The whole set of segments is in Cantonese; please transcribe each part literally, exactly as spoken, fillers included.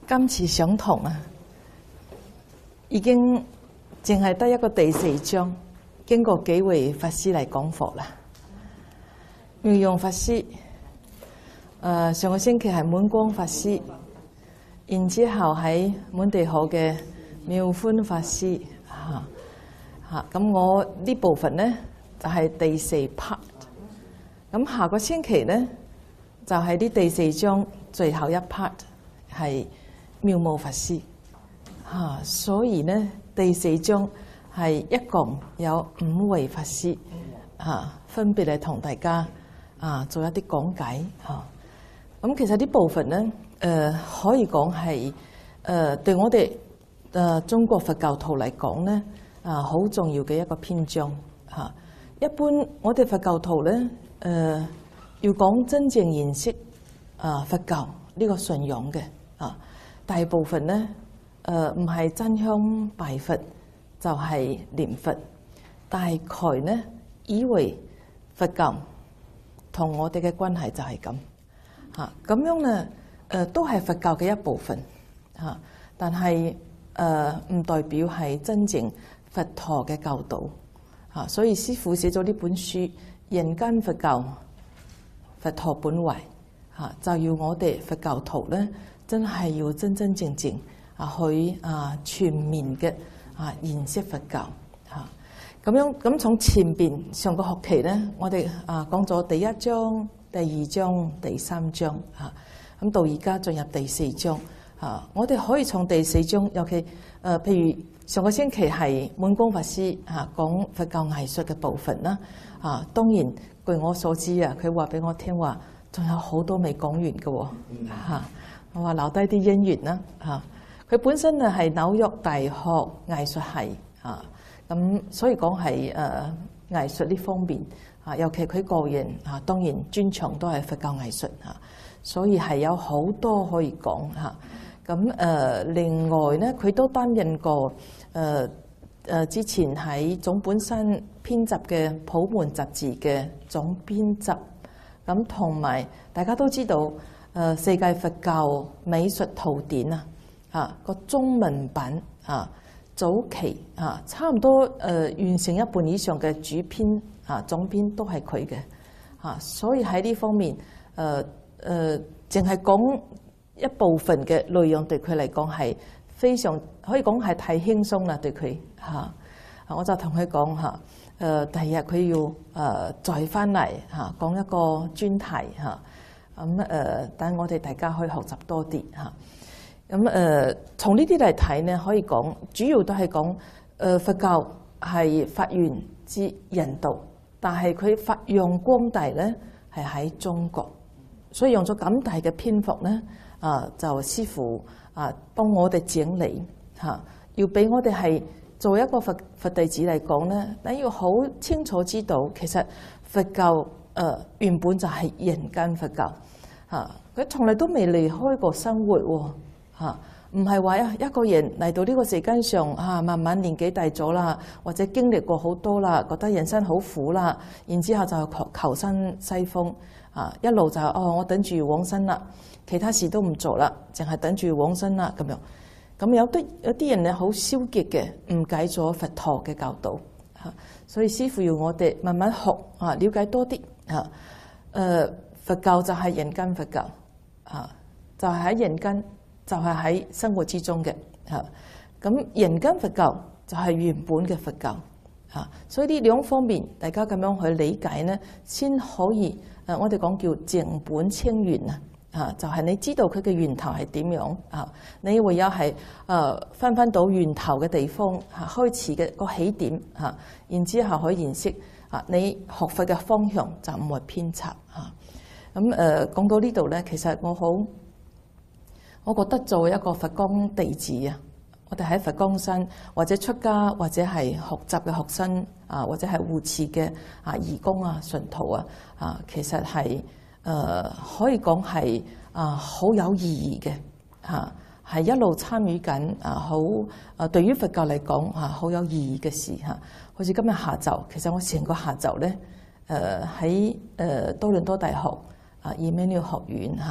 今次上堂啊，已經淨係得一個第四章，經過幾位法師嚟講課啦。妙用法師，誒、呃、上個星期係滿光法師，然之後喺滿地可嘅妙歡法師嚇嚇。咁、啊、我呢部分咧就係、是、第四 part。咁下個星期咧就係、是、呢第四章最後一 part 係妙無法師嚇、啊，所以咧第四章係一共有五位法師嚇、啊，分別嚟同大家啊做一啲講解嚇。咁、啊、其實呢部分咧誒、呃、可以講係誒對我哋誒、呃、中國佛教徒嚟講咧啊好重要嘅一個篇章嚇、啊。一般我哋佛教徒咧誒、呃、要講真正認識啊佛教呢個信仰嘅啊。大部分咧，誒唔係真香拜佛，就係、是、念佛。大概咧，以為佛教同我哋嘅關係就係咁嚇，咁樣咧，誒、呃、都係佛教嘅一部分嚇、啊，但係誒唔代表係真正佛陀嘅教導嚇、啊。所以師父寫咗呢本書《人間佛教佛陀本懷》嚇、啊，就要我哋佛教徒咧。真係要真真正正啊去啊全面嘅啊認識佛教嚇，咁樣咁從前邊上個學期咧，我哋啊講咗第一章、第二章、第三章嚇，咁到而家進入第四章嚇，我哋可以從第四章，尤其誒譬如上個星期係滿光法師嚇講佛教藝術嘅部分啦嚇，當然據我所知啊，佢話俾我聽話，仲有好多未講完嘅喎嚇。我話留低啲因緣啦嚇，佢本身啊係紐約大學藝術系啊，咁所以講係誒藝術呢方面啊，尤其佢個人啊，當然專長都係佛教藝術嚇，所以係有好多可以講嚇。咁誒另外咧，佢都擔任過誒誒之前喺總本山編輯嘅《普門》雜誌嘅總編輯，咁同埋大家都知道。誒世界佛教美術圖典啊，啊個中文版啊，早期啊差唔多誒、呃、完成一半以上嘅主編啊總編都係佢嘅，啊所以喺呢方面誒誒淨係講一部分嘅內容對佢嚟講係非常可以講係太輕鬆啦對佢嚇、啊，我就同佢講嚇誒第二日佢要誒、呃、再翻嚟嚇講一個專題嚇。啊咁誒、呃，等我哋大家可以學習多啲嚇。咁、啊、誒、呃，從呢啲嚟睇咧，可以講主要都係講誒佛教係發源自印度，但係佢發揚光大咧係喺中國，所以用咗咁大嘅篇幅咧，啊就師父啊幫我哋整理嚇、啊，要俾我哋係做一個佛佛弟子嚟講咧，你要好清楚知道其實佛教誒、呃、原本就係人間佛教。嚇！佢從來都未離開過生活喎，嚇！唔係話一一個人嚟到呢個世間上嚇，慢慢年紀大咗啦，或者經歷過好多啦，覺得人生好苦啦，然之後就求求生西方，嚇！一路就哦，我等住往生啦，其他事都唔做啦，淨係等住往生啦咁樣。咁有啲有啲人咧好消極嘅，誤解咗佛陀嘅教導嚇，所以師父要我哋慢慢學啊，了解多啲嚇，誒、呃。佛教就係人間佛教，啊，就係喺人間，就係喺生活之中嘅，嚇。咁人間佛教就係原本嘅佛教，嚇。所以呢兩方面，大家咁樣去理解咧，先可以誒，我哋講叫正本清源啊，嚇，就係你知道佢嘅源頭係點樣啊？你唯有係誒翻翻到源頭嘅地方嚇，開始嘅個起點嚇，然之後可以認識啊，你學佛嘅方向就唔會偏差嚇。咁誒講到呢度咧，其實我好，我覺得作為一個佛光弟子啊，我哋喺佛光山或者出家或者係學習嘅學生啊，或者係護持嘅啊義工啊、信徒啊，啊其實係誒、呃、可以講係啊好有意義嘅嚇，係、啊、一路參與緊啊好啊對於佛教嚟講嚇好有意義嘅事嚇。好似今日下晝，其實我成個下晝咧誒喺誒多倫多大學。啊，Emmanuel學院嚇，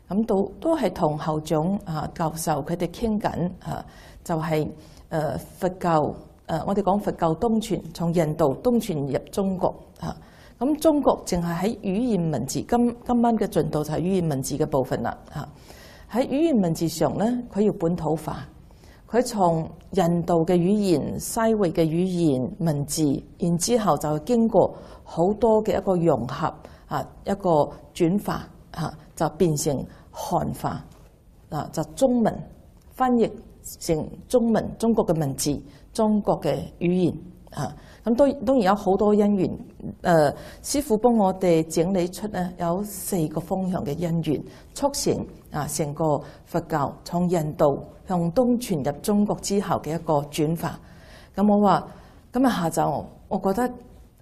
咁都都係同校長啊教授佢哋傾緊啊，就係、是、誒、呃、佛教誒、呃，我哋講佛教東傳，從印度東傳入中國啊。咁中國淨係喺語言文字，今今晚嘅進度就係語言文字嘅部分啦嚇。喺語言文字上咧，佢要本土化，佢從印度嘅語言、西域嘅語言文字，然之後就經過好多嘅一個融合啊，一個轉化嚇，就變成漢化啊，就中文翻譯成中文，中國嘅文字，中國嘅語言啊。咁當當然有好多因緣，誒、呃、師父幫我哋整理出咧有四個方向嘅因緣，促成啊成個佛教從印度向東傳入中國之後嘅一個轉化。咁我話今日下晝，我覺得誒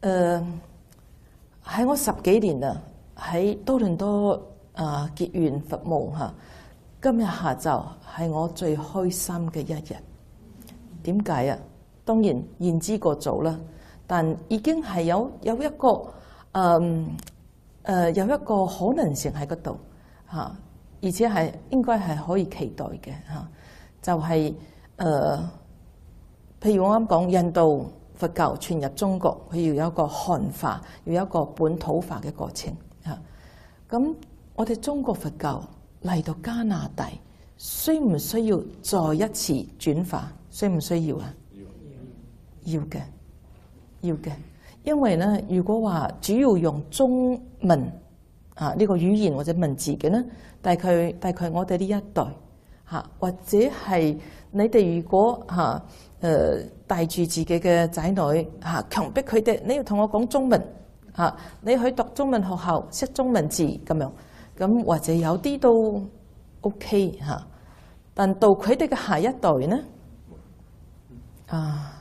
喺、呃、我十幾年啊喺多倫多啊結緣服務嚇，今日下晝係我最開心嘅一日。點解啊？當然言之過早啦。但已經係有有一個誒誒、呃呃、有一個可能性喺嗰度嚇，而且係應該係可以期待嘅嚇、啊。就係、是、誒、呃，譬如我啱講印度佛教傳入中國，佢要有一個漢化，要有一個本土化嘅過程嚇。咁、啊、我哋中國佛教嚟到加拿大，需唔需要再一次轉化？需唔需要啊？要嘅。要嘅，因為咧，如果話主要用中文啊呢、這個語言或者文字嘅咧，大概大概我哋呢一代嚇、啊，或者係你哋如果嚇誒帶住自己嘅仔女嚇，強迫佢哋你要同我講中文嚇、啊，你去讀中文學校識中文字咁樣，咁或者有啲都 OK 嚇、啊，但到佢哋嘅下一代咧啊。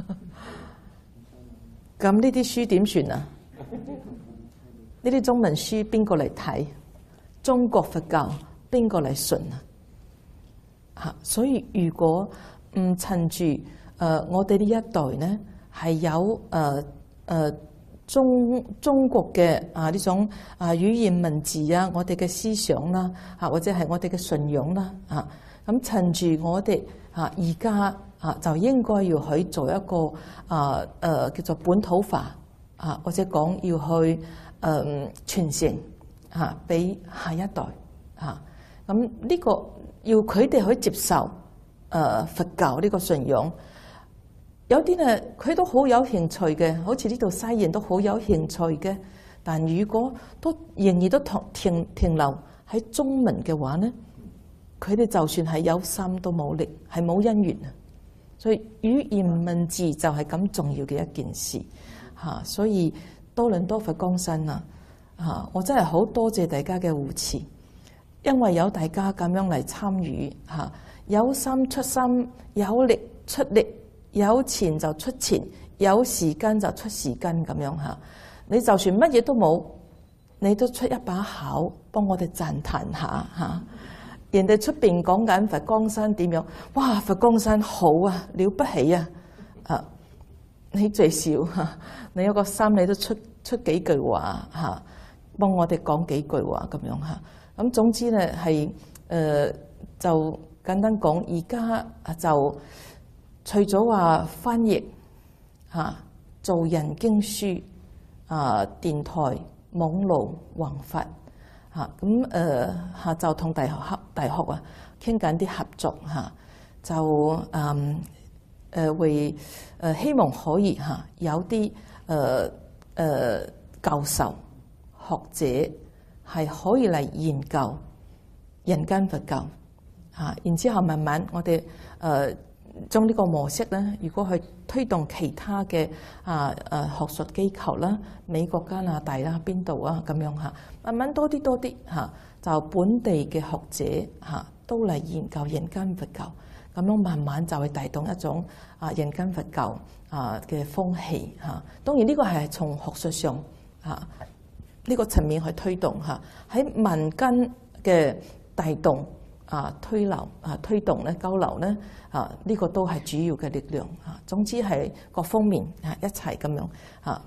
咁呢啲書點算啊？呢啲中文書邊個嚟睇？中國佛教邊個嚟信啊？嚇！所以如果唔趁住誒我哋呢一代咧，係有誒誒中中國嘅啊呢種啊語言文字啊，我哋嘅思想啦嚇，或者係我哋嘅信仰啦嚇，咁趁住我哋嚇而家。啊，就應該要去做一個啊誒、呃、叫做本土化啊，或者講要去誒、呃、傳承嚇俾下一代嚇。咁、啊、呢個要佢哋去接受誒、呃、佛教呢個信仰。有啲咧佢都好有興趣嘅，好似呢度西人都好有興趣嘅。但如果都仍然都停停停留喺中文嘅話咧，佢哋就算係有心都冇力，係冇因緣啊。所以語言文字就係咁重要嘅一件事嚇，所以多倫多佛光山啊嚇，我真係好多謝大家嘅扶持，因為有大家咁樣嚟參與嚇，有心出心，有力出力，有錢就出錢，有時間就出時間咁樣嚇。你就算乜嘢都冇，你都出一把口幫我哋讚歎下嚇。人哋出邊講緊佛光山點樣？哇！佛光山好啊，了不起啊！啊，你最少嚇，你有個心，你都出出幾句話嚇，幫我哋講幾句話咁樣嚇。咁總之咧係誒，就簡單講，而家就除咗話翻譯嚇、做人經書啊、電台、網路、弘法。嚇咁誒下晝同大學合大學啊傾緊啲合作嚇、啊，就誒誒、嗯呃、會誒、呃、希望可以嚇、啊、有啲誒誒教授學者係可以嚟研究人間佛教嚇、啊，然之後慢慢我哋誒、呃、將呢個模式咧，如果去推動其他嘅啊誒學術機構啦，美國、加拿大啦，邊度啊咁樣嚇，慢慢多啲多啲嚇，就本地嘅學者嚇都嚟研究人間佛教，咁樣慢慢就會帶動一種啊人間佛教啊嘅風氣嚇。當然呢個係從學術上嚇呢個層面去推動嚇，喺民間嘅帶動。啊推流啊推動咧交流咧啊呢個都係主要嘅力量啊。總之係各方面啊一齊咁樣啊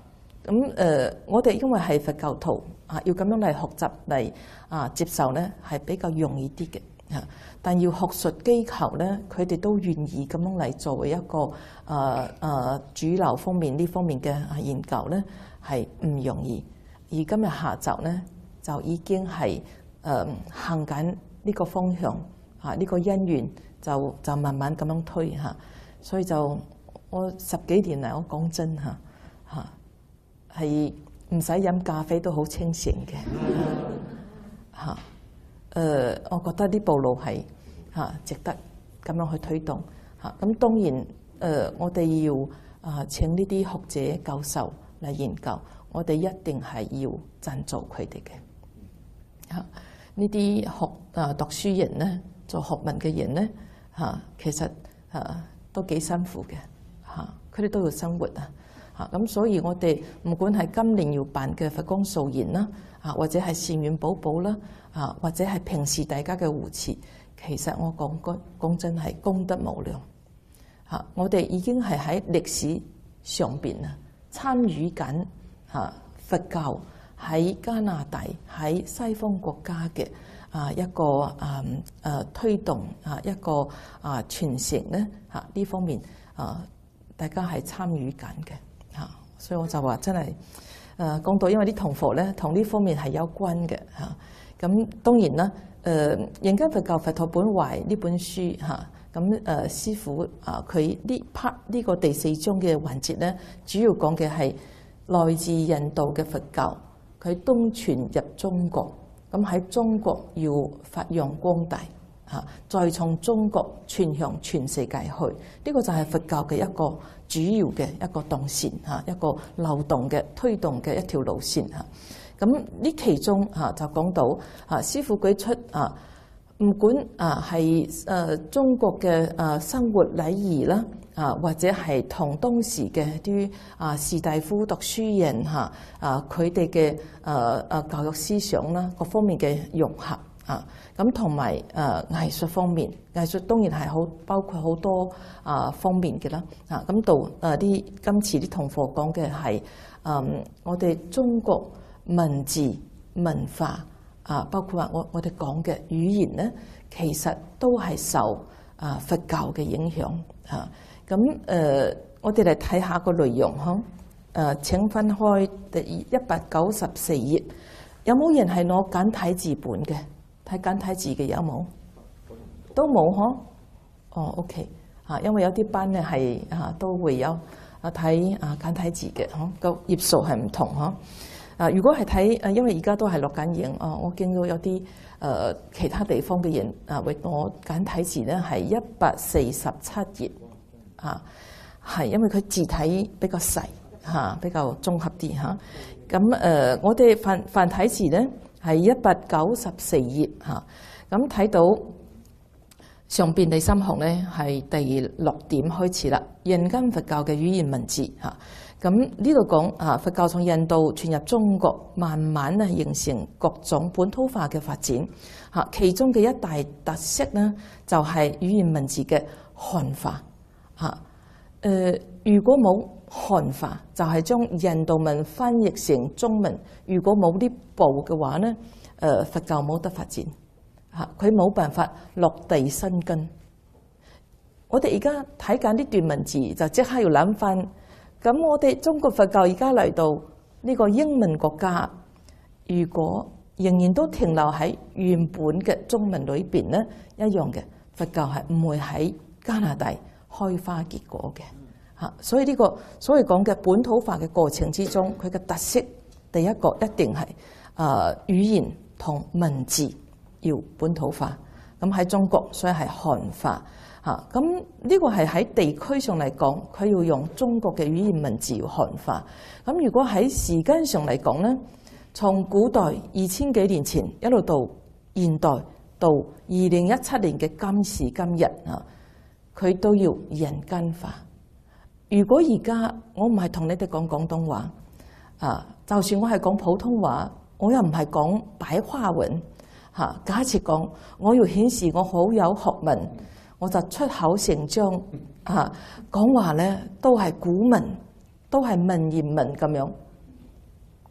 咁誒、呃，我哋因為係佛教徒啊，要咁樣嚟學習嚟啊接受咧，係比較容易啲嘅嚇。但要學術機構咧，佢哋都願意咁樣嚟作為一個誒誒、呃呃、主流方面呢方面嘅研究咧，係唔容易。而今日下晝咧，就已經係誒、呃、行緊呢個方向嚇，呢、啊這個因緣就就慢慢咁樣推嚇、啊。所以就我十幾年嚟，我講真嚇嚇係唔使飲咖啡都好清醒嘅嚇。誒、啊呃，我覺得呢步路係嚇、啊、值得咁樣去推動嚇。咁、啊、當然誒、呃，我哋要啊請呢啲學者教授嚟研究，我哋一定係要贊助佢哋嘅嚇。呢啲學啊讀書人咧，做學問嘅人咧嚇，其實嚇都幾辛苦嘅嚇，佢哋都要生活啊嚇。咁所以我哋唔管係今年要辦嘅佛光素顏啦啊，或者係善緣寶寶啦啊，或者係平時大家嘅護持，其實我講句講真係功德無量嚇。我哋已經係喺歷史上邊啊參與緊嚇佛教喺加拿大喺西方國家嘅啊一個啊誒推動啊一個啊傳承咧嚇呢方面啊大家係參與緊嘅嚇，所以我就話真係誒講到因為啲同學咧同呢方面係有關嘅嚇。咁當然啦誒《人間佛教佛陀本懷》呢本書嚇，咁誒師父啊佢呢 part 呢個第四章嘅環節咧，主要講嘅係來自印度嘅佛教，佢東傳入中國，咁喺中國要發揚光大嚇，再從中國傳向全世界去，呢個就係佛教嘅一個主要嘅一個動線嚇，一個流動嘅推動嘅一條路線嚇。咁呢其中嚇就講到嚇師父舉出啊，唔管啊係誒中國嘅誒生活禮儀啦。啊，或者係同當時嘅啲啊士大夫讀書人嚇啊，佢哋嘅誒誒教育思想啦，各方面嘅融合啊，咁同埋誒藝術方面，藝術當然係好包括好多啊方面嘅啦啊，咁到誒啲今次啲同課講嘅係誒我哋中國文字文化啊，包括話我我哋講嘅語言咧，其實都係受啊佛教嘅影響嚇。咁誒、呃，我哋嚟睇下個內容呵。誒、呃，請分開第一百九十四頁，有冇人係攞簡體字本嘅？睇簡體字嘅有冇？都冇呵。哦 ，OK 嚇，因為有啲班咧係嚇都會有啊睇啊簡體字嘅，嗬個頁數係唔同呵。啊，如果係睇誒，因為而家都係錄緊影啊，我見到有啲誒、呃、其他地方嘅人啊，為我簡體字咧係一百四十七頁。嚇，係因為佢字體比較細嚇，比較綜合啲嚇。咁、啊、誒、呃，我哋繁繁體字咧係一百九十四頁嚇。咁、啊、睇到上邊第三行咧係第六點開始啦。人間佛教嘅語言文字嚇。咁呢度講啊，佛教從印度傳入中國，慢慢咧形成各種本土化嘅發展嚇、啊。其中嘅一大特色咧就係、是、語言文字嘅漢化。嚇，誒、呃，如果冇漢化，就係、是、將印度文翻譯成中文。如果冇呢步嘅話咧，誒、呃，佛教冇得發展，嚇，佢冇辦法落地生根。我哋而家睇緊呢段文字，就即刻要諗翻，咁我哋中國佛教而家嚟到呢個英文國家，如果仍然都停留喺原本嘅中文裏邊咧，一樣嘅佛教係唔會喺加拿大開花結果嘅嚇，所以呢個所謂講嘅本土化嘅過程之中，佢嘅特色第一個一定係啊語言同文字要本土化。咁喺中國，所以係漢化嚇。咁呢個係喺地區上嚟講，佢要用中國嘅語言文字要漢化。咁如果喺時間上嚟講咧，從古代二千幾年前一路到現代到二零一七年嘅今時今日啊。佢都要人間化。如果而家我唔係同你哋講廣東話，啊，就算我係講普通話，我又唔係講白話文，嚇、啊。假設講我要顯示我好有學問，我就出口成章，嚇、啊、講話咧都係古文，都係文言文咁樣，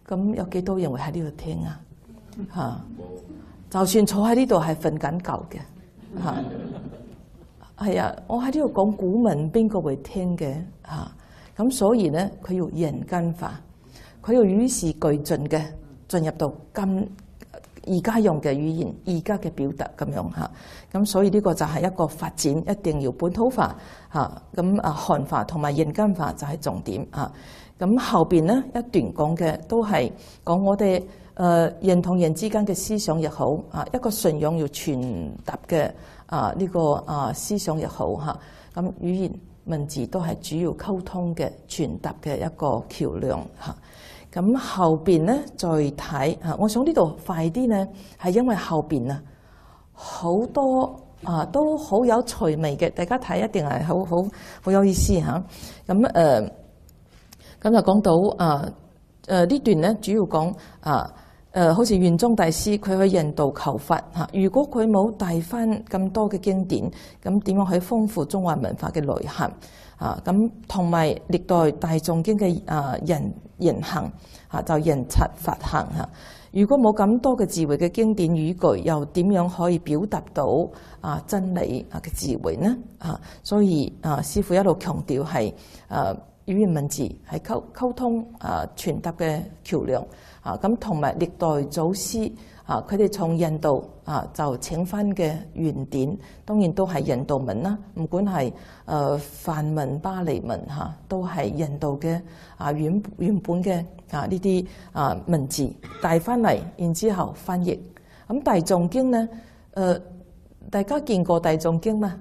咁有幾多人會喺呢度聽啊？嚇！就算坐喺呢度係瞓緊覺嘅嚇，係啊！我喺呢度講古文，邊個會聽嘅嚇？咁所以咧，佢要人間化，佢要與時俱進嘅進入到今而家用嘅語言，而家嘅表達咁樣嚇。咁所以呢個就係一個發展，一定要本土化嚇。咁啊漢化同埋人間化就係重點嚇。咁後邊咧一段講嘅都係講我哋誒人同人之間嘅思想也好啊，一個信仰要傳達嘅啊呢個啊思想也好嚇。咁語言文字都係主要溝通嘅傳達嘅一個橋梁嚇。咁後邊咧再睇嚇，我想呢度快啲咧，係因為後邊啊好多啊都好有趣味嘅，大家睇一定係好好好有意思嚇。咁誒咁就講到啊誒呢段咧主要講啊誒，好似玄奘大師佢去印度求法嚇，如果佢冇帶翻咁多嘅經典，咁點樣去豐富中華文化嘅內涵啊？咁同埋歷代大藏經嘅啊人言行嚇，就人察法行嚇。如果冇咁多嘅智慧嘅經典語句，又點樣可以表達到啊真理啊嘅智慧呢？啊，所以啊師父一路強調係啊語言文字係溝溝通啊傳達嘅橋梁。啊，咁同埋歷代祖師啊，佢哋從印度啊就請翻嘅原典，當然都係印度文啦。唔管係誒梵文、巴利文嚇，都係印度嘅啊原原本嘅啊呢啲啊文字帶翻嚟，然之後翻譯。咁大藏經咧，誒大家見過大藏經嗎？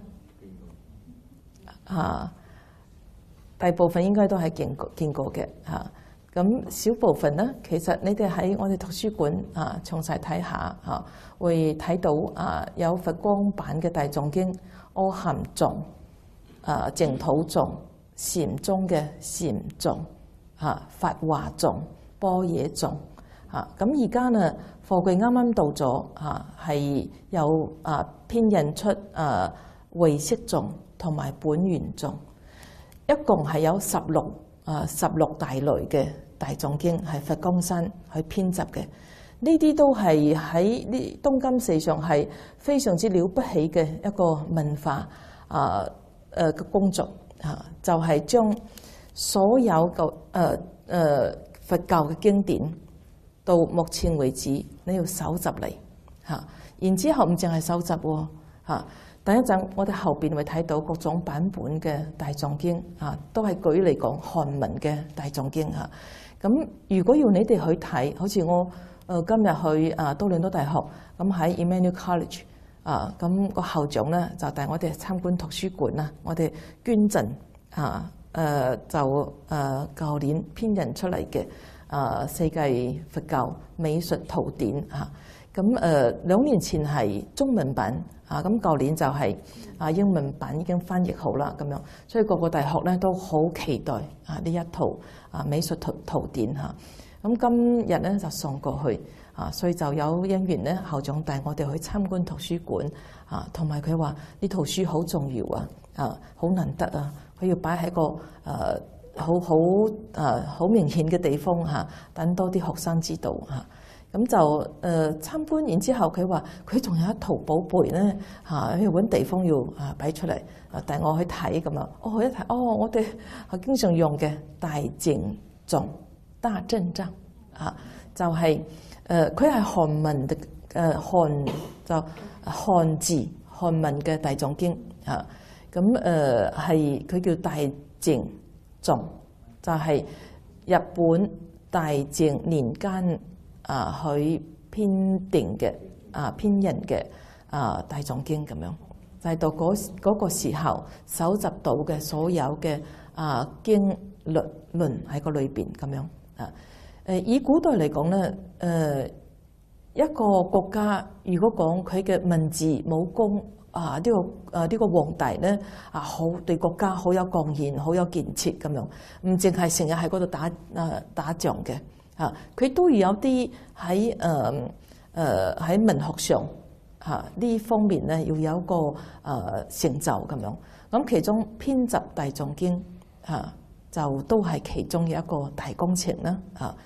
啊，大部分應該都係見過見過嘅嚇。咁小部分咧，其實你哋喺我哋圖書館啊，詳細睇下嚇，會睇到啊有佛光版嘅大藏經、阿含藏、啊淨土藏、禪宗嘅禪藏、嚇法華藏、般若藏嚇。咁而家呢，貨櫃啱啱到咗嚇，係有啊編印出啊唯識藏同埋本願藏，一共係有十六啊十六大類嘅。大藏經係佛光山去編輯嘅，呢啲都係喺呢東金四上係非常之了不起嘅一個文化啊誒嘅工作啊，就係、是、將所有個誒誒佛教嘅經典到目前為止你要搜集嚟嚇，然之後唔淨係搜集喎嚇。等一陣我哋後邊會睇到各種版本嘅大藏經啊，都係舉嚟講漢文嘅大藏經嚇。咁如果要你哋去睇，好似我誒今日去啊多倫多大學，咁喺 Emmanuel College 啊，咁個校長咧就帶我哋參觀圖書館啦，我哋捐贈啊誒就誒舊年編印出嚟嘅啊世界佛教美術圖典嚇。咁誒兩年前係中文版啊，咁舊年就係啊英文版已經翻譯好啦咁樣，所以個個大學咧都好期待啊呢一套啊美術圖圖典嚇。咁今日咧就送過去啊，所以就有因緣咧校長帶我哋去參觀圖書館啊，同埋佢話呢套書好重要啊，啊好難得啊，佢要擺喺個誒好好誒好明顯嘅地方嚇，等多啲學生知道嚇。咁就誒、呃、參觀，然之後佢話佢仲有一套寶貝咧嚇，要揾地方要啊擺出嚟啊，帶我去睇咁啊。哦，一睇哦，我哋係經常用嘅大正藏、大正藏啊，就係誒佢係韓文嘅誒漢就漢字漢文嘅大藏經啊。咁誒係佢叫大正藏，就係、是、日本大正年間。啊，去編定嘅啊，編印嘅啊大藏經咁樣，就係、是、到嗰嗰個時候搜集到嘅所有嘅啊經律論喺個裏邊咁樣啊。誒以古代嚟講咧，誒一個國家如果講佢嘅文字武功啊，呢、這個啊呢、這個皇帝咧啊，好對國家好有貢獻，好有建設咁樣，唔淨係成日喺嗰度打啊打仗嘅。嚇，佢都要有啲喺誒誒喺文學上嚇呢方面咧，要有一個誒、呃、成就咁樣。咁其中編輯大藏經嚇就都係其中嘅一個大工程啦嚇。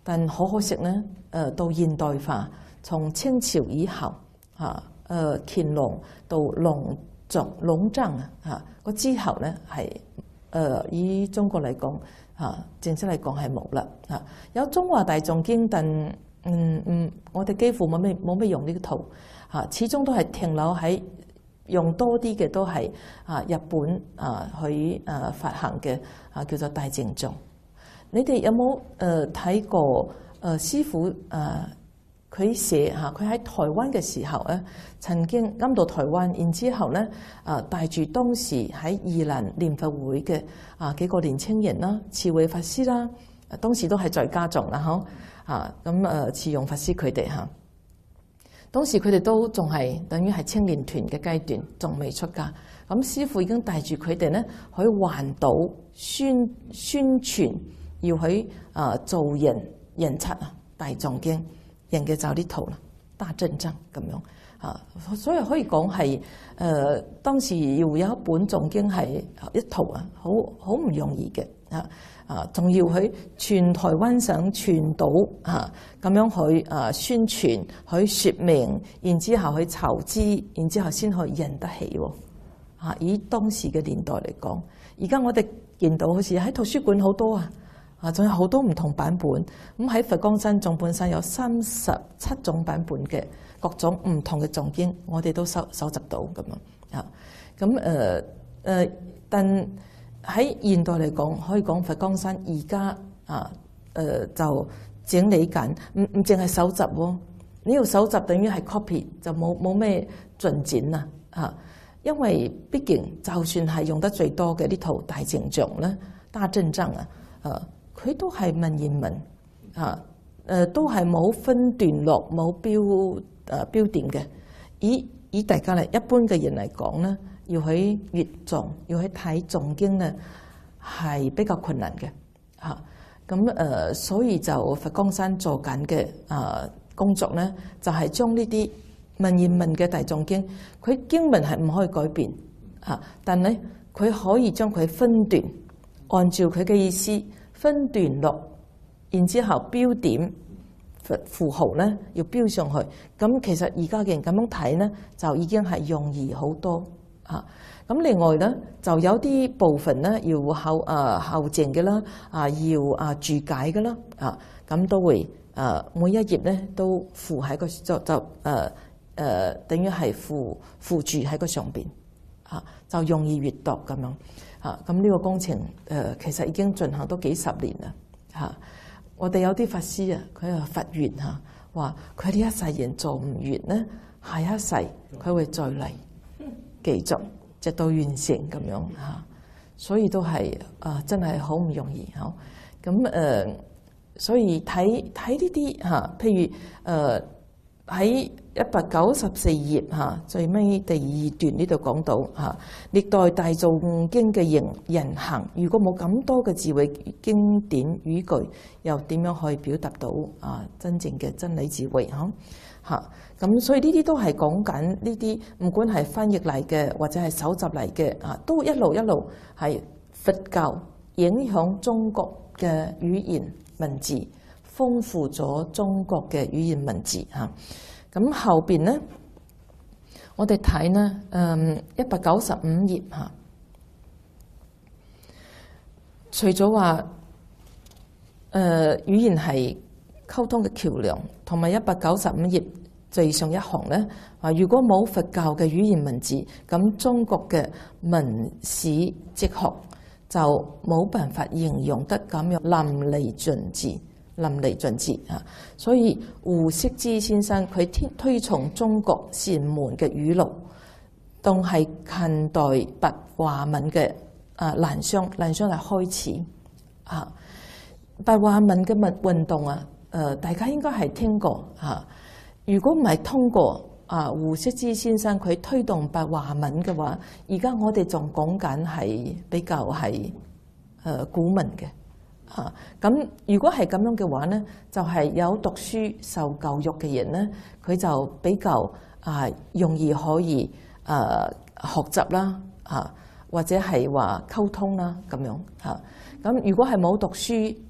但好可惜咧，誒到現代化，從清朝以後嚇，誒乾隆到隆重隆正啊嚇，個之後咧係誒以中國嚟講嚇，正式嚟講係冇啦嚇。有中華大藏經，但嗯嗯，我哋幾乎冇咩冇咩用呢個圖嚇，始終都係停留喺用多啲嘅都係啊日本啊去誒發行嘅啊叫做大正藏。你哋有冇誒睇過誒師父誒佢寫嚇？佢喺台灣嘅時候咧，曾經啱到台灣，然之後咧誒帶住當時喺宜蘭蓮佛會嘅啊幾個年青人啦，慈惠法師啦，當時都係在家中啦，嗬嚇咁誒慈容法師佢哋嚇。當時佢哋都仲係等於係青年團嘅階段，仲未出家。咁師父已經帶住佢哋咧去環島宣宣傳，要去啊做人人冊啊大藏經，人嘅就呢套啦，大正藏咁樣啊，所以可以講係誒當時要有一本藏經係一套啊，好好唔容易嘅啊。啊，仲要去全台灣省全島啊，咁樣去啊宣傳，去説明，然之後去籌資，然之後先可以印得起喎。啊，以當時嘅年代嚟講，而家我哋見到好似喺圖書館好多啊，啊，仲有好多唔同版本。咁喺佛光山藏本山有三十七種版本嘅各種唔同嘅藏經，我哋都收收集到咁樣啊。咁誒誒，但喺現代嚟講，可以講佛光山而家啊誒就整理緊，唔唔淨係搜集喎。你要搜集等於係 copy，就冇冇咩進展啦嚇。因為畢竟就算係用得最多嘅呢套大正藏咧，大正藏啊，誒佢都係文言文嚇，誒都係冇分段落、冇標誒標點嘅。以以大家嚟一般嘅人嚟講咧，要去閱藏，要去睇藏經咧，係比較困難嘅嚇。咁誒，所以就佛光山做緊嘅誒工作咧，就係將呢啲文言文嘅大藏經，佢經文係唔可以改變嚇，但咧佢可以將佢分段，按照佢嘅意思分段落，然之後標點符號咧要標上去。咁其實而家嘅人咁樣睇咧，就已經係容易好多。啊，咁另外咧就有啲部分咧要後啊後證嘅啦，啊要啊注解嘅啦，啊咁都會啊每一頁咧都附喺個就就誒誒等於係附附注喺個上邊，啊就容易閱讀咁樣，啊咁呢個工程誒其實已經進行咗幾十年啦，嚇我哋有啲法師啊，佢啊發願嚇話佢呢一世人做唔完咧，下一世佢會再嚟。繼續直到完成咁樣嚇，所以都係啊，真係好唔容易嚇。咁誒，所以睇睇呢啲嚇，譬如誒喺一百九十四頁嚇，最尾第二段呢度講到嚇，歷代大藏經嘅人人行，如果冇咁多嘅智慧經典語句，又點樣可以表達到啊真正嘅真理智慧嚇？嚇，咁所以呢啲都係講緊呢啲，唔管係翻譯嚟嘅或者係搜集嚟嘅啊，都一路一路係佛教影響中國嘅語言文字，豐富咗中國嘅語言文字嚇。咁後邊咧，我哋睇呢，誒一百九十五頁嚇，除咗話誒語言係溝通嘅橋梁，同埋一百九十五頁最上一行咧，話如果冇佛教嘅語言文字，咁中國嘅文史哲學就冇辦法形容得咁樣淋漓盡致、淋漓盡致啊！所以胡適之先生佢推崇中國禪門嘅語錄，當係近代白話文嘅啊蘭商，蘭商係開始啊白話文嘅運運動啊！誒、呃，大家應該係聽過嚇、啊。如果唔係通過啊胡適之先生佢推動白話文嘅話，而家我哋仲講緊係比較係誒、呃、古文嘅嚇。咁、啊、如果係咁樣嘅話咧，就係、是、有讀書受教育嘅人咧，佢就比較啊容易可以誒、啊、學習啦嚇、啊，或者係話溝通啦咁樣嚇。咁、啊、如果係冇讀書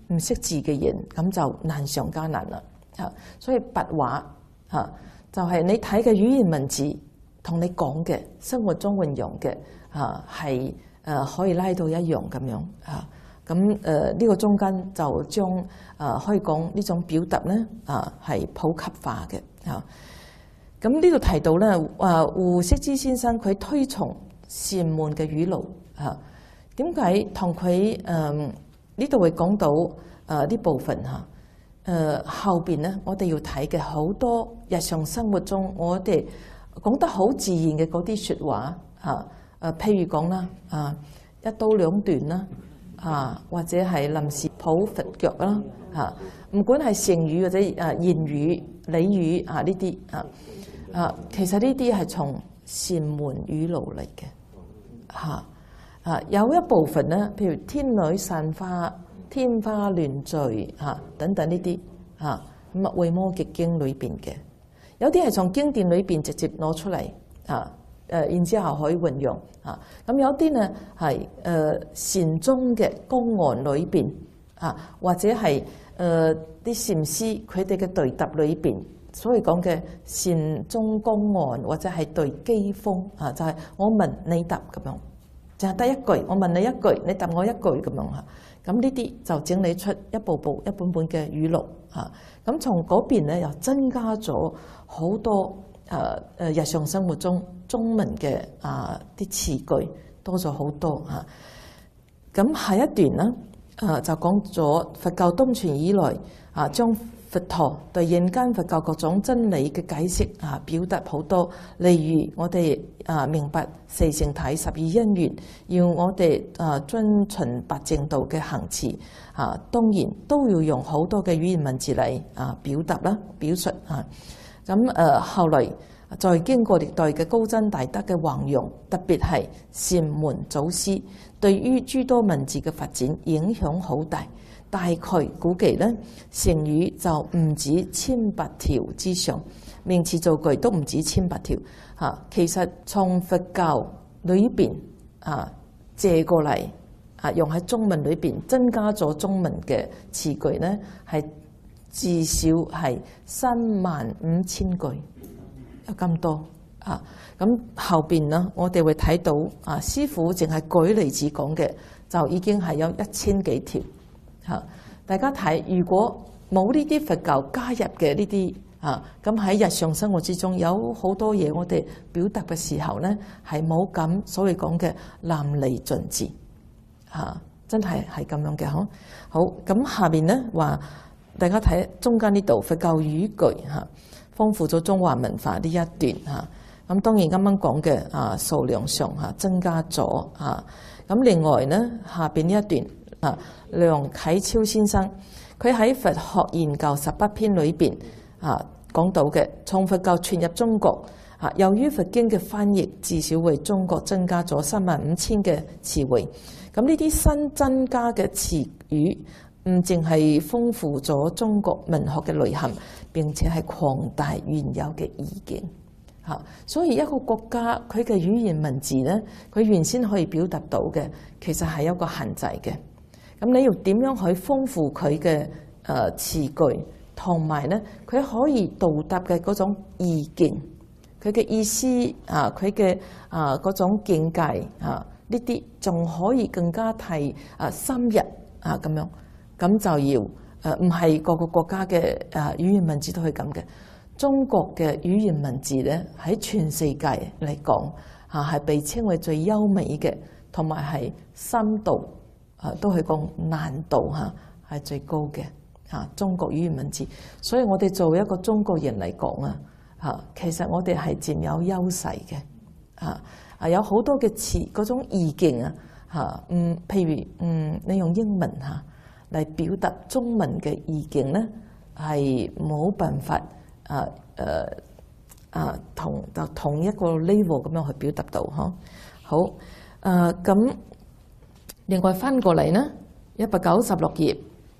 唔識字嘅人，咁就難上加難啦。嚇，所以白話嚇就係你睇嘅語言文字同你講嘅生活中運用嘅嚇係誒可以拉到一樣咁樣嚇。咁誒呢個中間就將誒、呃、可以講呢種表達咧啊係普及化嘅嚇。咁呢度提到咧，啊胡適之先生佢推崇禪門嘅語錄嚇，點解同佢誒呢度會講到誒呢、呃、部分嚇？誒、呃、後邊咧，我哋要睇嘅好多日常生活中，我哋講得好自然嘅嗰啲説話嚇，誒、呃、譬如講啦，啊一刀兩斷啦。啊，或者係臨時抱佛腳啦，嚇，唔管係成語或者誒言語、俚語啊呢啲啊，啊，其實呢啲係從禪門語錄嚟嘅，嚇啊，有一部分咧，譬如天女散花、天花亂墜嚇等等呢啲嚇，咁啊《維摩詰經》裏邊嘅，有啲係從經典裏邊直接攞出嚟啊。誒，然之後可以運用啊，咁有啲呢係誒禪宗嘅公案裏邊啊，或者係誒啲禪師佢哋嘅對答裏邊，所以講嘅禪宗公案或者係對機鋒啊，就係、是、我問你答咁樣，就係得一句，我問你一句，你答我一句咁樣嚇。咁呢啲就整理出一部部一本本嘅語錄啊。咁從嗰邊咧又增加咗好多。誒誒，日常生活中中文嘅啊啲詞句多咗好多嚇。咁下一段咧，誒就講咗佛教東傳以來啊，將佛陀對人間佛教各種真理嘅解釋啊，表達好多。例如我哋啊明白四聖體、十二因緣，要我哋啊遵循八正道嘅行持啊，當然都要用好多嘅語言文字嚟啊表達啦、表述啊。咁誒後來再經過歷代嘅高僧大德嘅弘揚，特別係禪門祖師，對於諸多文字嘅發展影響好大。大概估計咧，成語就唔止千百條之上，名詞造句都唔止千百條嚇。其實從佛教裏邊啊借過嚟啊，用喺中文裏邊增加咗中文嘅詞句咧，係。至少係三萬五千句，有咁多啊！咁後邊呢，我哋會睇到啊，師父淨係舉例子講嘅，就已經係有一千幾條嚇。大家睇，如果冇呢啲佛教加入嘅呢啲啊，咁喺日常生活之中有好多嘢，我哋表達嘅時候咧，係冇咁所謂講嘅淋漓盡致嚇，真係係咁樣嘅呵。好，咁下邊咧話。大家睇中間呢度佛教語句嚇，豐富咗中華文化呢一段嚇。咁當然啱啱講嘅啊數量上嚇增加咗嚇。咁另外咧下邊呢一段啊，梁啟超先生佢喺佛學研究十八篇裏邊啊講到嘅，從佛教傳入中國啊，由於佛經嘅翻譯，至少為中國增加咗三萬五千嘅詞彙。咁呢啲新增加嘅詞語。唔淨係豐富咗中國文學嘅內涵，並且係擴大原有嘅意境嚇。所以一個國家佢嘅語言文字咧，佢原先可以表達到嘅，其實係有個限制嘅。咁你要點樣去豐富佢嘅誒詞句，同埋咧佢可以到達嘅嗰種意境，佢嘅意思啊，佢嘅啊嗰種境界啊，呢啲仲可以更加係啊深入啊咁樣。咁就要誒，唔係個個國家嘅誒語言文字都係咁嘅。中國嘅語言文字咧，喺全世界嚟講嚇係被稱為最優美嘅，同埋係深度誒都係講難度嚇係最高嘅嚇。中國語言文字，所以我哋作為一個中國人嚟講啊嚇，其實我哋係佔有優勢嘅嚇啊，有好多嘅詞嗰種意境啊嚇，嗯，譬如嗯，你用英文嚇。嚟表達中文嘅意境咧，係冇辦法啊誒啊同就同一個 level 咁樣去表達到嗬。好誒咁，另外翻過嚟咧，一百九十六頁，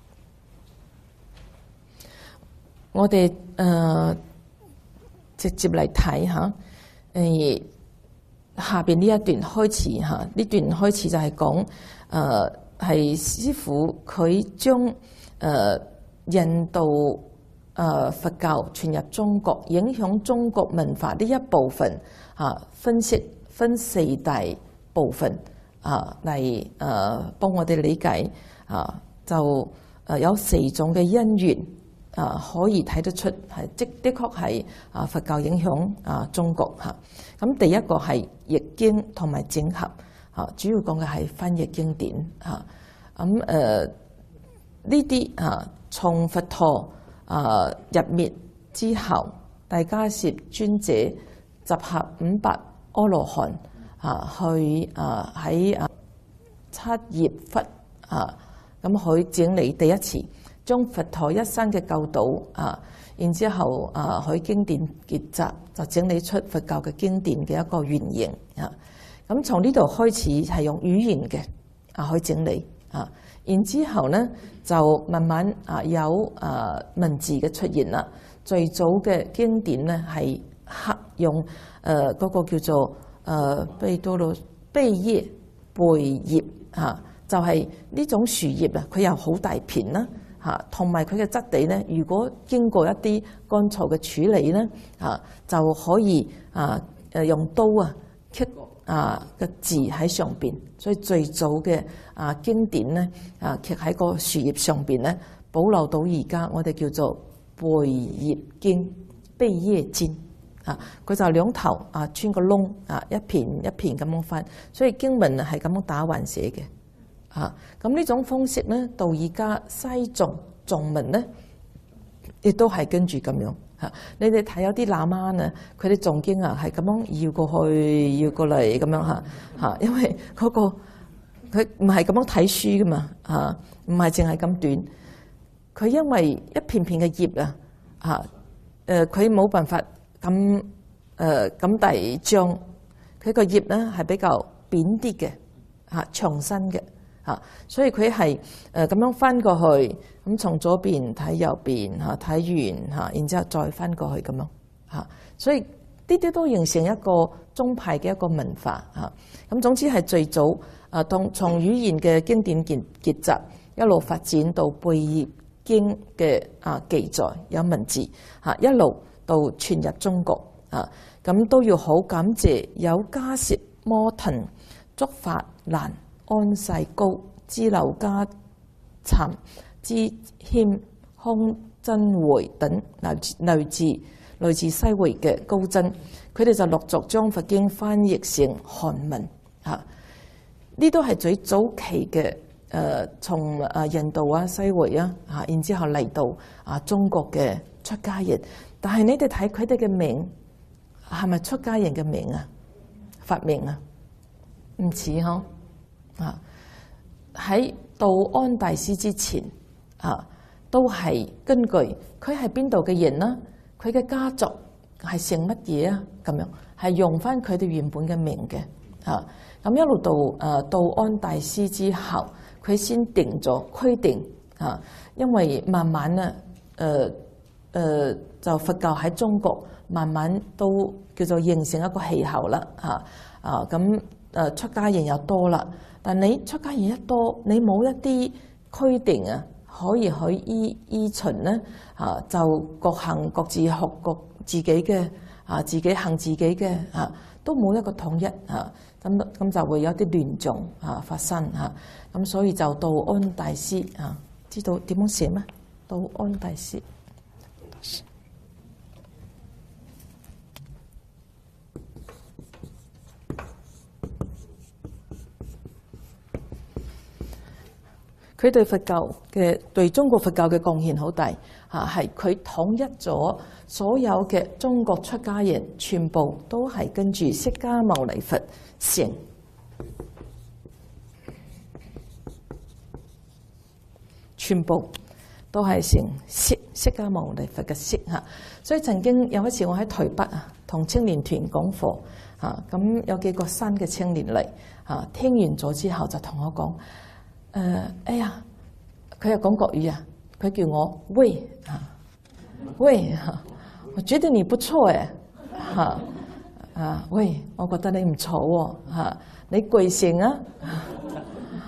我哋誒直接嚟睇下誒下邊呢一段開始嚇，呢段開始就係講誒。 係師父佢將誒印度誒佛教傳入中國，影響中國文化呢一部分啊，分析分四大部分啊嚟誒幫我哋理解啊，就誒有四種嘅因緣啊，可以睇得出係即的確係啊佛教影響啊中國嚇。咁第一個係譯經同埋整合啊，主要講嘅係翻譯經典嚇。咁誒呢啲啊，從佛陀啊入滅之後，大迦葉尊者集合五百阿羅漢啊，去啊喺啊七葉窟啊，咁佢整理第一次，將佛陀一生嘅教導啊，然之後啊，佢經典結集，就整理出佛教嘅經典嘅一個原型啊。咁從呢度開始係用語言嘅啊去整理啊，然之後咧就慢慢啊有啊文字嘅出現啦。最早嘅經典咧係刻用誒嗰個叫做誒貝多羅貝葉貝葉嚇，就係呢種樹葉啊，佢有好大片啦嚇，同埋佢嘅質地咧，如果經過一啲乾燥嘅處理咧嚇，就可以啊誒用刀啊刻啊嘅字喺上邊，所以最早嘅啊經典咧啊刻喺個樹葉上邊咧，保留到而家我哋叫做貝葉經、貝葉經啊，佢就兩頭啊穿個窿啊，一片一片咁樣翻，所以經文係咁樣打橫寫嘅啊。咁呢種方式咧，到而家西藏藏文咧，亦都係跟住咁樣嚇。你哋睇有啲喇嘛啊，佢哋誦經啊係咁樣搖過去、搖過嚟咁樣嚇嚇，因為嗰個佢唔係咁樣睇書噶嘛嚇，唔係淨係咁短。佢因為一片片嘅葉啊嚇，誒佢冇辦法咁誒咁大張，佢個葉咧係比較扁啲嘅嚇，長身嘅嚇，所以佢係誒咁樣翻過去，咁從左邊睇右邊嚇，睇完嚇，然之後再翻過去咁樣嚇，所以呢啲都形成一個宗派嘅一個文化嚇。咁總之係最早啊，同從語言嘅經典結結集一路發展到貝葉經嘅啊記載有文字嚇，一路到傳入中國啊，咁都要好感謝有迦葉摩騰、竺法蘭、安世高、支婁迦讖、支謙、康真會等來來自來自西域嘅高僧，佢哋就陸續將佛經翻譯成韓文嚇。呢都係最早期嘅。誒從誒印度啊、西域啊嚇，然之後嚟到啊中國嘅出家人，但係你哋睇佢哋嘅名係咪出家人嘅名啊？法名啊？唔似嗬啊！喺道安大師之前啊，都係根據佢係邊度嘅人啦，佢嘅家族係姓乜嘢啊？咁樣係用翻佢哋原本嘅名嘅啊。咁一路到誒道安大師之後。佢先定咗規定啊，因為慢慢咧，誒、呃、誒、呃、就佛教喺中國慢慢都叫做形成一個氣候啦，嚇啊咁誒出家人又多啦，但你出家人一多，你冇一啲規定啊，可以去依依循咧，啊就各行各自學各自己嘅啊，自己行自己嘅啊，都冇一個統一啊。咁咁就會有啲亂象啊發生嚇，咁所以就道安大師啊，知道點樣寫咩？道安大師，佢對佛教嘅對中國佛教嘅貢獻好大嚇，係佢統一咗所有嘅中國出家人，全部都係跟住釋迦牟尼佛成，全部都係成釋釋迦牟尼佛嘅釋嚇。所以曾經有一次我喺台北啊，同青年團講課嚇，咁有幾個新嘅青年嚟嚇，聽完咗之後就同我講。誒、呃，哎呀，佢又講國語啊，佢叫我喂啊，喂嚇，我覺得你不錯誒嚇啊，喂，我覺得你唔錯喎嚇，你貴姓啊？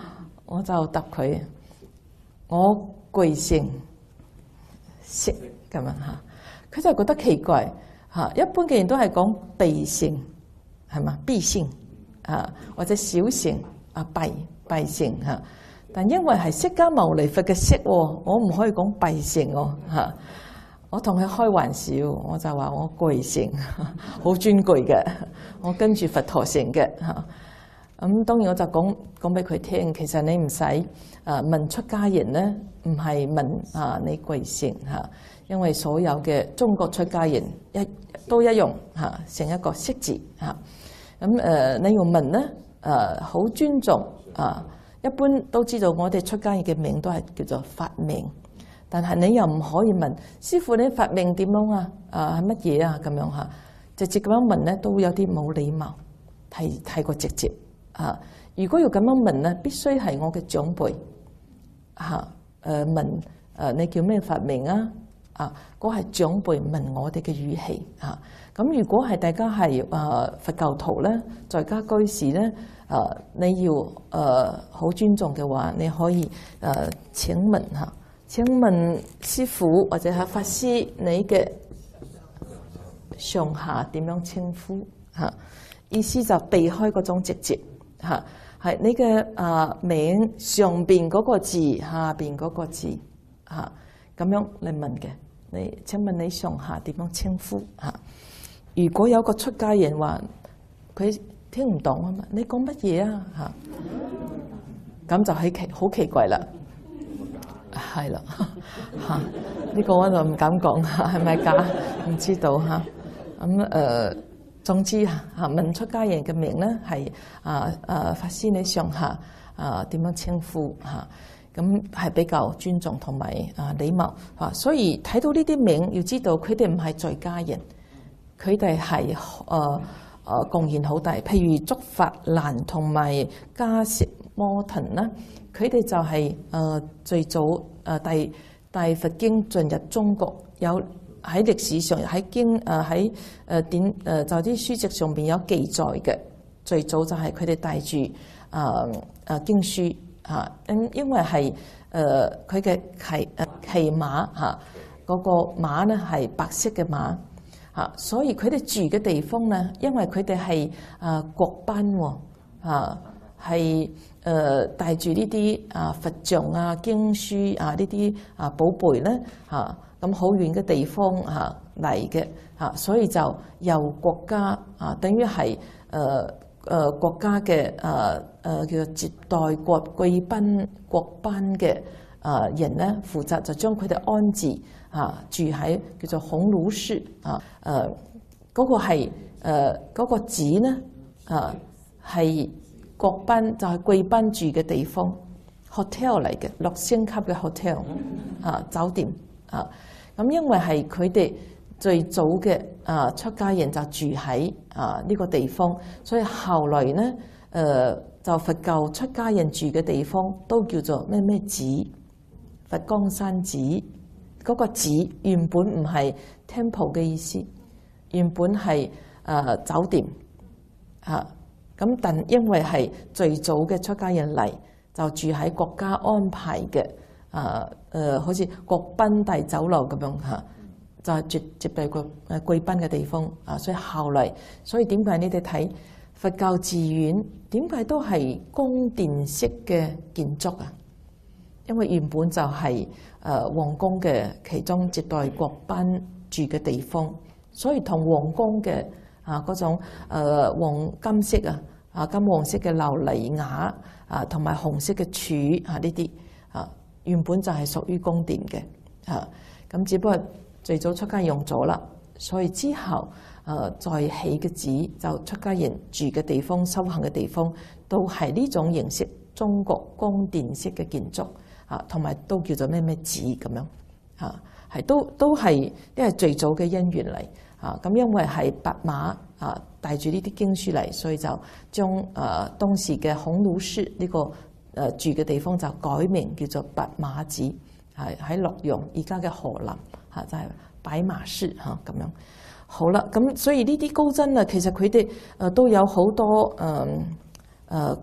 我就答佢，我貴姓識咁樣嚇，佢就覺得奇怪嚇。一般嘅人都係講備姓係嘛，必姓啊，或者小姓啊，備備姓嚇。但因為係釋迦牟尼佛嘅釋，我唔可以講備姓喎嚇。我同佢開玩笑，我就話我貴姓，好尊貴嘅，我跟住佛陀成嘅嚇。咁當然我就講講俾佢聽，其實你唔使誒問出家人咧，唔係問啊你貴姓嚇，因為所有嘅中國出家人一都一樣嚇，成一個識字嚇。咁誒你要問咧誒好尊重啊，一般都知道我哋出家人嘅名都係叫做法名，但係你又唔可以問師父你法名點樣啊？啊係乜嘢啊咁樣嚇，直接咁樣問咧都有啲冇禮貌，太太過直接。啊！如果要咁樣問咧，必須係我嘅長輩嚇誒問誒你叫咩法名啊？啊，嗰係長輩問我哋嘅語氣嚇。咁如果係大家係誒佛教徒咧，在家居士咧，誒你要誒好尊重嘅話，你可以誒請問嚇，請問師父或者係法師，你嘅上下點樣稱呼嚇？意思就避開嗰種直接。嚇，係你嘅啊名上邊嗰個字，下邊嗰個字，嚇咁樣嚟問嘅。你請問你上下點樣稱呼嚇？如果有個出家人話佢聽唔懂啊嘛，你講乜嘢啊嚇？咁就係奇好奇怪啦，係啦嚇，呢個我就唔敢講嚇，係咪假？唔知道嚇，咁誒。總之嚇，問出家人嘅名咧係啊啊法師你上下啊點樣稱呼嚇？咁係比較尊重同埋啊禮貌嚇。所以睇到呢啲名，要知道佢哋唔係在家人，佢哋係誒誒貢獻好大。譬如竺法蘭同埋迦葉摩騰啦，佢哋就係誒最早誒大大佛經進入中國有。喺歷史上喺經誒喺誒典誒就啲書籍上邊有記載嘅，最早就係佢哋帶住誒誒經書嚇，因因為係誒佢嘅騎誒騎馬嚇，嗰個馬咧係白色嘅馬嚇，所以佢哋住嘅地方咧，因為佢哋係誒國班喎嚇，係誒帶住呢啲啊佛像啊經書啊呢啲啊寶貝咧嚇。咁好遠嘅地方嚇嚟嘅嚇，所以就由國家啊，等於係誒誒國家嘅誒誒叫做接待國貴賓國班嘅誒人咧，負責就將佢哋安置啊住喺叫做鴻臚寺啊誒嗰個係誒嗰個寺咧啊係國班就係貴賓住嘅地方 hotel 嚟嘅六星級嘅 hotel 啊酒店啊。咁因為係佢哋最早嘅啊出家人就住喺啊呢個地方，所以後來咧誒就佛教出家人住嘅地方都叫做咩咩寺，佛光山寺。嗰個寺原本唔係 temple 嘅意思，原本係誒酒店嚇。咁但因為係最早嘅出家人嚟，就住喺國家安排嘅。啊誒、呃，好似國賓大酒樓咁樣嚇，就係接接待個誒貴賓嘅地方啊。所以後嚟，所以點解你哋睇佛教寺院點解都係宮殿式嘅建築啊？因為原本就係誒皇宮嘅其中接待國賓住嘅地方，所以同皇宮嘅啊嗰種誒黃金色啊啊金黃色嘅琉璃瓦啊，同埋紅色嘅柱啊呢啲啊。原本就係屬於宮殿嘅，嚇咁只不過最早出家用咗啦，所以之後誒再起嘅寺就出家人住嘅地方、修行嘅地方，都係呢種形式，中國宮殿式嘅建築，嚇同埋都叫做咩咩寺咁樣，嚇係都都係因為最早嘅因緣嚟，嚇咁因為係白馬啊帶住呢啲經書嚟，所以就將誒當時嘅鴻臚寺呢個。誒住嘅地方就改名叫做白馬寺，係喺洛陽而家嘅河南嚇，就係、是、白馬寺嚇咁樣。好啦，咁所以呢啲高僧啊，其實佢哋誒都有好多誒誒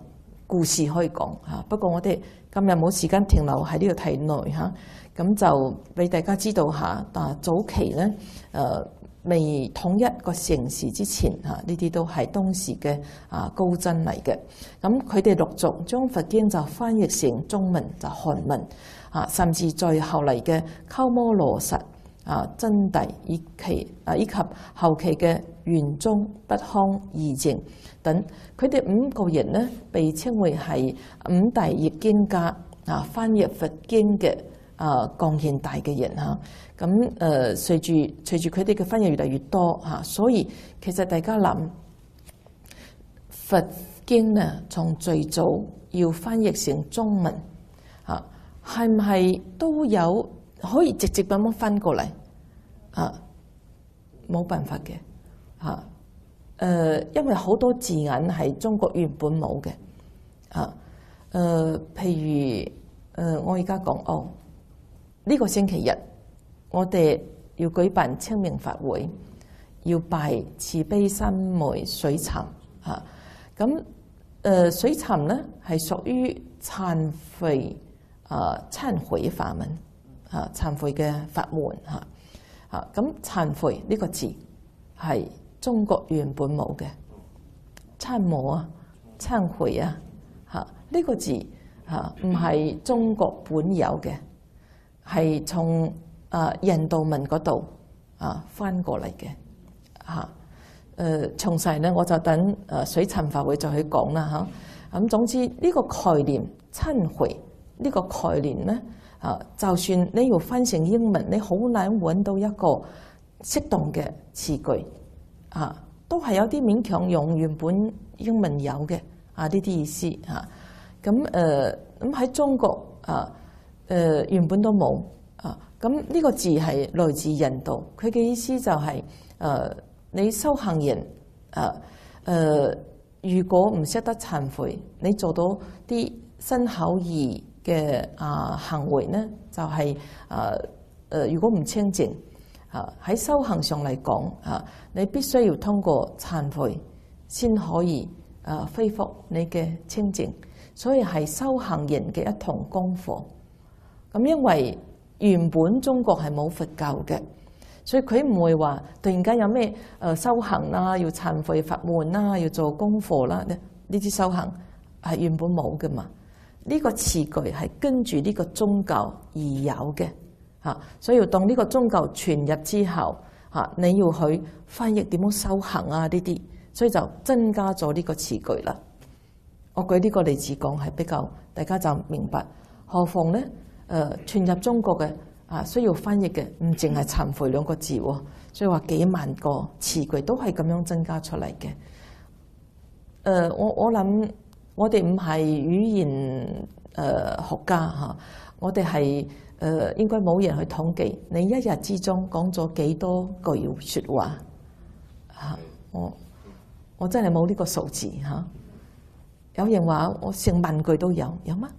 故事可以講嚇。不過我哋今日冇時間停留喺呢個題內嚇，咁就俾大家知道下。啊，早期咧誒未統一個城市之前嚇，呢啲都係當時嘅啊高僧嚟嘅。咁佢哋陸續將佛經就翻譯成中文，就韓文啊，甚至在後嚟嘅鳩摩羅什啊真諦以其啊以及後期嘅玄宗不康義淨等，佢哋五個人呢被稱為係五大譯經家啊，翻譯佛經嘅啊貢獻大嘅人嚇。咁誒隨住隨住佢哋嘅翻譯越嚟越多嚇，所以其實大家諗佛經呢，從最早要翻譯成中文嚇，係唔係都有可以直接咁樣翻過嚟啊？冇辦法嘅嚇。誒，因為好多字眼係中國原本冇嘅啊。誒，譬如誒，我而家講哦，呢個星期日我哋要舉辦清明法會，要拜慈悲三昧水懺嚇。咁誒水懺咧係屬於懺悔啊，懺悔法門嚇，懺悔嘅法門嚇嚇。咁懺悔呢個字係中國原本冇嘅，懺摩啊、懺悔啊嚇，呢個字嚇唔係中國本有嘅，係從啊印度文嗰度啊翻過嚟嘅嚇。誒詳細咧，我就等誒水懺法會就去講啦嚇。咁總之呢個概念懺悔呢個概念咧啊，就算你要翻成英文，你好難揾到一個適當嘅詞句啊，都係有啲勉強用原本英文有嘅啊呢啲意思嚇。咁誒咁喺中國啊誒原本都冇啊。咁呢個字係來自印度，佢嘅意思就係誒。你修行人，誒、呃、誒、呃，如果唔識得懺悔，你做到啲身口意嘅啊行為咧，就係誒誒，如果唔清淨，啊喺修行上嚟講，啊你必須要通過懺悔先可以誒恢復你嘅清淨，所以係修行人嘅一堂功課。咁因為原本中國係冇佛教嘅。所以佢唔會話突然間有咩誒修行啦，要懺悔法門啦，要做功課啦，呢呢啲修行係原本冇㗎嘛。呢個詞句係跟住呢個宗教而有嘅嚇，所以要當呢個宗教傳入之後嚇，你要去翻譯點樣修行啊呢啲，所以就增加咗呢個詞句啦。我舉呢個例子講係比較大家就明白，何況咧誒傳入中國嘅。啊，需要翻譯嘅唔淨係懺悔兩個字喎，所以話幾萬個詞句都係咁樣增加出嚟嘅。誒、呃，我我諗我哋唔係語言誒、呃、學家嚇，我哋係誒應該冇人去統計你一日之中講咗幾多句説話嚇。我我真係冇呢個數字嚇。有人話我成萬句都有，有嗎？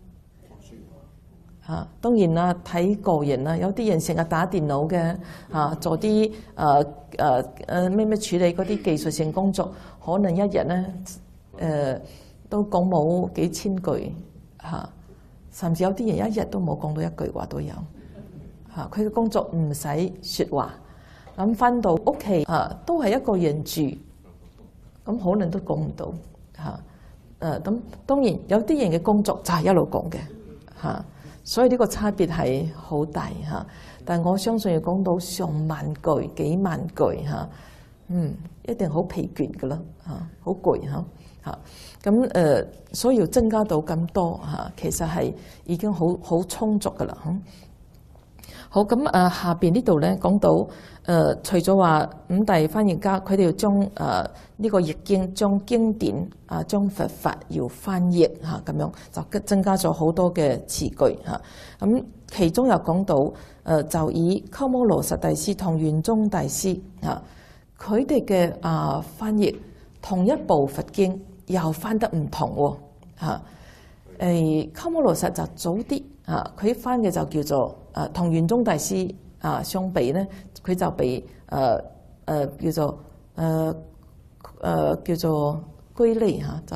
啊，當然啦，睇個人啦，有啲人成日打電腦嘅，啊，做啲誒誒誒咩咩處理嗰啲技術性工作，可能一日咧誒都講冇幾千句嚇，甚至有啲人一日都冇講到一句話都有嚇。佢嘅工作唔使説話，咁翻到屋企啊都係一個人住，咁可能都講唔到嚇。誒咁當然有啲人嘅工作就係一路講嘅嚇。所以呢個差別係好大嚇，但係我相信要講到上萬句、幾萬句嚇，嗯，一定好疲倦㗎啦嚇，好攰嚇嚇。咁誒，所以要增加到咁多嚇，其實係已經好好充足㗎啦嚇。好咁誒，下邊呢度咧講到誒、呃，除咗話五大翻譯家，佢哋要將誒呢個譯經，將經典啊，將佛法要翻譯嚇，咁樣就增加咗好多嘅詞句嚇。咁、啊、其中又講到誒、呃，就以鳩摩羅什大師同玄宗大師嚇，佢哋嘅啊翻譯同一部佛經又翻得唔同喎嚇。誒鳩摩羅什就早啲啊，佢翻嘅就叫做。誒同玄宗大師啊相比咧，佢就被誒誒叫做誒誒叫做居利嚇，就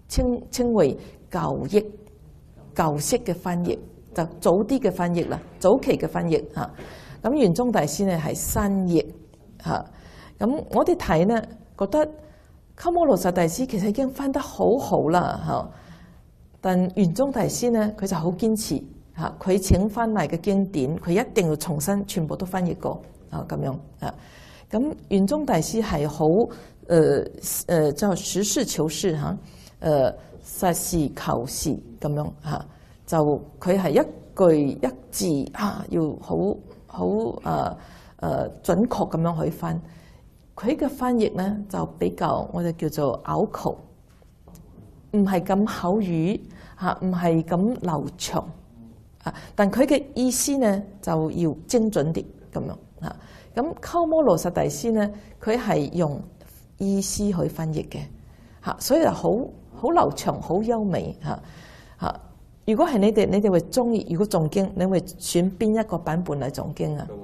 稱稱為舊譯、舊式嘅翻譯，就早啲嘅翻譯啦，早期嘅翻譯嚇。咁玄宗大師咧係新譯嚇。咁我哋睇呢，覺得鳩摩羅什大師其實已經翻得好好啦嚇。但玄宗大師呢，佢就好堅持嚇，佢請翻嚟嘅經典，佢一定要重新全部都翻譯過啊咁樣啊。咁玄宗大師係好誒誒，叫實事求是嚇，誒實事求是咁樣嚇。就佢係一句一字啊，要好好誒誒準確咁樣去翻。佢嘅翻譯咧就比較我哋叫做拗口，唔係咁口語嚇，唔係咁流暢啊。但佢嘅意思咧就要精準啲咁樣嚇。咁鳩摩羅什大師咧，佢係用意思去翻譯嘅嚇，所以就好好流暢、好優美嚇嚇。如果係你哋，你哋會中意？如果誦經，你會選邊一個版本嚟誦經啊？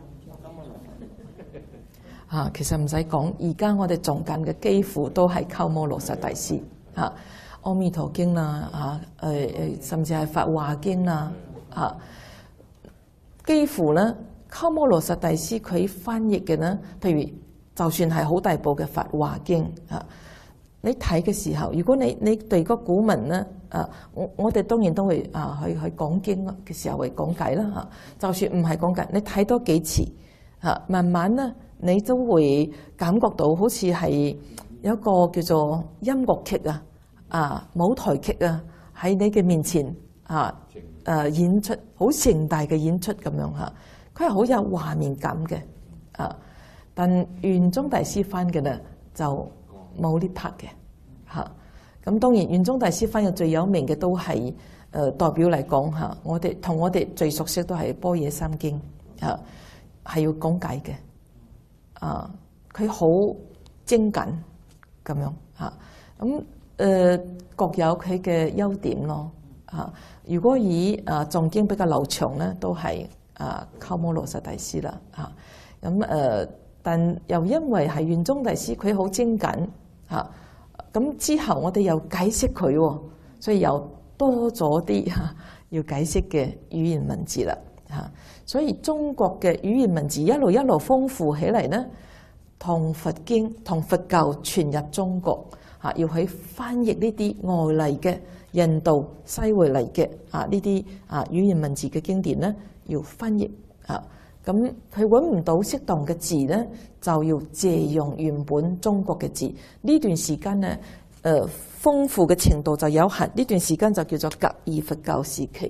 啊，其實唔使講，而家我哋誦緊嘅幾乎都係鳩摩羅什大師嚇，《阿彌陀經》啦，啊誒誒，甚至係《法華經》啦，啊，幾乎咧鳩摩羅什大師佢翻譯嘅咧，譬如就算係好大部嘅《法華經》啊，你睇嘅時候，如果你你對個古文咧，啊，我我哋當然都會啊去去講經嘅時候會講解啦嚇，就算唔係講解，你睇多幾次嚇，慢慢咧。你都會感覺到好似係有一個叫做音樂劇啊、啊舞台劇啊喺你嘅面前啊誒演出，好盛大嘅演出咁樣嚇，佢係好有畫面感嘅啊。但玄宗大師翻嘅咧就冇呢 part 嘅嚇。咁當然玄宗大師翻嘅最有名嘅都係誒代表嚟講嚇，我哋同我哋最熟悉都係《般若三經》嚇，係要講解嘅。啊！佢好精簡咁樣嚇，咁、啊、誒各有佢嘅優點咯嚇、啊。如果以啊誦經比較流暢咧，都係啊鳩摩羅什大師啦嚇。咁、啊、誒、啊，但又因為係玄宗大師，佢好精簡嚇。咁、啊、之後我哋又解釋佢，所以又多咗啲嚇要解釋嘅語言文字啦。嚇，所以中國嘅語言文字一路一路豐富起嚟呢，同佛經同佛教傳入中國嚇，要去翻譯呢啲外嚟嘅印度西回嚟嘅啊呢啲啊語言文字嘅經典呢，要翻譯啊，咁佢揾唔到適當嘅字呢，就要借用原本中國嘅字。呢段時間呢，誒豐富嘅程度就有限，呢段時間就叫做格義佛教時期。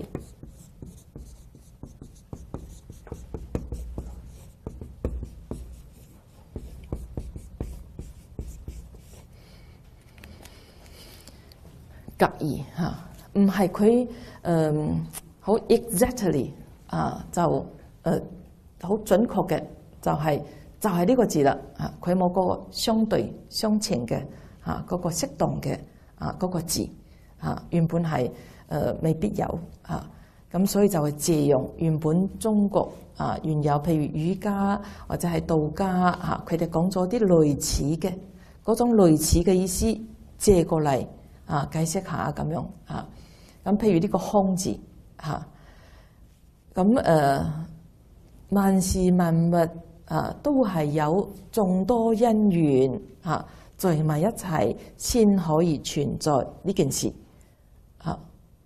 格義嚇，唔係佢誒好 exactly 啊，就誒好準確嘅，就係就係呢個字啦嚇。佢冇嗰個相對相稱嘅嚇，嗰個適當嘅啊嗰個字嚇，原本係誒未必有嚇，咁所以就係借用原本中國啊原有，譬如儒家或者係道家嚇，佢哋講咗啲類似嘅嗰種類似嘅意思借過嚟。啊，解釋下咁樣啊，咁譬如呢個空字嚇，咁、啊、誒、呃、萬事萬物啊都係有眾多因緣嚇聚埋一齊先可以存在呢件事嚇，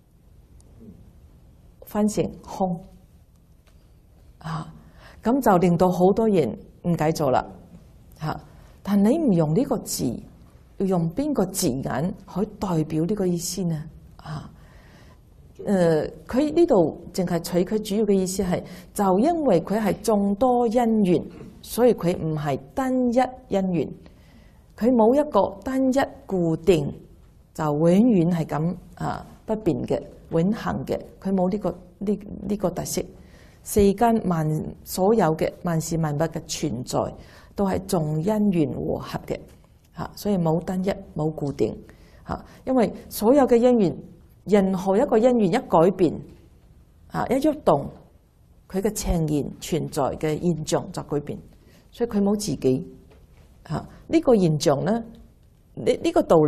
翻成空啊，咁就令到好多人誤解咗啦嚇。但你唔用呢個字。要用邊個字眼可以代表呢個意思呢？啊，誒、呃，佢呢度淨係取佢主要嘅意思係，就因為佢係眾多因緣，所以佢唔係單一因緣，佢冇一個單一固定，就永遠係咁啊不變嘅永恆嘅，佢冇呢個呢呢、呢個特色。世間萬所有嘅萬事萬物嘅存在，都係眾因緣和合嘅。嚇，所以冇單一冇固定嚇，因為所有嘅因緣，任何一個因緣一改變嚇一喐動，佢嘅呈現存在嘅現象就改變，所以佢冇自己嚇。呢個現象咧，呢呢個道理咧，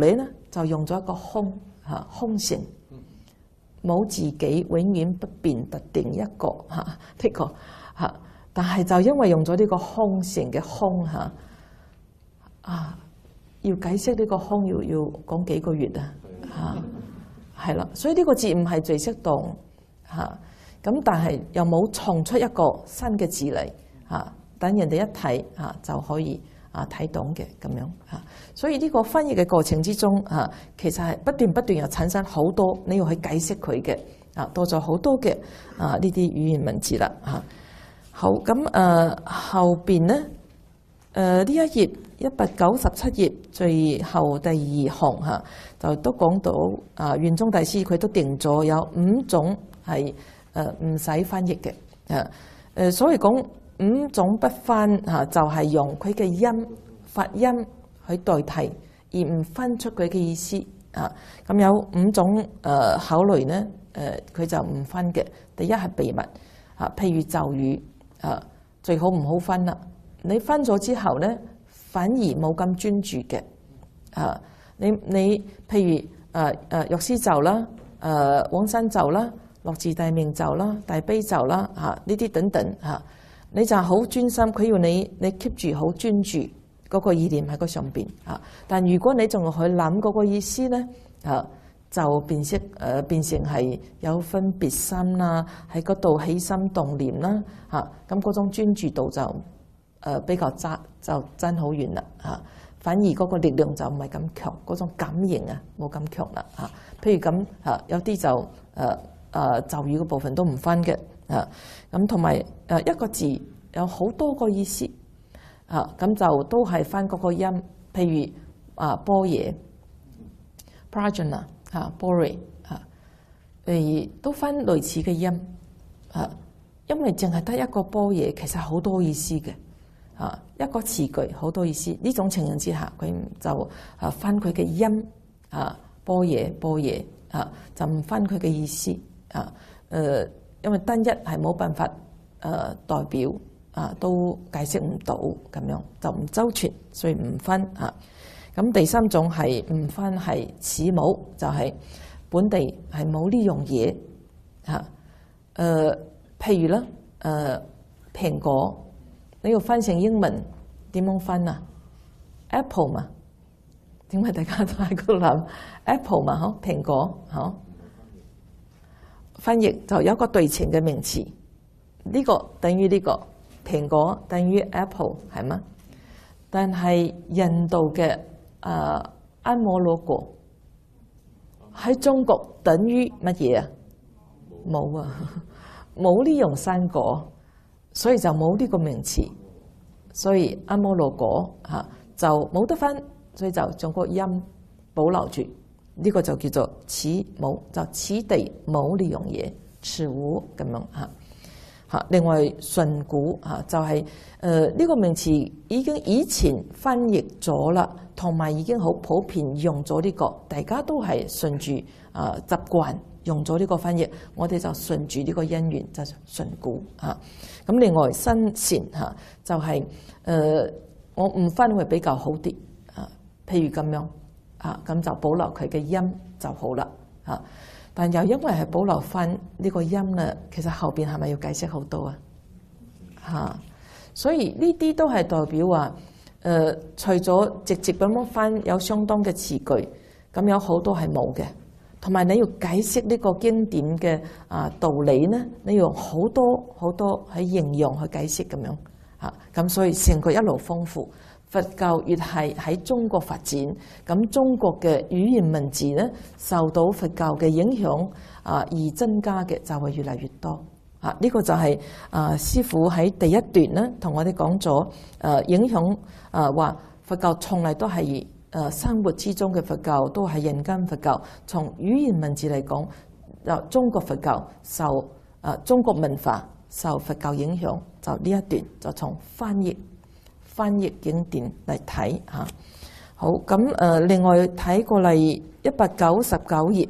就用咗一個空嚇空性，冇自己永遠不變特定一個嚇呢個嚇，但係就因為用咗呢個空性嘅空嚇啊，要解釋呢個空要要講幾個月啊嚇，係啦，所以呢個字唔係最適當嚇，咁但係又冇創出一個新嘅字嚟嚇，等人哋一睇嚇就可以啊睇懂嘅咁樣嚇，所以呢個翻譯嘅過程之中嚇，其實係不斷不斷又產生好多你要去解釋佢嘅啊，多咗好多嘅啊呢啲語言文字啦嚇。好咁誒後邊咧誒呢一頁一百九十七頁最後第二行嚇，就都講到啊玄宗大師佢都定咗有五種係誒唔使翻譯嘅誒誒，所以講。五種不翻嚇，就係用佢嘅音發音去代替，而唔分出佢嘅意思啊。咁有五種誒考慮咧，誒佢就唔分嘅。第一係秘密嚇，譬如咒語啊，最好唔好分啦。你分咗之後咧，反而冇咁專注嘅啊。你你譬如誒誒藥師咒啦，誒往生咒啦，六字大明咒啦，大悲咒啦嚇，呢啲等等嚇。你就好專心，佢要你你 keep 住好專注嗰個意念喺個上邊啊。但如果你仲去諗嗰個意思咧啊，就變色誒變成係有分別心啦，喺嗰度起心動念啦嚇。咁嗰種專注度就誒比較差，就爭好遠啦嚇。反而嗰個力量就唔係咁強，嗰種感應啊冇咁強啦嚇。譬如咁嚇，有啲就誒誒咒語嘅部分都唔分嘅。啊，咁同埋誒一個字有好多個意思，啊咁就都係翻嗰個音，譬如啊般若、prajna 嚇、般若嚇，誒都翻類似嘅音，啊，因為淨係得一個般若，其實好多意思嘅，啊一個詞句好多意思，呢種情形之下，佢就啊翻佢嘅音，啊般若般若，啊就唔翻佢嘅意思，啊誒。因為單一係冇辦法誒、呃、代表啊，都解釋唔到咁樣，就唔周全，所以唔分啊。咁第三種係唔分係似冇，就係、是、本地係冇呢樣嘢嚇。誒、啊，譬如咧誒蘋果，你要翻成英文點樣分啊 ？Apple 嘛？點解大家都喺度諗 Apple 嘛？嗬，蘋果嗬。翻譯就有一個對稱嘅名詞，呢、這個等於呢、這個蘋果等於 Apple 係嗎？但係印度嘅啊安摩羅果喺中國等於乜嘢啊？冇啊，冇呢樣生果，所以就冇呢個名詞，所以安摩羅果嚇就冇得分，所以就將個音保留住。呢個就叫做此冇，就此地冇呢樣嘢，此無咁樣嚇嚇。另外順古嚇就係誒呢個名詞已經以前翻譯咗啦，同埋已經好普遍用咗呢個，大家都係順住啊習慣用咗呢個翻譯，我哋就順住呢個因緣就順古嚇。咁另外新善嚇就係誒我唔翻會比較好啲啊，譬如咁樣。啊，咁就保留佢嘅音就好啦。啊，但又因為係保留翻呢個音咧，其實後邊係咪要解釋好多啊？嚇，所以呢啲都係代表話，誒、呃，除咗直接咁樣翻有相當嘅詞句，咁有好多係冇嘅。同埋你要解釋呢個經典嘅啊道理咧，你要用好多好多喺形容去解釋咁樣。嚇，咁所以成個一路豐富。佛教越係喺中國發展，咁中國嘅語言文字咧受到佛教嘅影響啊，而增加嘅就會越嚟越多啊！呢、這個就係、是、啊師父喺第一段咧同我哋講咗，誒影響啊話佛教從嚟都係誒生活之中嘅佛教，都係人間佛教。從語言文字嚟講，就中國佛教受啊中國文化受佛教影響，就呢一段就從翻譯。翻譯經典嚟睇嚇，好咁誒、呃。另外睇過嚟一百九十九頁，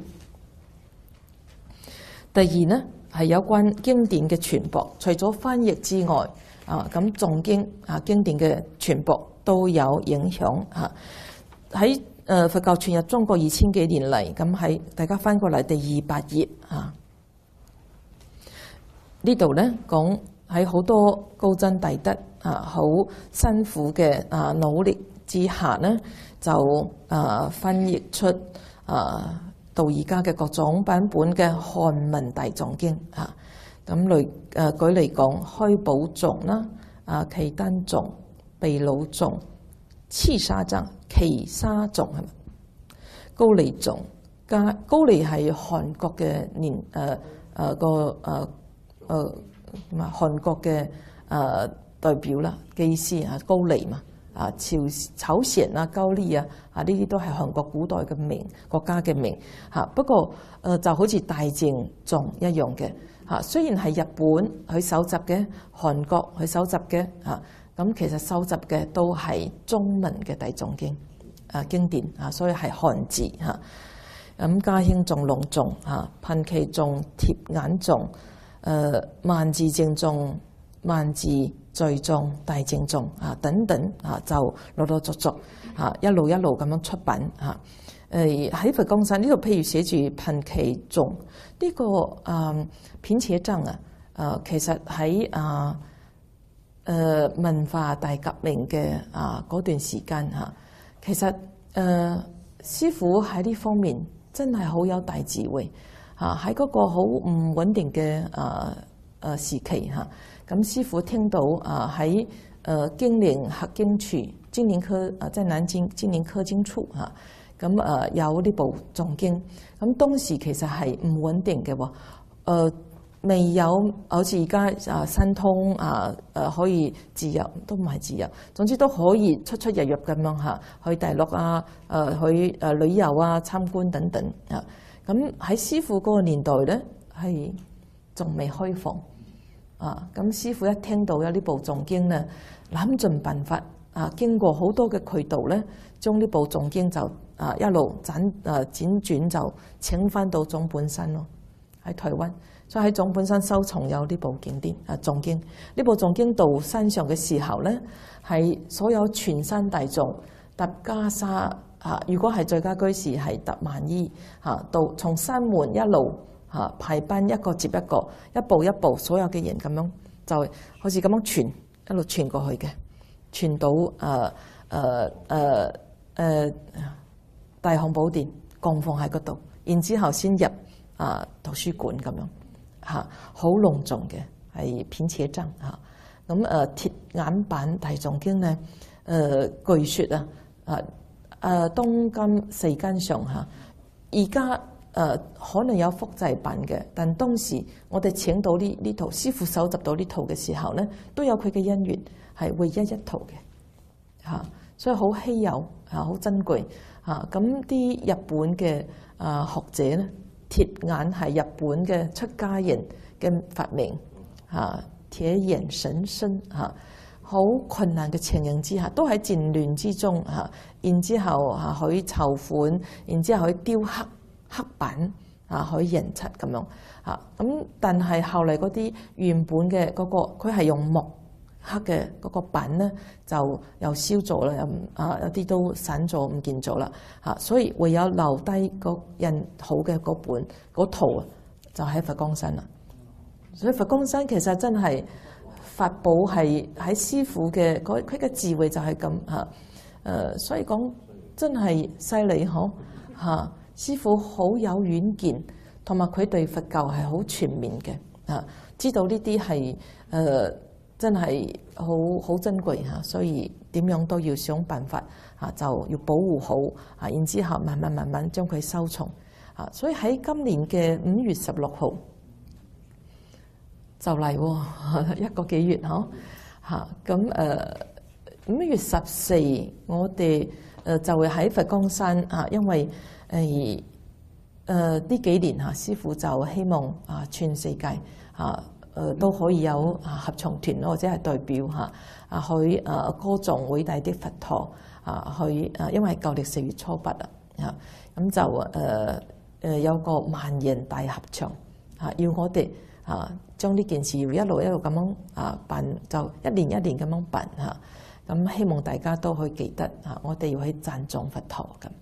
第二呢係有關經典嘅傳播，除咗翻譯之外，啊咁誦經啊經典嘅傳播都有影響嚇。喺誒佛教傳入中國二千幾年嚟，咁喺大家翻過嚟第二百頁啊，呢度咧講喺好多高僧大德啊，好辛苦嘅啊努力之下咧，就啊翻譯出啊到而家嘅各種版本嘅漢文大藏經啊。咁類誒舉嚟講，開寶頌啦、啊契丹頌、秘魯頌、刺沙藏、奇沙頌係咪？高麗頌加高麗係韓國嘅年誒誒個誒誒點啊？韓國嘅誒代表啦，機師啊高麗嘛啊朝朝鮮啊高麗啊啊呢啲都係韓國古代嘅名國家嘅名嚇。不過誒、呃、就好似大淨頌一樣嘅。嚇，雖然係日本去搜集嘅，韓國去搜集嘅嚇，咁其實收集嘅都係中文嘅大藏經啊經典啊，所以係漢字嚇。咁嘉興頌、龍頌嚇、貧奇頌、貼眼頌、誒萬字淨頌、萬字序頌、大淨頌啊等等啊，就陸陸續續嚇一路一路咁樣出品嚇。誒喺佛光山呢度，譬如寫住貧奇頌呢個誒片且僧啊，誒其實喺啊誒文化大革命嘅啊嗰段時間嚇，其實誒、呃、師父喺呢方面真係好有大智慧嚇，喺嗰個好唔穩定嘅誒誒時期嚇，咁師父聽到啊喺誒金陵合經處金陵科啊，在南京金陵科經處嚇。咁誒有呢部藏經，咁當時其實係唔穩定嘅喎，誒、呃、未有好似而家啊新通啊誒可以自由，都唔係自由，總之都可以出出入入咁樣嚇，去大陸啊誒去誒旅遊啊參觀等等啊。咁喺師父嗰個年代咧係仲未開放啊，咁師父一聽到有呢部藏經咧，諗盡辦法啊，經過好多嘅渠道咧，將呢部藏經就啊一路輾啊輾轉就請翻到總本山咯，喺台灣，所以喺總本山收藏有呢部經典啊藏經。呢部藏經到山上嘅時候咧，係所有全山大眾搭袈裟啊，如果係在家居士係搭萬衣嚇，到從山門一路嚇排班一個接一個，一步一步，所有嘅人咁樣就好似咁樣傳一路傳過去嘅，傳到誒誒誒誒大雄寶殿供奉喺嗰度，然之後先入啊圖書館咁樣嚇，好隆重嘅係片且僧嚇。咁誒鐵眼版大藏經咧，誒據說啊啊誒當今世間上嚇，而家誒可能有複製版嘅，但當時我哋請到呢呢套師父搜集到呢套嘅時候咧，都有佢嘅因緣，係唯一一套嘅嚇，所以好稀有嚇，好珍貴嚇。咁啲日本嘅啊學者咧，鐵眼係日本嘅出家人嘅發明嚇，鐵眼神身嚇，好困難嘅情形之下，都喺戰亂之中嚇，然之後嚇可以籌款，然之後可以雕刻黑板啊，可以印刷咁樣嚇。咁但係後嚟嗰啲原本嘅嗰個，佢係用木刻嘅嗰個板咧，就又燒咗啦，又唔啊有啲都散咗唔見咗啦嚇。所以唯有留低個印好嘅嗰本嗰套啊，就喺佛光山啦。所以佛光山其實真係法寶係喺師父嘅佢嘅智慧就係咁嚇。誒，所以講真係犀利嗬嚇。師父好有遠見，同埋佢對佛教係好全面嘅啊，知道呢啲係誒真係好好珍貴嚇，所以點樣都要想辦法嚇，就要保護好啊，然之後慢慢慢慢將佢收藏啊。所以喺今年嘅五月十六號就嚟喎，一個幾月嗬嚇。咁誒五月十四我哋誒就會喺佛光山啊，因為誒誒呢幾年嚇，師父就希望啊全世界嚇誒都可以有啊合唱團或者係代表嚇啊去誒歌頌偉大的佛陀啊，去誒因為舊曆四月初八啊嚇，咁就誒誒有個萬人大合唱嚇，要我哋啊將呢件事要一路一路咁樣啊辦，就一年一年咁樣辦嚇。咁希望大家都可以記得嚇，我哋要去讚頌佛陀咁。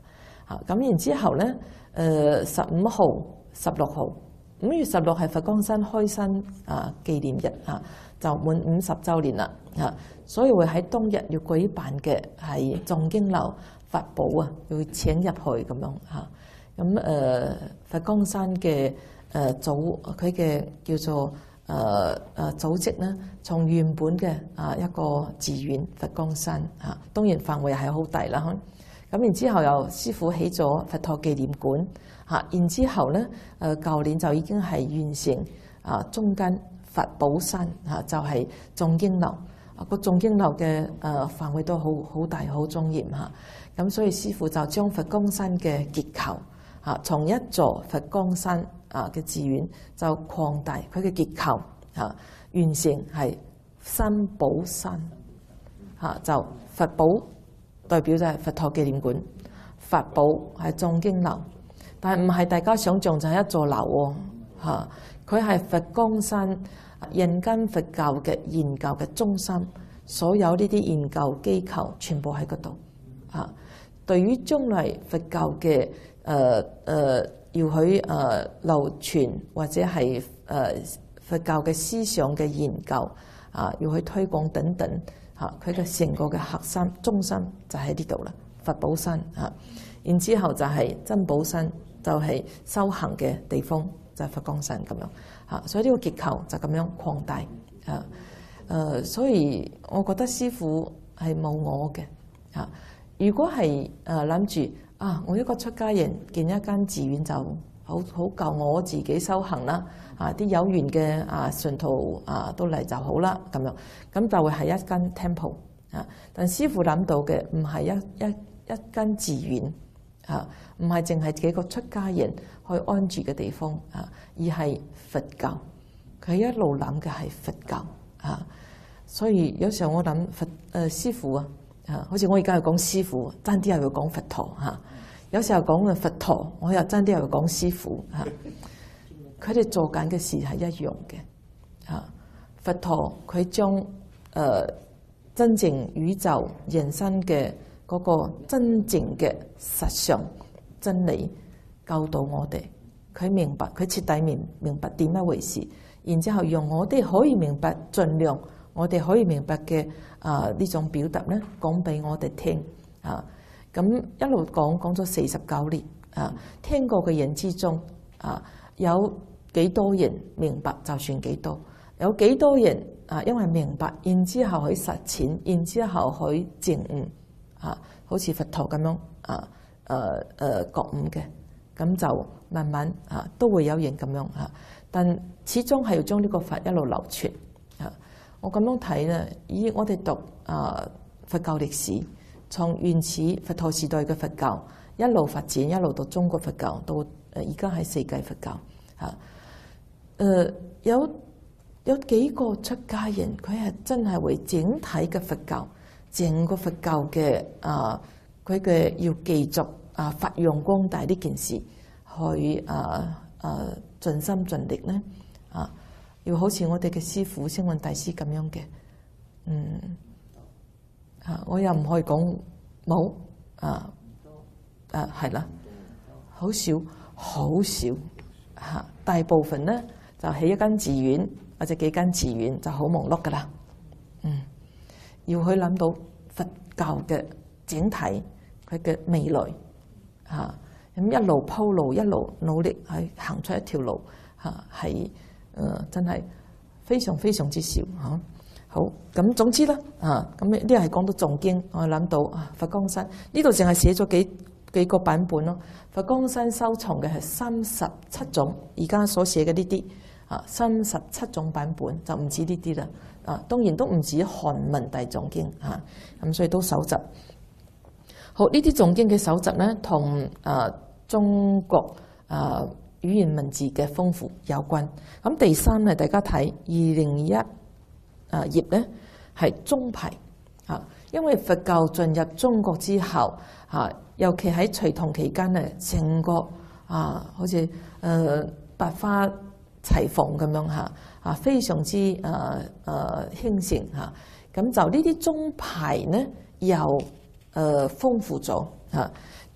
嚇。咁然之後咧，誒十五號、十六號，五月十六係佛光山開山啊紀念日嚇，就滿五十週年啦嚇，所以會喺當日要舉辦嘅係誦經樓法寶啊，要請入去咁樣嚇。咁誒佛光山嘅誒組佢嘅叫做誒誒組織咧，從原本嘅啊一個寺院佛光山嚇，當然範圍係好大啦。咁然之後又師父起咗佛陀紀念館嚇，然之後咧誒舊年就已經係完成啊中間佛寶山嚇，就係誦經樓啊，個誦經樓嘅誒範圍都好好大好莊嚴嚇。咁所以師父就將佛光山嘅結構嚇，從一座佛光山啊嘅寺院就擴大佢嘅結構嚇，完成係三寶山嚇，就佛寶代表就係佛陀紀念館，法寶係誦經樓，但係唔係大家想象就係一座樓喎嚇，佢係佛光山人間佛教嘅研究嘅中心，所有呢啲研究機構全部喺嗰度嚇。對於將來佛教嘅誒誒要去誒流傳或者係誒佛教嘅思想嘅研究啊，要去推廣等等嚇，佢嘅成個嘅核心中心就喺呢度啦，佛寶山嚇。然之後就係珍寶山，就係修行嘅地方，就係佛光山咁樣嚇。所以呢個結構就咁樣擴大啊誒，所以我覺得師父係冇我嘅嚇。如果係誒諗住啊，我一個出家人建一間寺院就好好夠我自己修行啦，啊啲有緣嘅啊信徒啊都嚟就好啦咁樣，咁就會係一間 temple 啊。但師父諗到嘅唔係一一一間寺院啊，唔係淨係幾個出家人去安住嘅地方啊，而係佛教。佢一路諗嘅係佛教啊，所以有時候我諗佛誒、呃、師父啊。啊，好似我而家又講師父，爭啲又要講佛陀嚇。有時候講嘅佛陀，我又爭啲又要講師父嚇。佢哋做緊嘅事係一樣嘅嚇。佛陀佢將誒真正宇宙人生嘅嗰個真正嘅實相真理教導我哋，佢明白，佢徹底明明白點一回事，然之後用我哋可以明白，盡量我哋可以明白嘅。啊！呢種表達咧，講俾我哋聽啊！咁一路講講咗四十九年啊，聽過嘅人之中啊，有幾多人明白就算幾多，有幾多人啊，因為明白，然之後去實踐，然之後去證悟啊，好似佛陀咁樣啊，誒誒覺悟嘅，咁就慢慢啊，都會有人咁樣嚇，但始終係要將呢個法一路流傳。我咁樣睇咧，以我哋讀啊佛教歷史，從原始佛陀時代嘅佛教一路發展，一路到中國佛教，到誒而家係世界佛教嚇。誒、呃、有有幾個出家人，佢係真係為整體嘅佛教，整個佛教嘅啊，佢嘅要繼續啊發揚光大呢件事，去啊啊盡心盡力咧啊！要好似我哋嘅師父星雲大師咁樣嘅，嗯，啊，我又唔可以講冇，啊，啊係啦，好少，好少，嚇，大部分咧就起一間寺院或者幾間寺院就好忙碌噶啦，嗯，要去諗到佛教嘅整體佢嘅未來，嚇，咁一路鋪路，一路努力去行出一條路，嚇係。誒、呃、真係非常非常之少嚇、啊。好咁總之啦，啊咁呢啲係講到誦經，我諗到啊佛光山呢度淨係寫咗幾幾個版本咯。佛光山收藏嘅係三十七種，而家所寫嘅呢啲啊三十七種版本就唔止呢啲啦。啊當然都唔止韓文大誦經嚇，咁、啊、所以都搜集。好呢啲誦經嘅搜集咧，同啊中國啊。語言文字嘅豐富有關。咁第三係大家睇二零一啊頁咧係宗派啊，因為佛教進入中國之後啊，尤其喺隋唐期間咧，成個啊好似誒、呃、百花齊放咁樣嚇啊，非常之誒誒興盛嚇。咁、啊、就呢啲宗派咧又誒豐富咗嚇。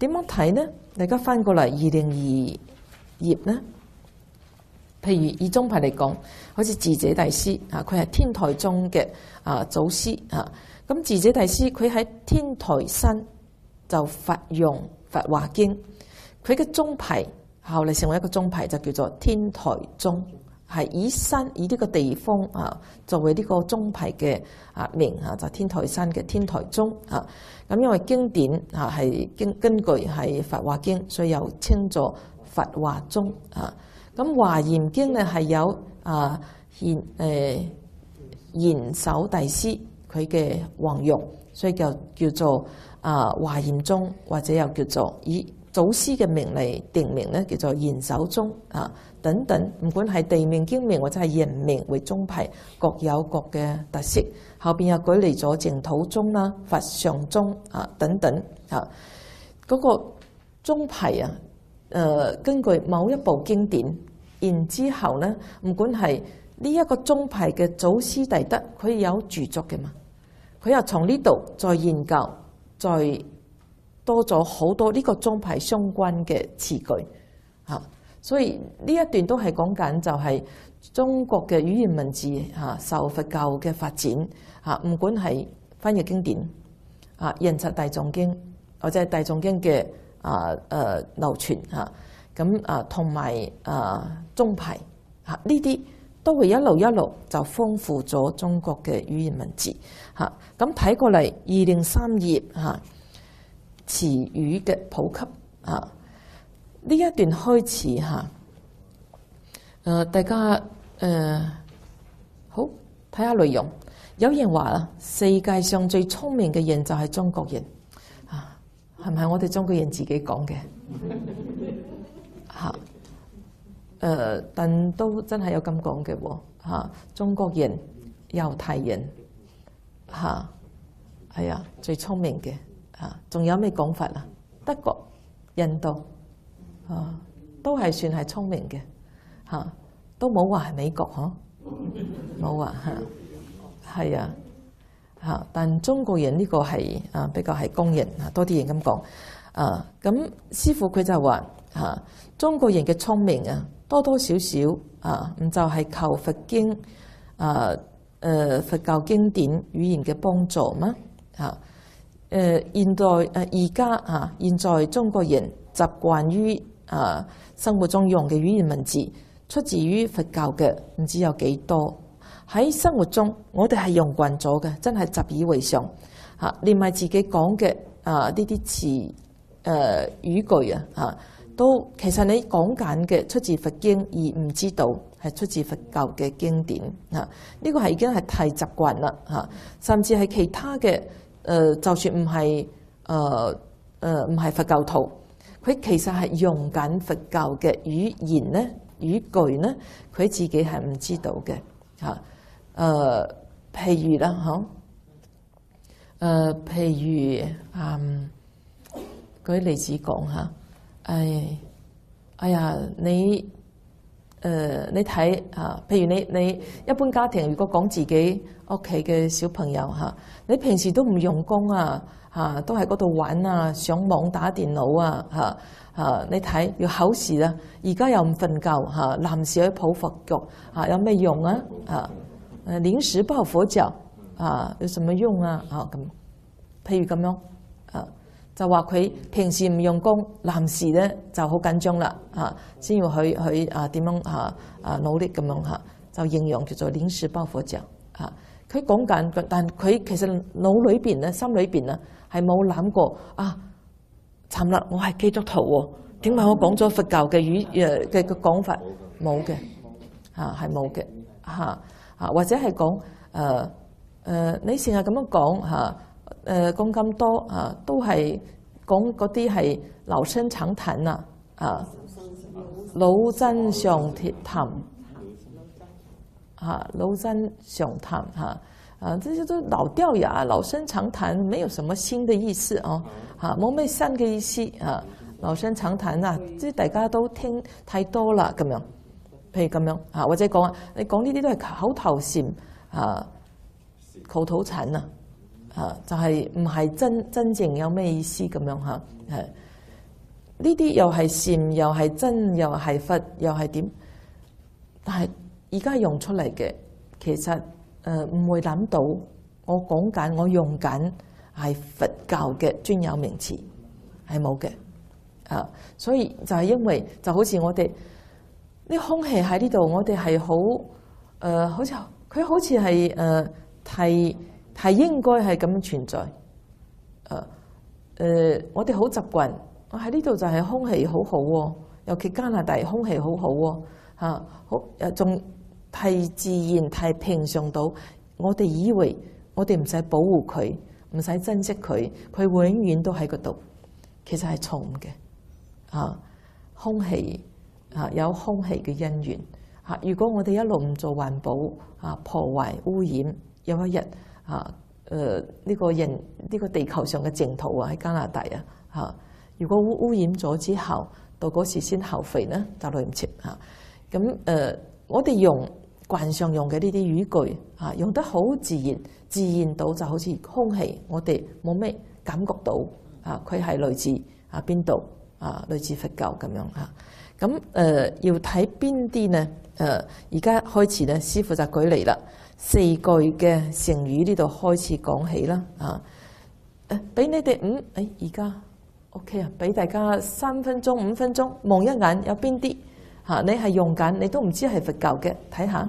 點樣睇呢？大家翻過嚟二零二頁呢？譬如以宗派嚟講，好似智者大師啊，佢係天台宗嘅啊祖師啊。咁智者大師佢喺天台山就發用法華經，佢嘅宗派後嚟成為一個宗派，就叫做天台宗，係以山以呢個地方啊作為呢個宗派嘅啊名啊，就天台山嘅天台宗啊。咁因為經典啊係根根據係法華經，所以又稱作法華宗啊。咁華嚴經咧係有啊賢誒賢首大師佢嘅弘揚，所以就叫做啊華嚴宗，或者又叫做以祖師嘅名嚟定名咧，叫做賢首宗啊等等。唔管係地名經名或者係人名為宗派，各有各嘅特色。後邊又舉例咗淨土宗啦、法相宗啊等等啊。嗰、那個宗派啊，誒、呃、根據某一部經典，然之後咧，唔管係呢一個宗派嘅祖師弟德，佢有著作嘅嘛，佢又從呢度再研究，再多咗好多呢個宗派相關嘅詞句嚇，所以呢一段都係講緊就係中國嘅語言文字嚇受佛教嘅發展嚇，唔管係翻譯經典啊、印刷大藏經或者係大藏經嘅啊誒流傳嚇，咁啊同埋啊宗派嚇呢啲都會一路一路就豐富咗中國嘅語言文字嚇。咁睇過嚟二零三頁嚇。詞語嘅普及啊，呢一段開始嚇，誒、呃、大家誒、呃、好睇下內容。有人話啦，世界上最聰明嘅人就係中國人啊，係唔係我哋中國人自己講嘅嚇？誒、呃，但都真係有咁講嘅喎嚇，中國人、猶太人嚇係啊，最聰明嘅。啊，仲有咩講法啊？德國、印度啊，都係算係聰明嘅嚇，都冇話係美國嗬，冇話嚇，係啊嚇。但中國人呢個係啊比較係公認啊，多啲人咁講啊。咁師父佢就話嚇，中國人嘅聰明啊，多多少少啊，唔就係求佛經啊誒佛教經典語言嘅幫助嗎？嚇？誒、呃、現在誒而家啊，現在中國人習慣於啊生活中用嘅語言文字，出自於佛教嘅唔知有幾多。喺生活中，我哋係用慣咗嘅，真係習以為常嚇。連埋自己講嘅啊呢啲詞誒語句啊嚇，都其實你講緊嘅出自佛經，而唔知道係出自佛教嘅經典嚇。呢、這個係已經係太習慣啦嚇，甚至係其他嘅。誒、呃，就算唔係誒誒唔係佛教徒，佢其實係用緊佛教嘅語言咧、語句咧，佢自己係唔知道嘅嚇。誒、呃，譬如啦，嗬，誒，譬如嗯，舉例子講嚇，誒，哎呀，你誒、呃、你睇嚇，譬如你你一般家庭如果講自己屋企嘅小朋友嚇，你平時都唔用功啊嚇，都喺嗰度玩啊，上網打電腦啊嚇嚇，你睇要考試啦，而家又唔瞓覺嚇，臨時去抱佛腳嚇，有咩用啊嚇？誒臨時抱佛腳啊，有什麼用啊嚇咁？譬如咁樣啊，就話佢平時唔用功，臨時咧就好緊張啦嚇，先要去去啊點樣嚇啊努力咁樣嚇，就形容叫做臨時抱佛腳嚇。佢講緊，但佢其實腦裏邊咧、心裏邊啊，係冇諗過啊！尋日我係基督徒喎，點解我講咗佛教嘅語誒嘅嘅講法冇嘅嚇，係冇嘅嚇嚇，或者係講誒誒，你成日咁樣講嚇誒講咁多啊，都係講嗰啲係老生常談啊啊，老生常談。啊，老生常談哈，啊，這些都老掉牙、老生常談，沒有什麼新的意思哦，嚇冇咩新嘅意思啊，老生常談啊，即係大家都聽太多啦咁樣，譬如咁樣啊，或者講啊，你講呢啲都係口頭禪啊，口頭禪啊，啊，就係唔係真真正有咩意思咁樣嚇，係呢啲又係禪，又係真，又係佛，又係點？但係而家用出嚟嘅，其實誒唔會諗到，我講緊，我用緊係佛教嘅專有名詞，係冇嘅。啊，所以就係因為就好似我哋啲空氣喺呢度，我哋係好誒，好似佢好似係誒係係應該係咁樣存在。誒、呃、誒、呃，我哋好習慣，我喺呢度就係空氣好好喎，尤其加拿大空氣好好喎，嚇好誒，仲係自然係平常到，我哋以為我哋唔使保護佢，唔使珍惜佢，佢永遠都喺嗰度，其實係錯誤嘅。啊，空氣啊，有空氣嘅因緣啊。如果我哋一路唔做環保啊，破壞污染，有一日啊，誒、呃、呢、這個人呢、這個地球上嘅淨土啊，喺加拿大啊，嚇，如果污污染咗之後，到嗰時先後悔呢，就來唔切嚇。咁、啊、誒、呃，我哋用慣常用嘅呢啲語句啊，用得好自然，自然到就好似空氣，我哋冇咩感覺到啊，佢係來自啊邊度？啊，類似佛教咁樣嚇，咁誒、呃、要睇邊啲呢？誒而家開始咧，師父就舉例啦，四句嘅成語呢度開始講起啦，啊誒，俾你哋五誒而家 OK 啊，俾大家三分鐘、五分鐘望一眼有邊啲嚇？你係用緊，你都唔知係佛教嘅，睇下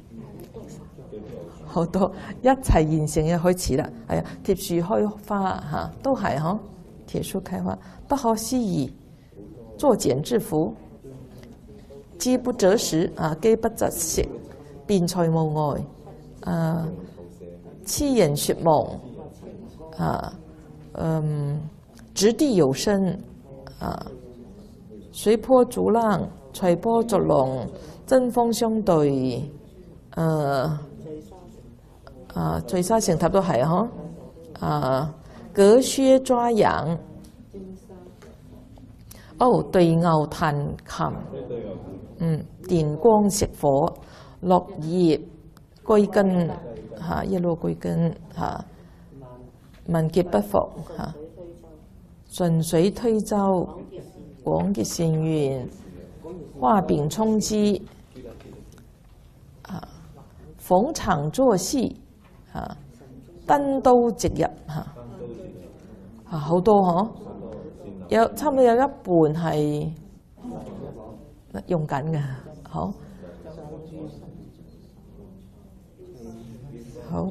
好多一齊完成嘅開始啦，係啊，鐵樹開花嚇，都係嗬，鐵樹開花，不可思議。作繭之福，飢不擇食啊，飢不擇食，辯才無礙啊，痴人說夢啊，嗯，擲地有聲啊，隨波逐浪，隨波逐浪，針鋒相對，誒啊，聚沙成塔都係嗬，啊，隔靴抓癢。哦，對牛彈琴，嗯，電光石火，落葉歸根嚇，一路歸根嚇，萬劫不復嚇，順水推舟，廣結善緣，畫餅充飢，啊，逢場作戲，嚇，單刀直入嚇，啊，好多嗬。有差唔多有一半係用緊嘅，好，好，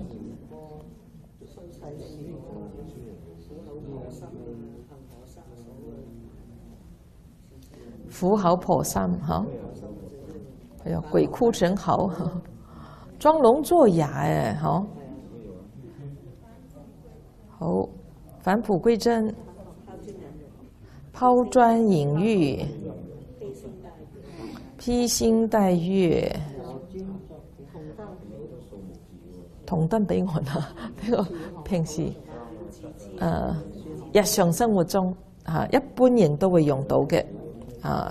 苦口婆心，好，哎呀，鬼哭神嚎，裝聾作啞誒，好，好，返璞歸真。拋磚引玉，披星戴月，同燈彼岸啊！呢個平時誒、呃、日常生活中嚇一般人都會用到嘅啊，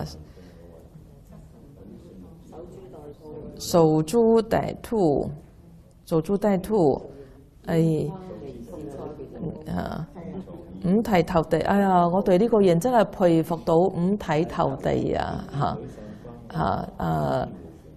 守株待兔，守株待兔，誒啊！五體投地，哎呀！我對呢個人真係佩服到五體投地啊！嚇嚇誒，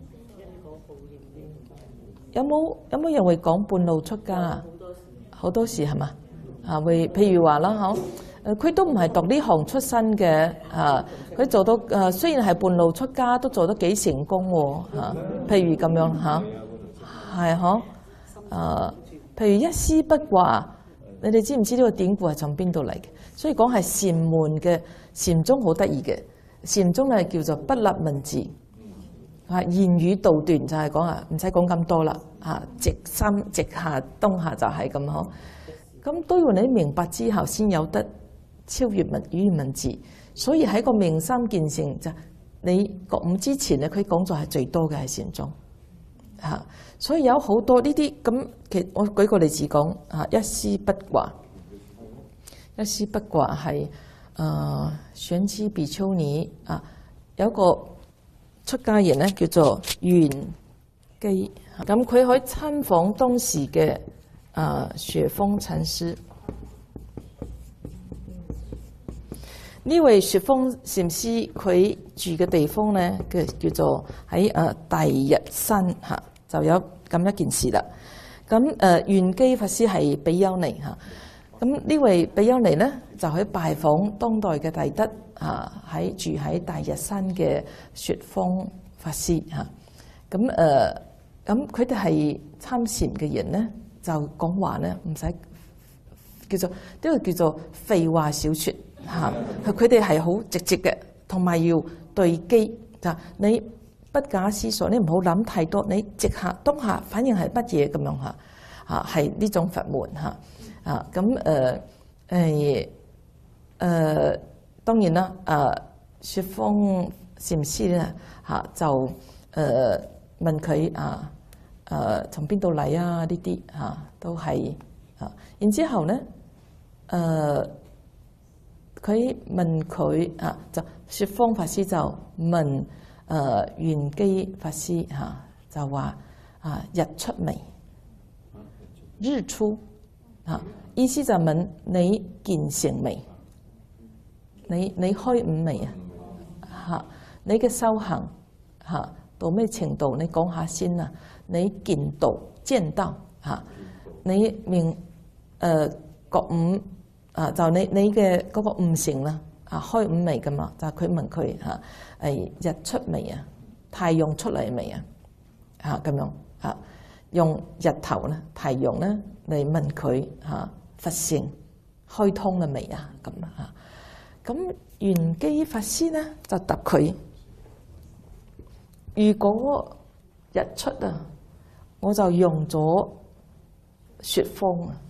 有冇有冇人會講半路出家啊？好多時係嘛啊？會譬如話啦，嗬誒，佢都唔係讀呢行出身嘅啊，佢做到誒，雖然係半路出家，都做得幾成功喎嚇。譬如咁樣嚇，係嗬誒，譬如一絲不掛。你哋知唔知呢個典故係從邊度嚟嘅？所以講係禪門嘅禪宗好得意嘅，禪宗係叫做不立文字，啊言語道斷就係講啊，唔使講咁多啦，啊直心直下當下就係咁嗬。咁都要你明白之後先有得超越文語言文字，所以喺個明心見性就你覺悟之前咧，佢講咗係最多嘅係禪宗。嚇，所以有好多呢啲咁，其我舉個例子講嚇，一絲不掛，一絲不掛係誒玄機比丘尼啊，有一個出家人咧叫做玄機，咁佢可以參訪當時嘅誒雪峰禪師。 呢位雪峰禪師佢住嘅地方咧，嘅叫做喺誒大日山嚇，就有咁一件事啦。咁誒玄機法師係比丘尼嚇，咁呢位比丘尼咧就去拜訪當代嘅大德嚇，喺住喺大日山嘅雪峰法師嚇。咁誒咁佢哋係參禪嘅人咧，就講話咧唔使叫做呢個叫做廢話小説。嚇，佢哋係好直接嘅，同埋要對機。就你不假思索，你唔好諗太多，你直下當下反應係乜嘢咁樣嚇？嚇係呢種法門嚇。啊咁誒誒誒，當然啦。誒雪峰禪師咧嚇就誒、呃、問佢啊誒從邊度嚟啊？呢啲嚇都係啊。然之後咧誒。呃佢問佢啊，就雪峰法師就問誒玄機法師嚇，就話啊日出未？日出啊，意思就問你見成未？你你開悟未啊？嚇，你嘅修行嚇到咩程度？你講下先啊！你見到見到嚇，你明誒覺悟。啊！就你你嘅嗰個悟成啦，啊開悟未㗎嘛？就佢問佢嚇，誒日出未啊？太陽出嚟未啊？嚇咁樣嚇，用日頭咧、太陽咧嚟問佢嚇佛性開通啦未啊？咁啊，咁玄機法師咧就答佢：如果日出啊，我就用咗雪峰啊！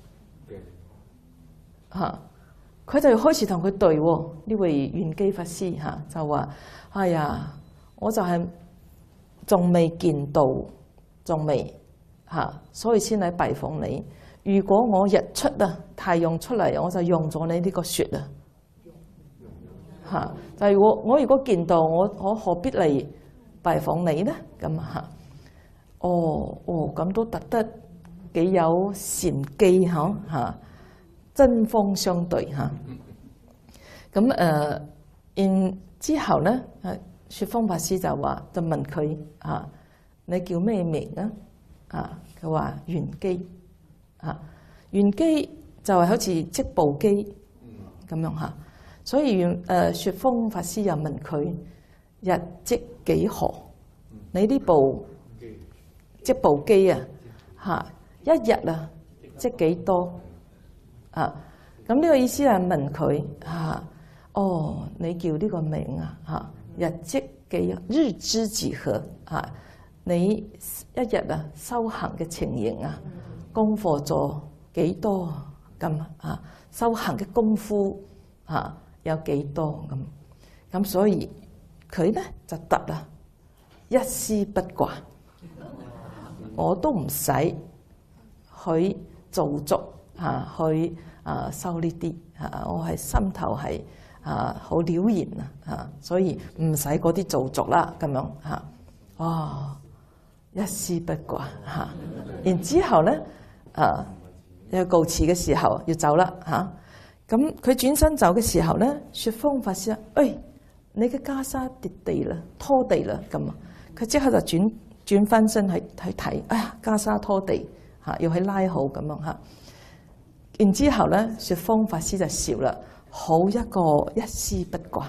嚇！佢就開始同佢對喎，呢位玄機法師嚇就話：哎呀，我就係仲未見到，仲未嚇，所以先嚟拜訪你。如果我日出啊，太陽出嚟，我就用咗你呢個雪啊嚇。就係我我如果見到我，我何必嚟拜訪你呢？咁啊嚇。哦哦，咁都得得幾有禪機嗬嚇。針鋒相對嚇，咁誒，然之後咧，誒雪峰法師就話，就問佢啊，你叫咩名啊？啊，佢話玄機，啊，玄機就係好似織布機咁樣嚇，所以誒雪峰法師又問佢日織幾何？你呢部織布機啊嚇，一日啊織幾多？啊，咁呢個意思係問佢嚇，哦，你叫呢個名啊嚇，日積幾日之幾何啊？你一日啊修行嘅情形啊，功課做幾多咁啊？修行嘅功夫啊有幾多咁？咁所以佢咧就答啦，一絲不掛，我都唔使去做足嚇去。啊，收呢啲啊，我係心頭係啊好了然啊，嚇，所以唔使嗰啲做作啦，咁樣嚇。哦，一絲不掛嚇。然之後咧，啊，有告辭嘅時候要走啦嚇。咁佢轉身走嘅時候咧，雪峰法師啊，誒，你嘅袈裟跌地啦，拖地啦，咁啊，佢即刻就轉轉翻身去去睇，哎呀，袈裟拖地嚇，要去拉好咁樣嚇。然之後咧，雪峰法師就笑啦，好一個一絲不掛。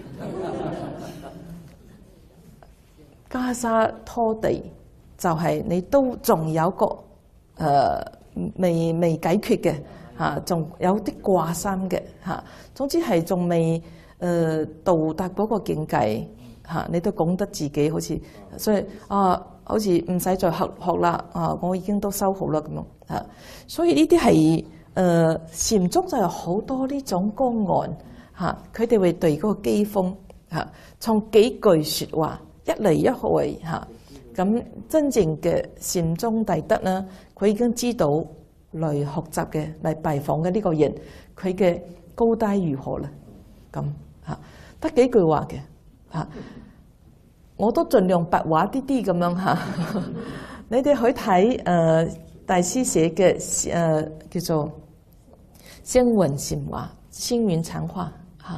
袈裟拖地就係你都仲有個誒、呃、未未解決嘅嚇，仲有啲掛心嘅嚇。總之係仲未誒到達嗰個境界嚇，你都講得自己好似，所以啊，好似唔使再學學啦啊，我已經都修好啦咁樣嚇。所以呢啲係。誒、呃、禪宗就有好多呢種公案嚇，佢哋會對嗰個機鋒嚇，從幾句説話一嚟一回嚇，咁真正嘅禪宗大德咧，佢已經知道嚟學習嘅嚟拜訪嘅呢個人，佢嘅高低如何啦，咁嚇得幾句話嘅嚇，我都盡量白話啲啲咁樣嚇，你哋去睇誒、呃、大師寫嘅誒、呃、叫做。聲聞禪話、星雲禪話嚇，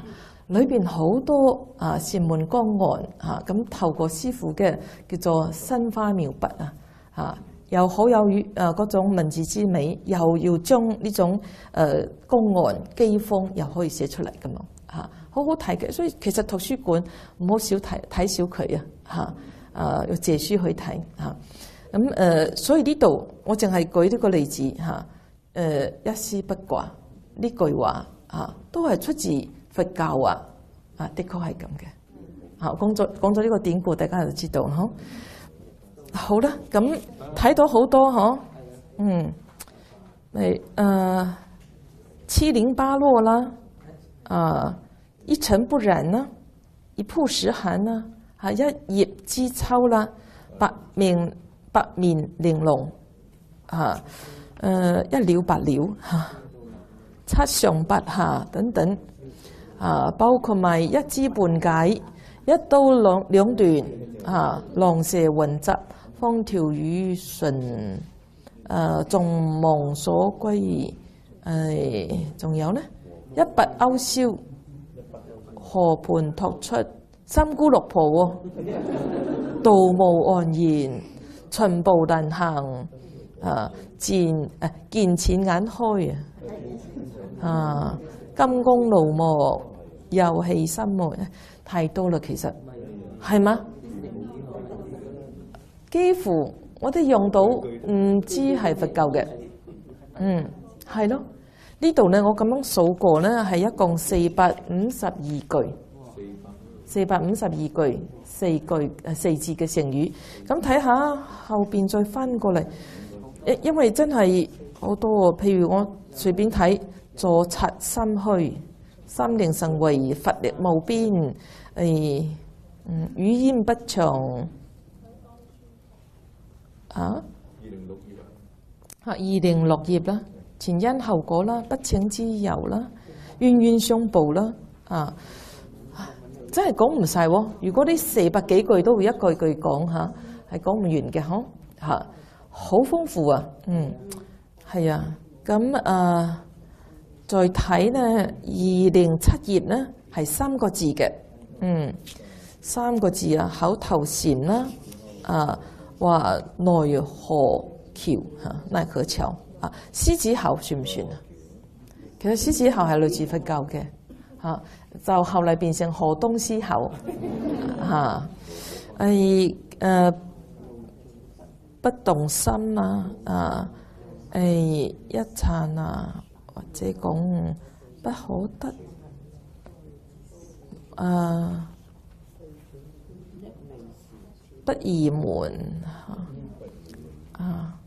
裏邊好多啊善門光岸嚇，咁、啊、透過師父嘅叫做新花妙筆啊嚇，又好有誒嗰種文字之美，又要將呢種誒公案機鋒又可以寫出嚟咁樣嚇，好好睇嘅。所以其實圖書館唔好少睇睇少佢啊嚇，誒要借書去睇嚇。咁、啊、誒、呃，所以呢度我淨係舉呢個例子嚇，誒、啊、一絲不掛呢句話嚇，都係出自佛教啊，啊，的確係咁嘅。好，講咗講咗呢個典故，大家就知道嗬。好啦，咁睇到好多嗬，嗯，誒誒七零八落啦，啊，一塵不染啦，一曝十寒啦，啊，一葉知秋啦，八面八面玲瓏，啊，誒、呃、一了百了嚇，七上八下等等。啊，包括埋一知半解，一刀兩兩斷，啊，狼蛇混雜，風調雨順，誒，眾望所歸，誒，仲有呢，一拔勾銷，河盤托出，三姑六婆喎，道貌岸然，循步難行，啊，見誒見錢眼開啊，啊。金剛怒目，遊戲心愛，太多啦，其實係嗎？幾乎我哋用到唔知係佛教嘅，嗯，係咯。呢度咧，我咁樣數過咧，係一共四百五十二句，四百五十二句，四句誒四字嘅成語。咁睇下後邊再翻過嚟，因因為真係好多，譬如我隨便睇。坐察心虛，心靈神為佛力無邊。誒，嗯，語焉不詳。啊？二零六頁啊！二零六頁啦，前因後果啦，不請之由啦，冤冤相報啦，啊，真係講唔晒喎。如果呢四百幾句都會一句句講嚇，係講唔完嘅嗬嚇，好豐富啊。嗯，係啊，咁啊。再睇呢，二零七頁呢係三個字嘅，嗯，三個字啊，口頭禪啦，啊，話奈何橋嚇，奈何橋啊，獅子吼算唔算啊？其實獅子吼係類似佛教嘅，嚇、啊，就後嚟變成河東獅吼，嚇，誒誒不動心啊，啊，誒一剎啊。或者講不可得，啊，不二門，啊，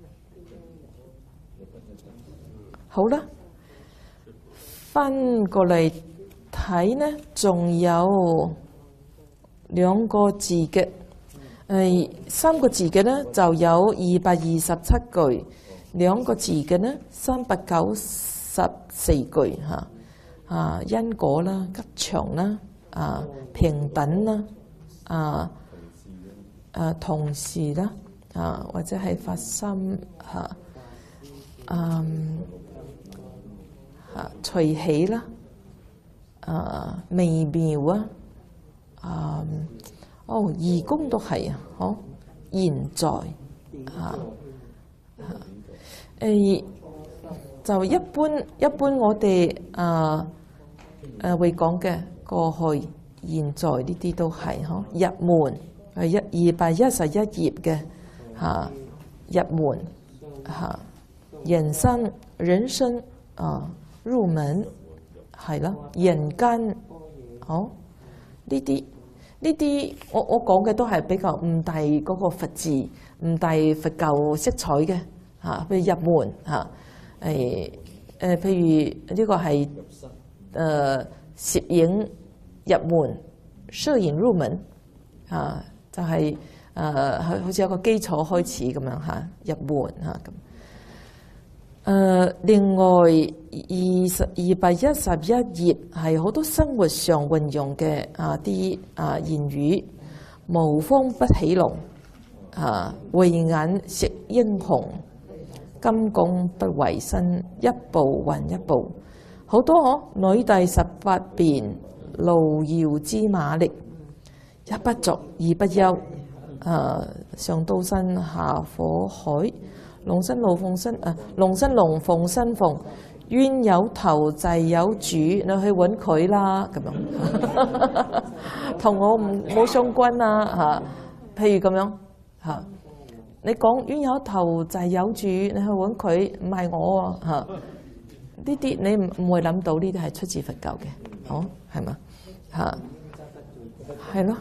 好啦，翻過嚟睇呢，仲有兩個字嘅，誒，三個字嘅呢就有二百二十七句。兩個字嘅呢，三百九十四句嚇，啊因果啦、吉祥啦、啊平等啦、啊誒同時啦、啊或者係發心嚇，嗯嚇隨喜啦、啊微妙啊，啊哦義工都係啊，嗬現在嚇嚇。誒就一般一般我哋啊誒會講嘅過去、現在呢啲都係嗬入門係一二百一十一頁嘅嚇入門嚇人生人生啊入門係啦人間好呢啲呢啲我我講嘅都係比較唔帶嗰個佛字唔帶佛教色彩嘅。嚇，譬如入門嚇，誒誒，譬如呢個係誒攝影入門，攝影入門嚇，就係誒好似有個基礎開始咁樣嚇，入門嚇咁。誒，另外二十二百一十一頁係好多生活上運用嘅啊啲啊言語，無風不起龍，啊慧眼識英雄。金剛不為身，一步還一步，好多嗬。女帝十八變， 路遙知馬力，一不作二不休。誒，上刀山下火海，龍生龍鳳生誒，龍生龍鳳生鳳，冤有頭債有主，你去揾佢啦咁樣，同我唔冇相關啊嚇。譬如咁樣嚇，你講冤有頭債有主，你去揾佢，唔係我啊嚇。呢啲你唔唔會諗到呢啲係出自佛教嘅，好係嘛嚇？係咯。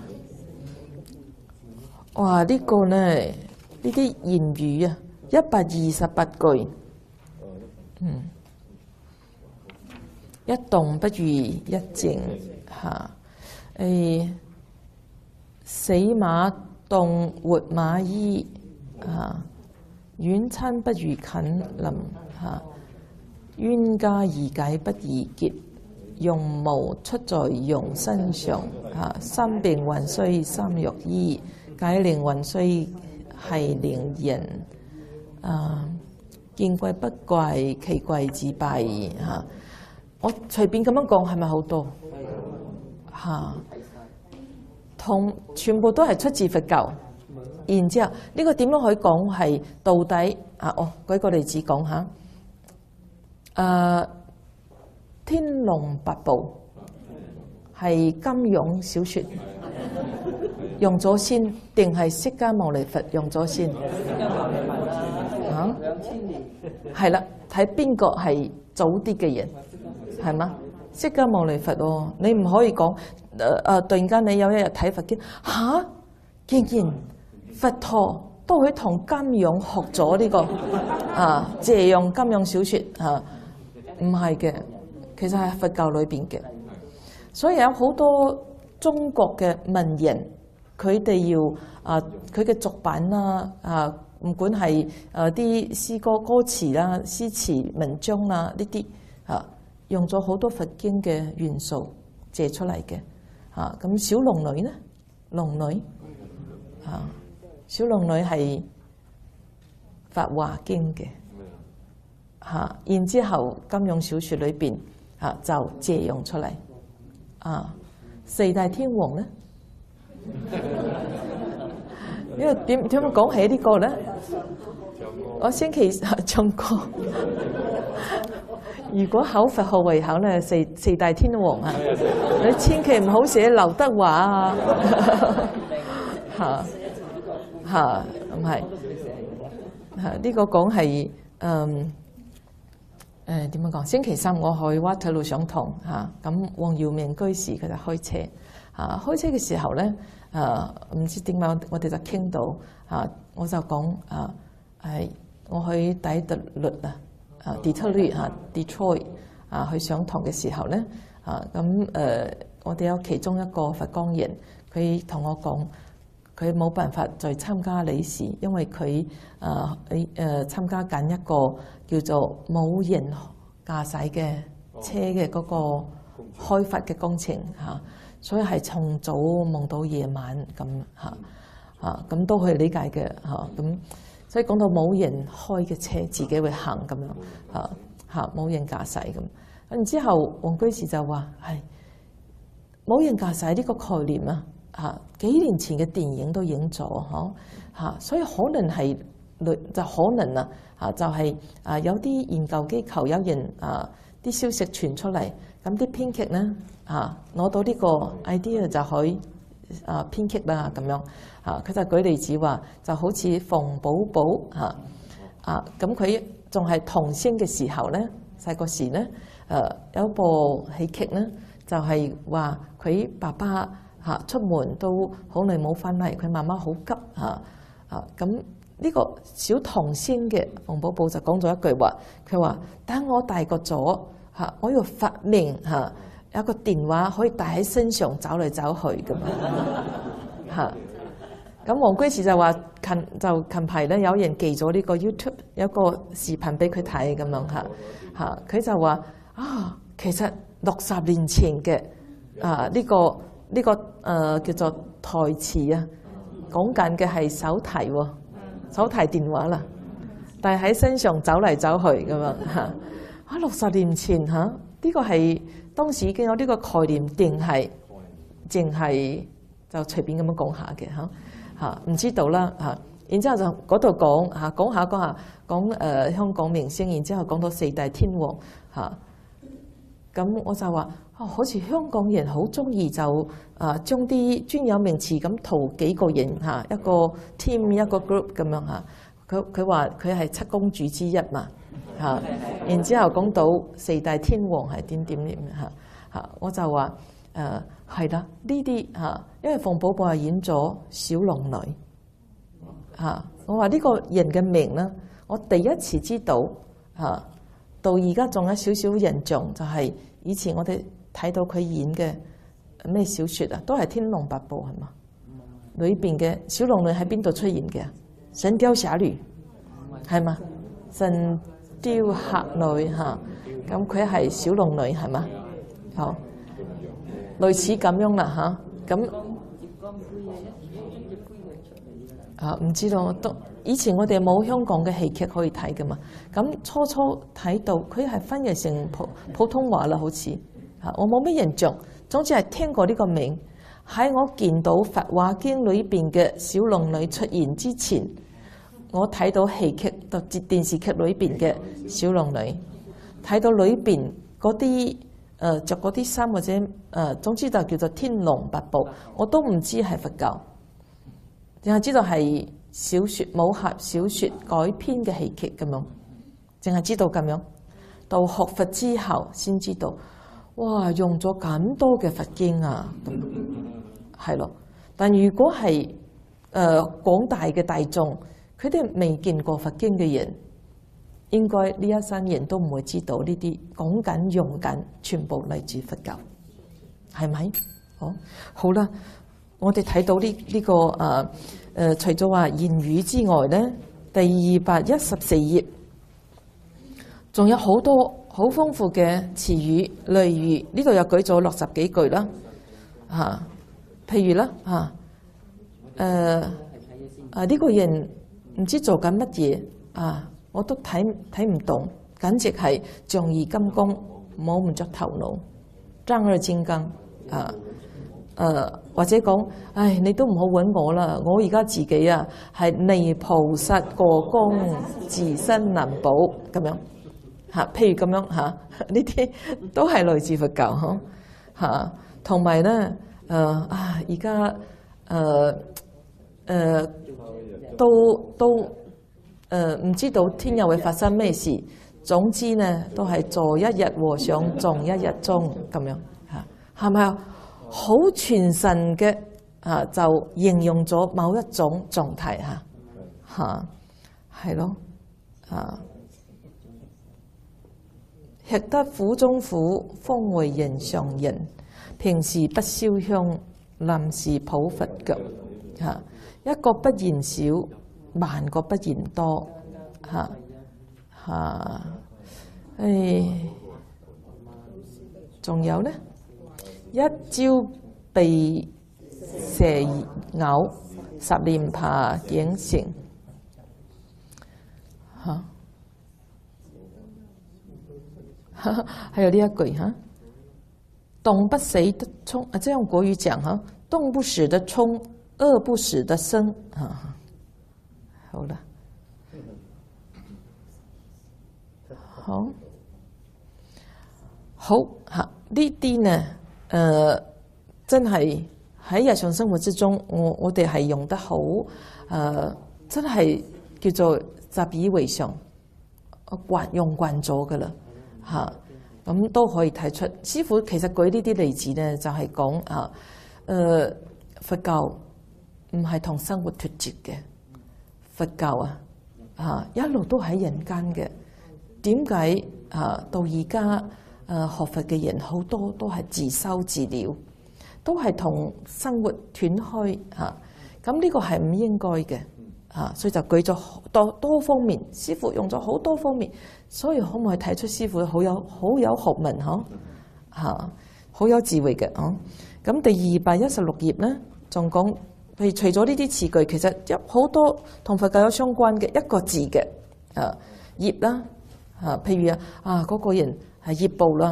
哇！呢個呢，呢啲言語啊，一百二十八句，嗯，一動不如一靜嚇。誒，死馬當活馬醫嚇，遠親不如近鄰嚇，冤家宜解不宜結，羊毛出在羊身上嚇，生病還需三藥醫。解鈴還須繫鈴人，啊！見怪不怪，奇怪自弊嚇。我隨便咁樣講係咪好多嚇？同全部都係出自佛教。然之後呢、這個點樣可以講係到底啊？哦，舉個例子講下。誒、啊，《天龍八部》係金庸小説。用咗先定係釋迦牟尼佛用咗先？嚇，係啦，睇邊個係早啲嘅人，係嘛？釋迦牟尼佛喎，你唔可以講誒誒，突然間你有一日睇佛經嚇，竟然佛陀都會同金庸學咗呢個啊借用金庸小説嚇，唔係嘅，其實係佛教裏邊嘅，所以有好多中國嘅文人。佢哋要啊，佢嘅作品啦啊，唔管係誒啲詩歌歌詞啦、詩詞文章啦呢啲啊，用咗好多佛經嘅元素借出嚟嘅啊。咁小龍女呢？龍女啊，小龍女係《法華經》嘅嚇，然之後金庸小説裏邊啊就借用出嚟啊。四大天王咧？呢個點點樣講起呢個咧？我星期唱歌，如果考佛學會考咧，四四大天王啊，你千祈唔好寫劉德華啊，嚇嚇唔係嚇呢個講係嗯誒點樣講？星期三我去瓦特魯上堂嚇，咁黃耀明居士佢就開車。啊！開車嘅時候咧，誒、啊、唔知點解我哋就傾到啊，我就講啊，係我去底特律啊，啊 Detroit 啊 Detroit 啊去上堂嘅時候咧，啊咁誒，我哋有其中一個佛光人，佢同我講，佢冇辦法再參加理事，因為佢誒誒誒參加緊一個叫做冇人駕駛嘅車嘅嗰個開發嘅工程嚇。啊所以係從早忙到夜晚咁嚇嚇，咁都可以理解嘅嚇。咁所以講到冇人開嘅車，自己會行咁樣嚇嚇，冇人駕駛咁。然之後，黃居士就話：係冇人駕駛呢個概念啊嚇，幾年前嘅電影都影咗嗬嚇，所以可能係就可能啊嚇，就係啊有啲研究機構有人啊啲消息傳出嚟，咁啲編劇咧。啊！攞到呢個 idea 就可以啊編劇啦咁樣啊，佢就舉例子話，就好似馮寶寶嚇啊，咁佢仲係童星嘅時候咧，細個時咧，誒有一部喜劇咧，就係話佢爸爸嚇出門都好耐冇翻嚟，佢媽媽好急嚇啊，咁呢個小童星嘅馮寶寶就講咗一句話，佢話：等我大個咗嚇，我要發明嚇。有個電話可以帶喺身上走嚟走去咁樣嚇，咁黃居士就話近就近排咧，有人寄咗呢個 YouTube 有個視頻俾佢睇咁樣嚇嚇，佢就話啊，其實六十年前嘅啊呢個呢、呢個誒、呃、叫做台詞啊，講緊嘅係手提喎，手提電話啦，但係喺身上走嚟走去咁樣嚇啊，六十年前嚇。啲呢個係當時已經有呢個概念，定係淨係就隨便咁樣講下嘅嚇嚇，唔知道啦嚇。然之後就嗰度講嚇，講下講下講誒、呃、香港明星，然之後講到四大天王嚇，咁、啊、我就話啊、哦，好似香港人好中意就啊將啲專有名詞咁圖幾個人嚇、啊，一個 team 一個 group 咁樣嚇。佢佢話佢係七公主之一嘛嚇、啊，然之後講到四大天王係點點點嚇嚇，我就話誒係啦，呢啲嚇，因為馮寶寶係演咗小龍女。嚇、啊！我話呢個人嘅名咧，我第一次知道嚇、啊，到而家仲有少少印象，就係、是、以前我哋睇到佢演嘅咩小説啊，都係《天龍八部》係嘛？裏邊嘅小龍女喺邊度出現嘅？《神雕俠侶》係嘛？《神雕俠侶》嚇，咁佢係小龍女係嘛？好，類似咁樣啦嚇，咁。啊，唔知道都以前我哋冇香港嘅戲劇可以睇噶嘛？咁初初睇到佢係翻譯成普普通話啦，好似嚇我冇咩印象。總之係聽過呢個名。喺我見到《佛話經》裏邊嘅小龍女出現之前，我睇到戲劇到電視劇裏邊嘅小龍女，睇到裏邊嗰啲誒著嗰啲衫或者誒、呃，總之就叫做天龍八部，我都唔知係佛教。淨係知道係小説武俠小説改編嘅戲劇咁樣，淨係知道咁樣。到學佛之後先知道，哇！用咗咁多嘅佛經啊，係咯。但如果係誒廣大嘅大眾，佢哋未見過佛經嘅人，應該呢一生人都唔會知道呢啲講緊用緊，全部嚟自佛教，係咪？好，好啦。我哋睇到呢、這、呢個誒誒、呃呃，除咗話言語之外咧，第二百一十四頁仲有好多好豐富嘅詞語，例如呢度又舉咗六十幾句啦，嚇、啊，譬如啦嚇，誒啊呢、這個人唔知做緊乜嘢啊，我都睇睇唔懂，簡直係仗義金剛摸唔着頭腦，張二金剛啊！誒、呃、或者講，唉，你都唔好揾我啦！我而家自己啊係泥菩薩過江，自身難保咁樣嚇。譬如咁樣嚇，呢啲都係來自佛教呵嚇。同埋咧誒啊，而家誒誒都都誒唔、呃、知道聽日會發生咩事。總之咧，都係做一日和尚撞一日鐘咁樣嚇，係咪啊？好傳神嘅啊，就形容咗某一種狀態嚇嚇，係咯啊，吃得苦中苦，方為人上人。平時不燒香，臨時抱佛腳嚇。一個不嫌少，萬個不嫌多嚇嚇。誒，仲有咧？一朝被蛇咬，十年怕井繩。嚇，還有呢一句嚇，動不死的蟲啊，這用國語講嚇，動不死的蟲，餓不死的生啊。好啦，好，好嚇，呢啲呢？誒、呃、真係喺日常生活之中，我我哋係用得好誒、呃，真係叫做習以為常，慣用慣咗噶啦嚇。咁、啊、都可以睇出，師父其實舉呢啲例子咧，就係講啊誒、呃、佛教唔係同生活脫節嘅，佛教啊嚇一路都喺人間嘅。點解啊到而家？誒、呃、學佛嘅人好多都係自修自療，都係同生活斷開嚇。咁、啊、呢個係唔應該嘅嚇，所以就舉咗多多方面。師父用咗好多方面，所以可唔可以睇出師父好有好有學問嗬嚇，好有智慧嘅嗬。咁、啊、第二百一十六頁咧，仲講譬如除咗呢啲詞句，其實有好多同佛教有相關嘅一個字嘅啊業啦嚇，譬如啊啊嗰、那個人。係業報啦，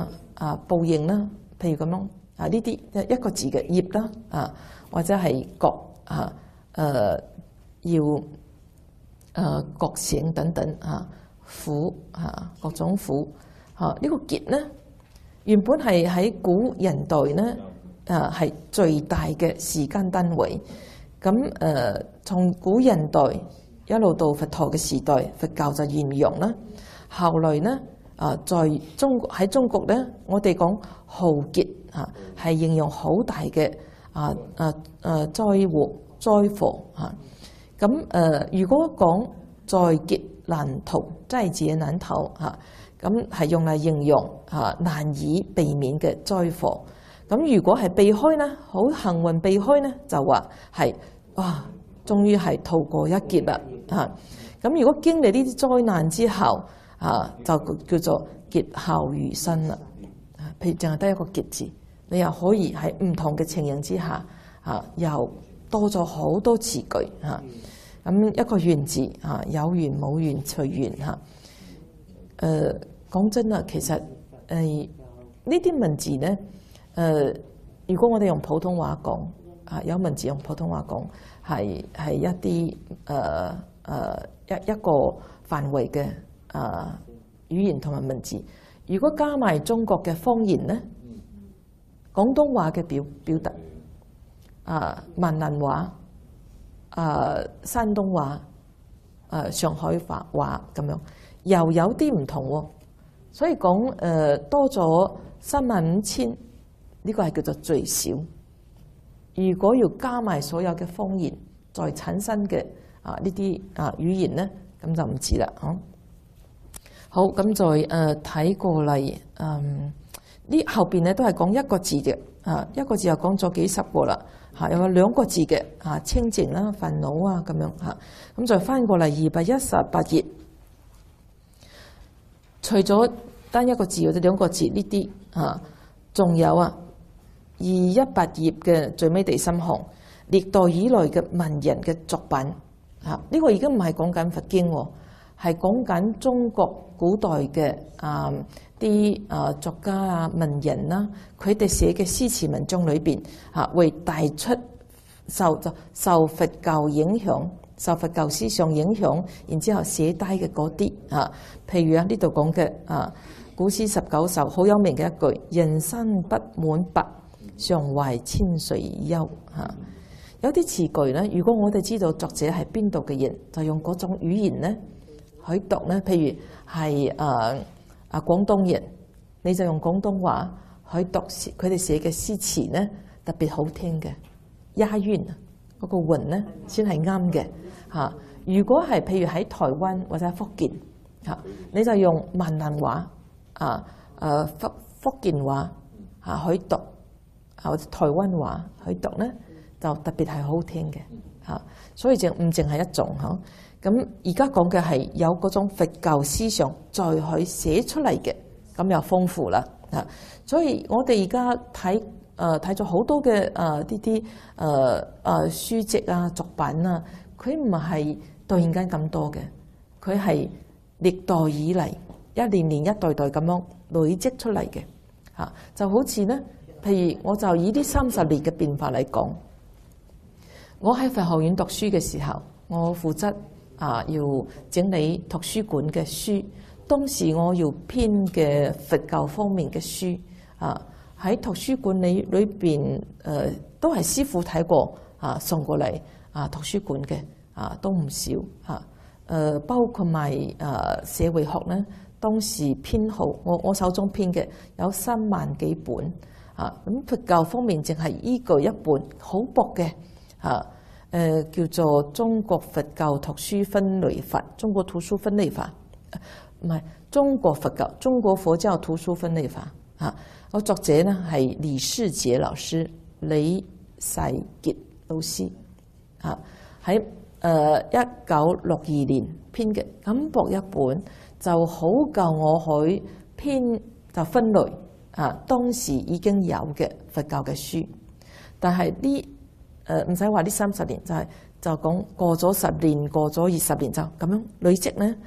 啊報應啦，譬如咁樣啊呢啲一個字嘅業啦啊，或者係覺啊誒、呃、要誒、呃、覺醒等等啊苦啊各種苦嚇、啊這個、呢個劫咧原本係喺古人代咧誒係最大嘅時間單位。咁誒從古人代一路到佛陀嘅時代，佛教就沿用啦。後來咧啊，在中國喺中國咧，我哋講浩劫啊，係形容好大嘅啊啊啊災禍災禍嚇。咁誒，如果講在劫難逃，災劫難逃嚇，咁係用嚟形容嚇難以避免嘅災禍。咁如果係避開咧，好幸運避開咧，就話係哇，終於係逃過一劫啦嚇。咁如果經歷呢啲災難之後啊，就叫做劫後餘生啦。譬如淨係得一個劫字，你又可以喺唔同嘅情形之下啊，又多咗好多詞句嚇。咁一個緣字嚇，有緣冇緣隨緣嚇。誒講真啦，其實誒呢啲文字咧。誒、呃，如果我哋用普通話講，啊有文字用普通話講，係係一啲誒誒一一個範圍嘅啊語言同埋文字。如果加埋中國嘅方言咧，廣東話嘅表表達，啊閩南話、啊山東話、啊上海話話咁樣，又有啲唔同喎。所以講誒、呃、多咗三萬五千。呢個係叫做最少。如果要加埋所有嘅方言，再產生嘅啊呢啲啊語言咧，咁就唔止啦。嗬。好，咁再誒睇過嚟，嗯，呢後邊咧都係講一個字嘅，啊一個字又講咗幾十個啦，嚇又有兩個字嘅，啊清淨啦、煩惱啊咁樣嚇。咁再翻過嚟二百一十八頁，除咗單一個字或者兩個字呢啲啊，仲有啊。二一八頁嘅最尾第三行，歷代以來嘅文人嘅作品，嚇、這、呢個已經唔係講緊佛經，係講緊中國古代嘅啊啲啊作家啊文人啦，佢哋寫嘅詩詞文章裏邊嚇，為帶出受就受佛教影響、受佛教思想影響，然之後寫低嘅嗰啲嚇，譬如啊呢度講嘅啊古詩十九首好有名嘅一句：人生不滿百，常懷千歲憂嚇。有啲詞句咧，如果我哋知道作者係邊度嘅人，就用嗰種語言咧去讀咧。譬如係誒啊廣東人，你就用廣東話去讀佢哋寫嘅詩詞咧，特別好聽嘅，押韻嗰個韻咧先係啱嘅嚇。如果係譬如喺台灣或者福建嚇，你就用閩南話啊誒福福建話嚇去讀。或者台灣話去讀咧，就特別係好聽嘅嚇，所以就唔淨係一種嚇。咁而家講嘅係有嗰種佛教思想再去寫出嚟嘅，咁又豐富啦嚇。所以我哋而家睇誒睇咗好多嘅誒呢啲誒誒書籍啊作品啊，佢唔係突然間咁多嘅，佢係歷代以嚟一年年一代代咁樣累積出嚟嘅嚇，就好似咧。譬如我就以呢三十年嘅變化嚟講，我喺佛學院讀書嘅時候，我負責啊要整理圖書館嘅書。當時我要編嘅佛教方面嘅書啊，喺圖書館裏裏邊誒都係師父睇過啊送過嚟啊圖書館嘅啊都唔少嚇。誒包括埋誒社會學咧，當時編號我我手中編嘅有三萬幾本。啊，咁佛教方面淨係依據一本好薄嘅，啊，誒、呃、叫做《中國佛教圖書分類法》，中國圖書分類法，唔、啊、係中國佛教中國佛教圖書分類法，啊，個作者呢係李世傑老師，李世傑老師，啊，喺誒一九六二年編嘅，咁薄一本就好夠我去編就分類。啊！當時已經有嘅佛教嘅書，但係呢誒唔使話呢三十年，就係、是、就講過咗十年，過咗二十年就咁樣累積咧。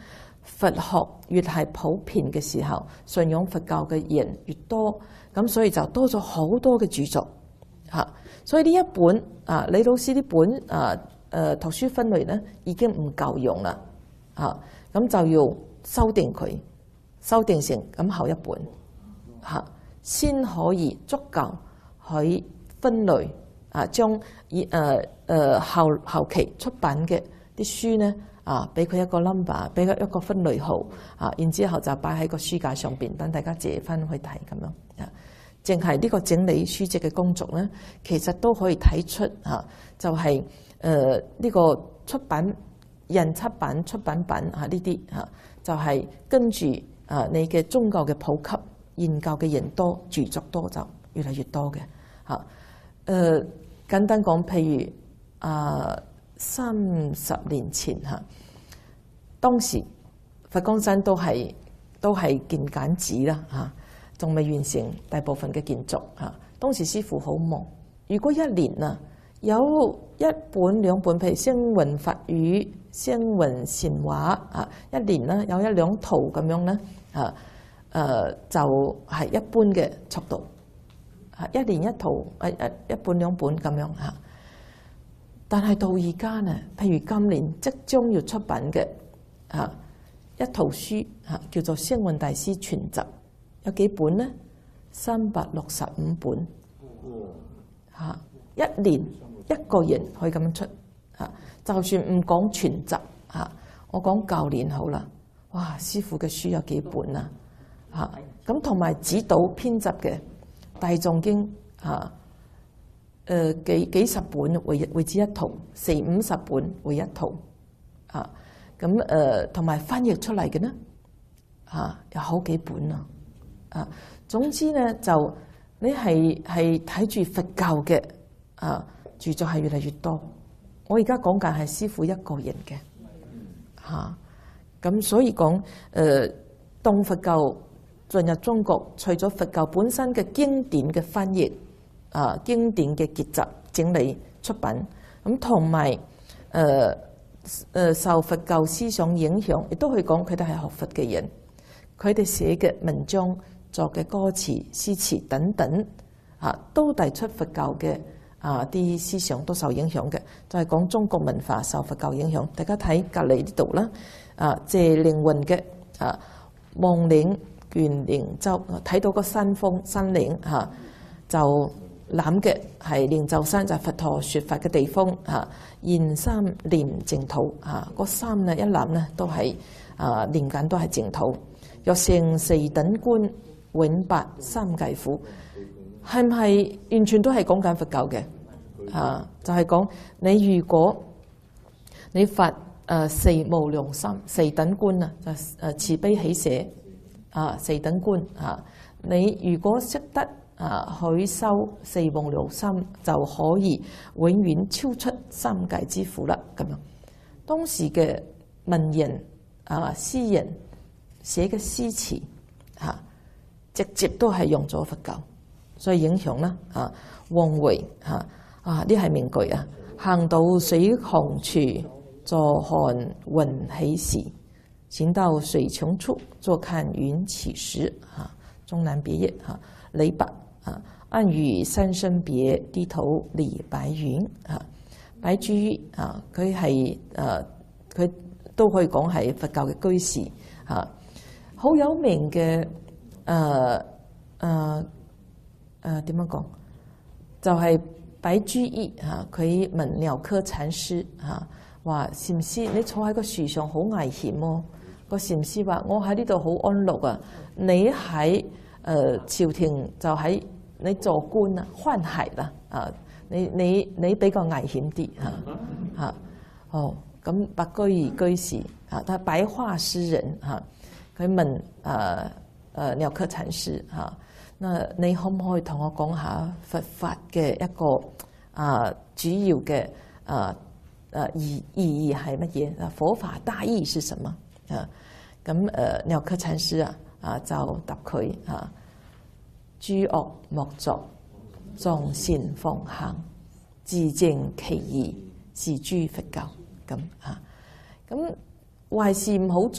佛學越係普遍嘅時候，信仰佛教嘅人越多，咁所以就多咗好多嘅著作嚇。所以呢一本啊，李老師呢本啊誒圖書分類咧已經唔夠用啦嚇，咁就要修訂佢，修訂成咁後一本嚇，先可以足夠去分類啊，將以誒誒後後期出版嘅啲書咧。啊！俾佢一個 number， 俾佢一個分類號啊，然之後就擺喺個書架上邊，等大家借翻去睇咁樣啊。淨係呢個整理書籍嘅工作咧，其實都可以睇出啊，就係誒呢個出版印刷版、出版品啊呢啲啊，就係、是、跟住啊你嘅宗教嘅普及、研究嘅人多、著作多就越嚟越多嘅嚇。誒、呃、簡單講，譬如啊。三十年前嚇，當時佛光山都係都係建簡寺啦嚇，仲未完成大部分嘅建築嚇。當時師父好忙，如果一年啊有一本兩本，譬如星雲法語、星雲禪話啊，一年啦有一兩套咁樣咧啊，誒就係一般嘅速度啊，一年一套啊，一一本兩本咁樣嚇。但係到而家呢，譬如今年即將要出版嘅啊一套書啊，叫做《星雲大師全集》，有幾本呢？三百六十五本嚇，一年一個人可以咁樣出嚇。就算唔講全集嚇，我講舊年好啦。哇！師父嘅書有幾本啊嚇？咁同埋指導編輯嘅《大藏經》嚇。誒、呃、幾幾十本為為之一套，四五十本為一套，啊咁誒同埋翻譯出嚟嘅呢，啊有好幾本啊，啊總之咧就你係係睇住佛教嘅啊著作係越嚟越多。我而家講緊係師父一個人嘅，嚇咁所以講誒當佛教進入中國，除咗佛教本身嘅經典嘅翻譯。啊，經典嘅結集整理出品，咁同埋誒誒受佛教思想影響，亦都可以講佢哋係學佛嘅人，佢哋寫嘅文章、作嘅歌詞、詩詞等等，啊，都帶出佛教嘅啊啲思想都受影響嘅，就係、是、講中國文化受佛教影響。大家睇隔離呢度啦，啊謝靈運嘅啊望嶺倦靈洲，睇到個山峰山嶺嚇、啊、就。攬嘅係靈鷲山，就係、是、佛陀説法嘅地方嚇。現三念淨土嚇，嗰三咧一攬咧都係啊念緊都係淨土。若成四等觀，永拔三界苦，係唔係完全都係講緊佛教嘅啊？就係、是、講你如果你發誒四無量心四等觀啊，就誒慈悲喜捨啊四等觀啊，你如果識得。啊！許修四無量心就可以永遠超出三界之苦啦。咁樣當時嘅文人啊、詩人寫嘅詩詞嚇、啊，直接都係用咗佛教，所以影響啦。啊，王維嚇啊，呢係名句啊！行到水窮處，坐看雲起時；行到水窮處，坐看雲起時。嚇，終南別業嚇，李白。啊！暗語三生別，低頭理白雲。啊，白居易啊，佢係誒，佢都可以講係佛教嘅居士。啊，好有名嘅誒誒誒點樣講？就係、是、白居易啊，佢問廖科禪師啊，話禪師你坐喺個樹上好危險喎。個禪師話：我喺呢度好安樂啊，你喺誒、呃、朝廷就喺。你做官啊，宦海啦啊！你你你比較危險啲嚇嚇哦。咁白居易居士啊，他白話詩人嚇，佢問誒誒廖科禪師嚇，那你可唔可以同我講下佛法嘅一個啊主要嘅啊誒意意義係乜嘢？啊，佛法大意是什麼啊？咁誒廖科禪師啊啊就答佢嚇。諸惡莫作，眾善奉行，自證其義，是諸佛教。咁啊，咁壞事唔好做，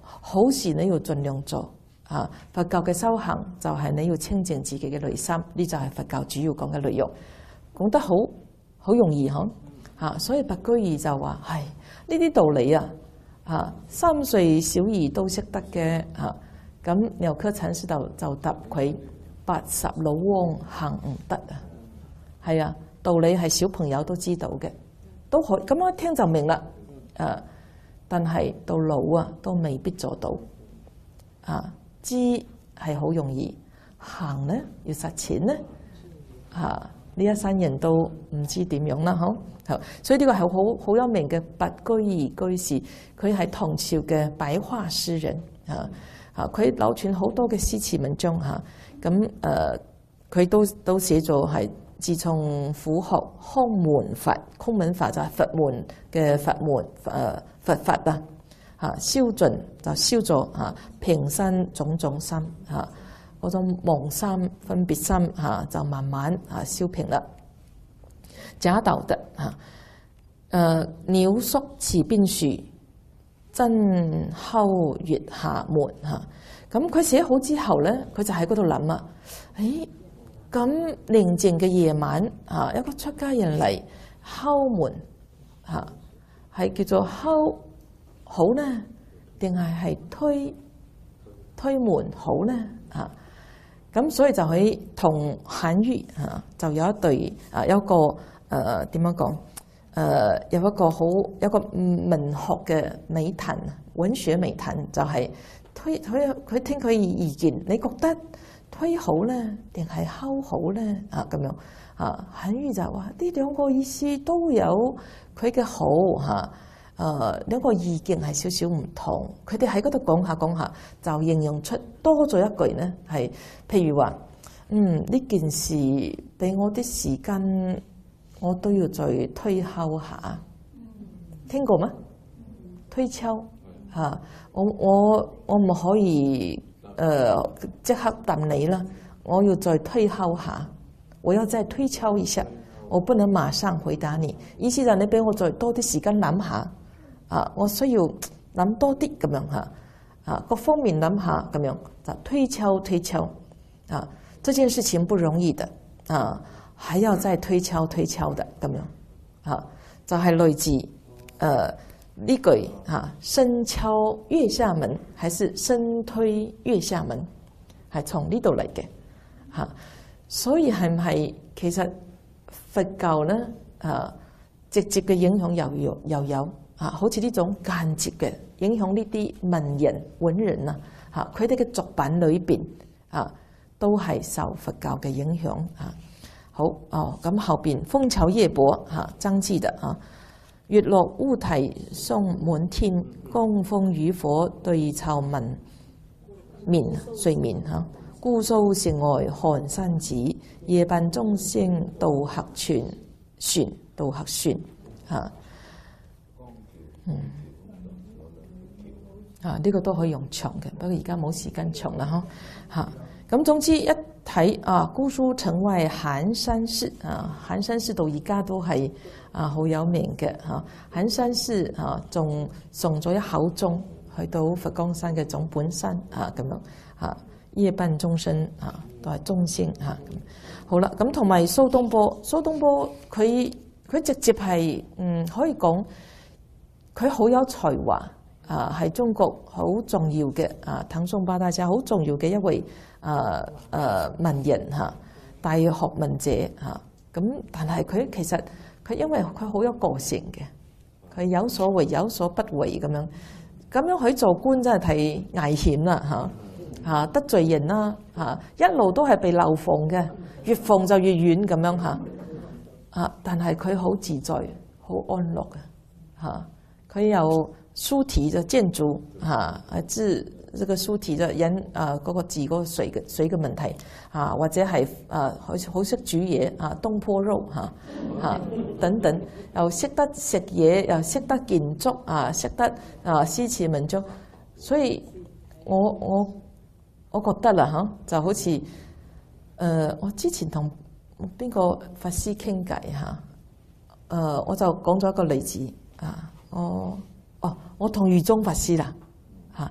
好事你要盡量做啊！佛教嘅修行就係你要清淨自己嘅內心，呢就係佛教主要講嘅內容。講得好好容易嗬嚇，所以白居易就話係呢啲道理啊嚇，三歲小兒都識得嘅嚇。咁牛祛禪師就就答佢：八十老翁行唔得啊！係啊，道理係小朋友都知道嘅，都可咁樣一聽就明啦。誒，但係到老啊，都未必做到。啊，知係好容易，行咧要實踐咧，嚇呢一生人都唔知點樣啦，嗬。所以呢個係好好有名嘅白居易居士，佢係唐朝嘅白話詩人啊。啊，佢流傳好多嘅詩詞文章嚇。咁誒，佢都都寫咗係自從苦學空門法，空門法就係佛門嘅佛門誒佛法啊。嚇，消盡就消咗嚇，平生種種心嚇，嗰種妄心分別心嚇，就慢慢嚇消平啦。假道德嚇，誒鳥宿池邊樹，真鳩月下門嚇。咁佢寫好之後咧，佢就喺嗰度諗啊，誒咁寧靜嘅夜晚嚇，一個出家人嚟敲門嚇，係叫做敲好呢，定係係推推門好呢？啊，咁所以就喺同韓愈啊，就有一對啊，有一個誒點樣講？誒、呃、有一個好有一個文學嘅美談，文學美談就係推佢佢聽佢意見，你覺得推好呢，定係敲好呢？啊咁樣啊，韓愈就話呢兩個意思都有佢嘅好嚇。誒兩個意見係少少唔同，佢哋喺嗰度講下講下，就形容出多咗一句呢，係譬如話，嗯呢件事俾我啲時間，我都要再推敲下。聽過咩？推敲嚇，我我我唔可以誒即刻答你啦，我要再推敲下，我要再推敲一下，我不能馬上回答你。意思就係你俾我再多啲時間諗下。啊！我需要諗多啲咁樣嚇，啊各方面諗下咁樣就推敲推敲啊！這件事情不容易的啊，還要再推敲推敲的咁樣啊，就係、是、類似誒呢句嚇，生敲月下門，還是生推月下門，係從呢度嚟嘅嚇。所以係唔係其實佛教咧啊，直接嘅影響又有又有。啊，好似呢種間接嘅影響呢啲文人文人啊，嚇佢哋嘅作品裏邊啊，都係受佛教嘅影響啊。好哦，咁後邊楓橋夜泊嚇，張繼的啊，月落烏啼送滿天，江楓漁火對愁眠眠睡眠嚇。姑蘇城外寒山寺，夜半鐘聲渡客船，船渡客船嚇。嗯，啊呢、這個都可以用長嘅，不過而家冇時間長啦，嗬嚇。咁總之一睇啊，姑蘇城外寒山寺啊，寒山寺到而家都係啊好有名嘅嚇。寒山寺啊，仲送咗一口鐘去到佛光山嘅總本山啊，咁樣嚇。夜半鐘聲啊，都係鐘聲嚇。好啦，咁同埋蘇東坡，蘇東坡佢佢直接係嗯可以講。佢好有才華啊，係中國好重要嘅啊，唐宋八大家好重要嘅一位啊啊文人嚇，大學問者嚇。咁但係佢其實佢因為佢好有個性嘅，佢有所為有所不為咁樣，咁樣去做官真係太危險啦嚇嚇，得罪人啦嚇，一路都係被流放嘅，越放就越遠咁樣嚇啊！但係佢好自在，好安樂嘅嚇。佢有書體嘅建築嚇，字這個書體嘅人啊，嗰個字嗰個水嘅水嘅問題啊，或者係啊好好識煮嘢啊，東坡肉嚇嚇等等，又識得食嘢，又識得建築啊，識得啊詩詞文章，所以我我我覺得啦嚇，就好似誒、呃、我之前同邊個法師傾偈嚇，誒、呃、我就講咗一個例子啊。哦，哦，我同玄奘法師啦，嚇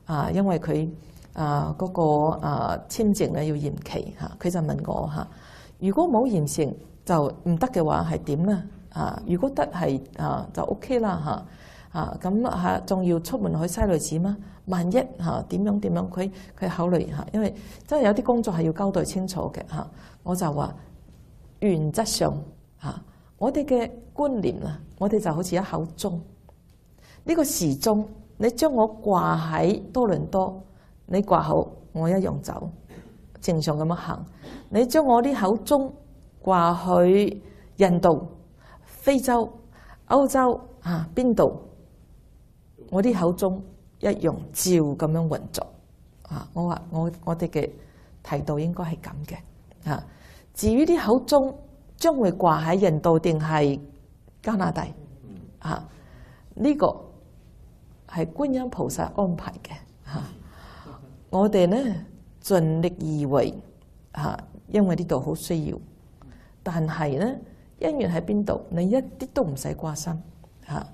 啊，因為佢啊嗰個啊簽證咧要延期嚇，佢就問我嚇，如果冇延成就唔得嘅話係點咧？啊，如果得係啊就 OK 啦嚇，啊咁嚇仲要出門去西雷寺嗎？萬一嚇點樣點樣，佢佢考慮嚇，因為真係有啲工作係要交代清楚嘅嚇，我就話原則上嚇，我哋嘅觀念啊，我哋就好似一口鐘，呢個時鐘你將我掛喺多倫多，你掛好我一樣走，正常咁樣行。你將我呢口鐘掛去印度、非洲、歐洲啊邊度，我啲口鐘一樣照咁樣運作啊！我話我我哋嘅態度應該係咁嘅啊。至於啲口鐘將會掛喺印度定係加拿大啊？呢個係觀音菩薩安排嘅嚇。我哋咧盡力而為嚇，因為呢度好需要。但係咧因緣喺邊度，你一啲都唔使掛心嚇。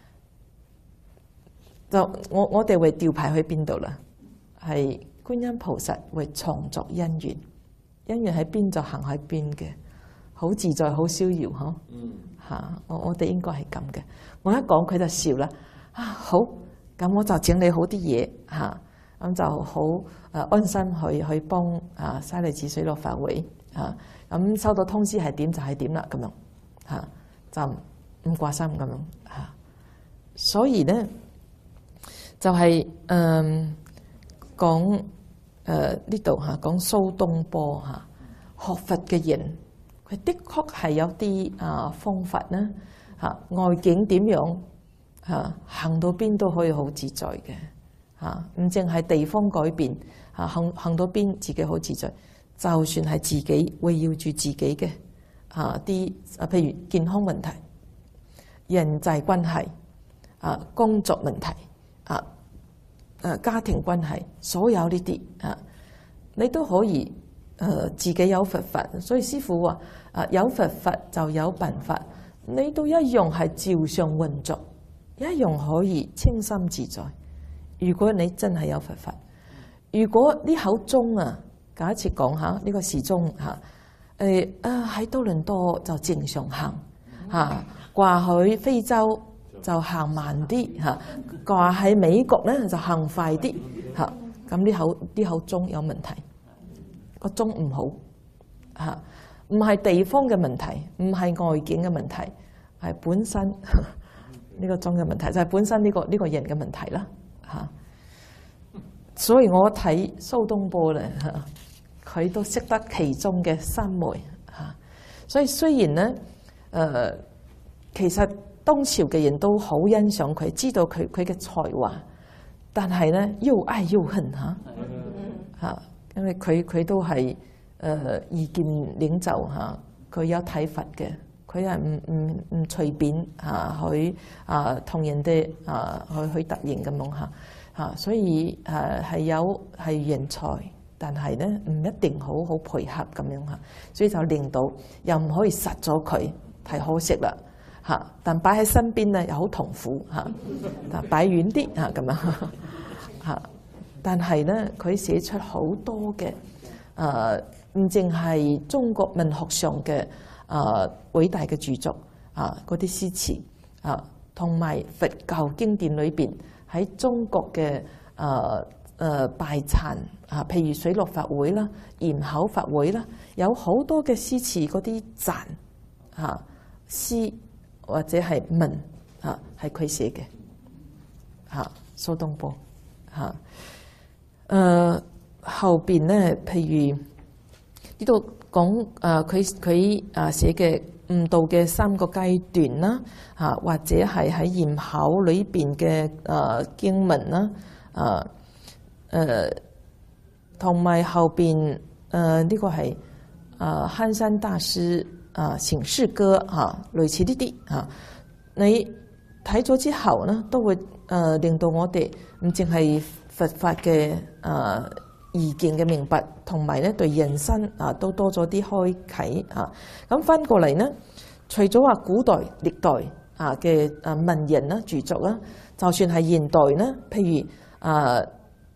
就我我哋會調派去邊度啦？係觀音菩薩會創作因緣，因緣喺邊就行喺邊嘅，好自在，好逍遙嗬。嗯，嚇，我我哋應該係咁嘅。我一講佢就笑啦。啊，好，咁我就整理好啲嘢嚇，咁就好誒安心去去幫啊西利寺水樂法會嚇。咁收到通知係點就係點啦，咁樣嚇就唔掛心咁樣嚇。所以咧。就係誒講誒呢度嚇講蘇東坡嚇學佛嘅人，佢的確係有啲啊方法咧嚇，外境點樣嚇行到邊都可以好自在嘅嚇，唔淨係地方改變嚇，行行到邊自己好自在，就算係自己圍繞住自己嘅啊啲啊，譬如健康問題、人際關係啊、工作問題。啊！誒家庭關係，所有呢啲啊，你都可以誒、呃、自己有佛法，所以師父話：啊有佛法就有辦法，你都一樣係照常運作，一樣可以清心自在。如果你真係有佛法，如果呢口鐘啊，假設講下呢個時鐘嚇，誒啊喺多倫多就正常行嚇，掛去非洲。就行慢啲嚇，掛喺美國咧就行快啲嚇。咁呢口呢口鐘有問題，個鐘唔好嚇，唔係地方嘅問題，唔係外境嘅問題，係本身呢個鐘嘅問題，就係本身呢個呢個人嘅問題啦嚇。所以我睇蘇東坡咧嚇，佢都識得其中嘅三昧嚇。所以雖然咧誒，其實。當朝嘅人都好欣賞佢，知道佢佢嘅才華，但係咧又愛又恨嚇嚇，因為佢佢都係誒、呃、意見領袖嚇，佢有睇法嘅，佢係唔唔唔隨便嚇去啊同人哋啊去去突然咁樣嚇嚇，所以誒係有係人才，但係咧唔一定好好配合咁樣嚇，所以就令到又唔可以殺咗佢，太可惜啦。嚇！但擺喺身邊咧又好痛苦嚇，但擺遠啲嚇咁樣嚇。但係咧，佢寫出好多嘅誒，唔淨係中國文學上嘅誒偉大嘅著作啊，嗰啲詩詞啊，同埋佛教經典裏邊喺中國嘅誒誒拜懺啊，譬如水陸法會啦、鹽口法會啦，有好多嘅詩詞嗰啲讚嚇詩。或者係文嚇，係佢寫嘅嚇，蘇東坡嚇。誒、呃、後邊咧，譬如呢度講誒佢佢誒寫嘅悟道嘅三個階段啦嚇，或者係喺鹽口裏邊嘅誒經文啦，誒誒同埋後邊誒呢個係誒憨山大師。啊，醒世歌嚇，類似呢啲嚇，你睇咗之後咧，都會誒、呃、令到我哋唔淨係佛法嘅誒意見嘅明白，同埋咧對人生啊都多咗啲開啓嚇。咁翻過嚟咧，除咗話古代歷代啊嘅誒文人啦、著作啦，就算係現代咧，譬如啊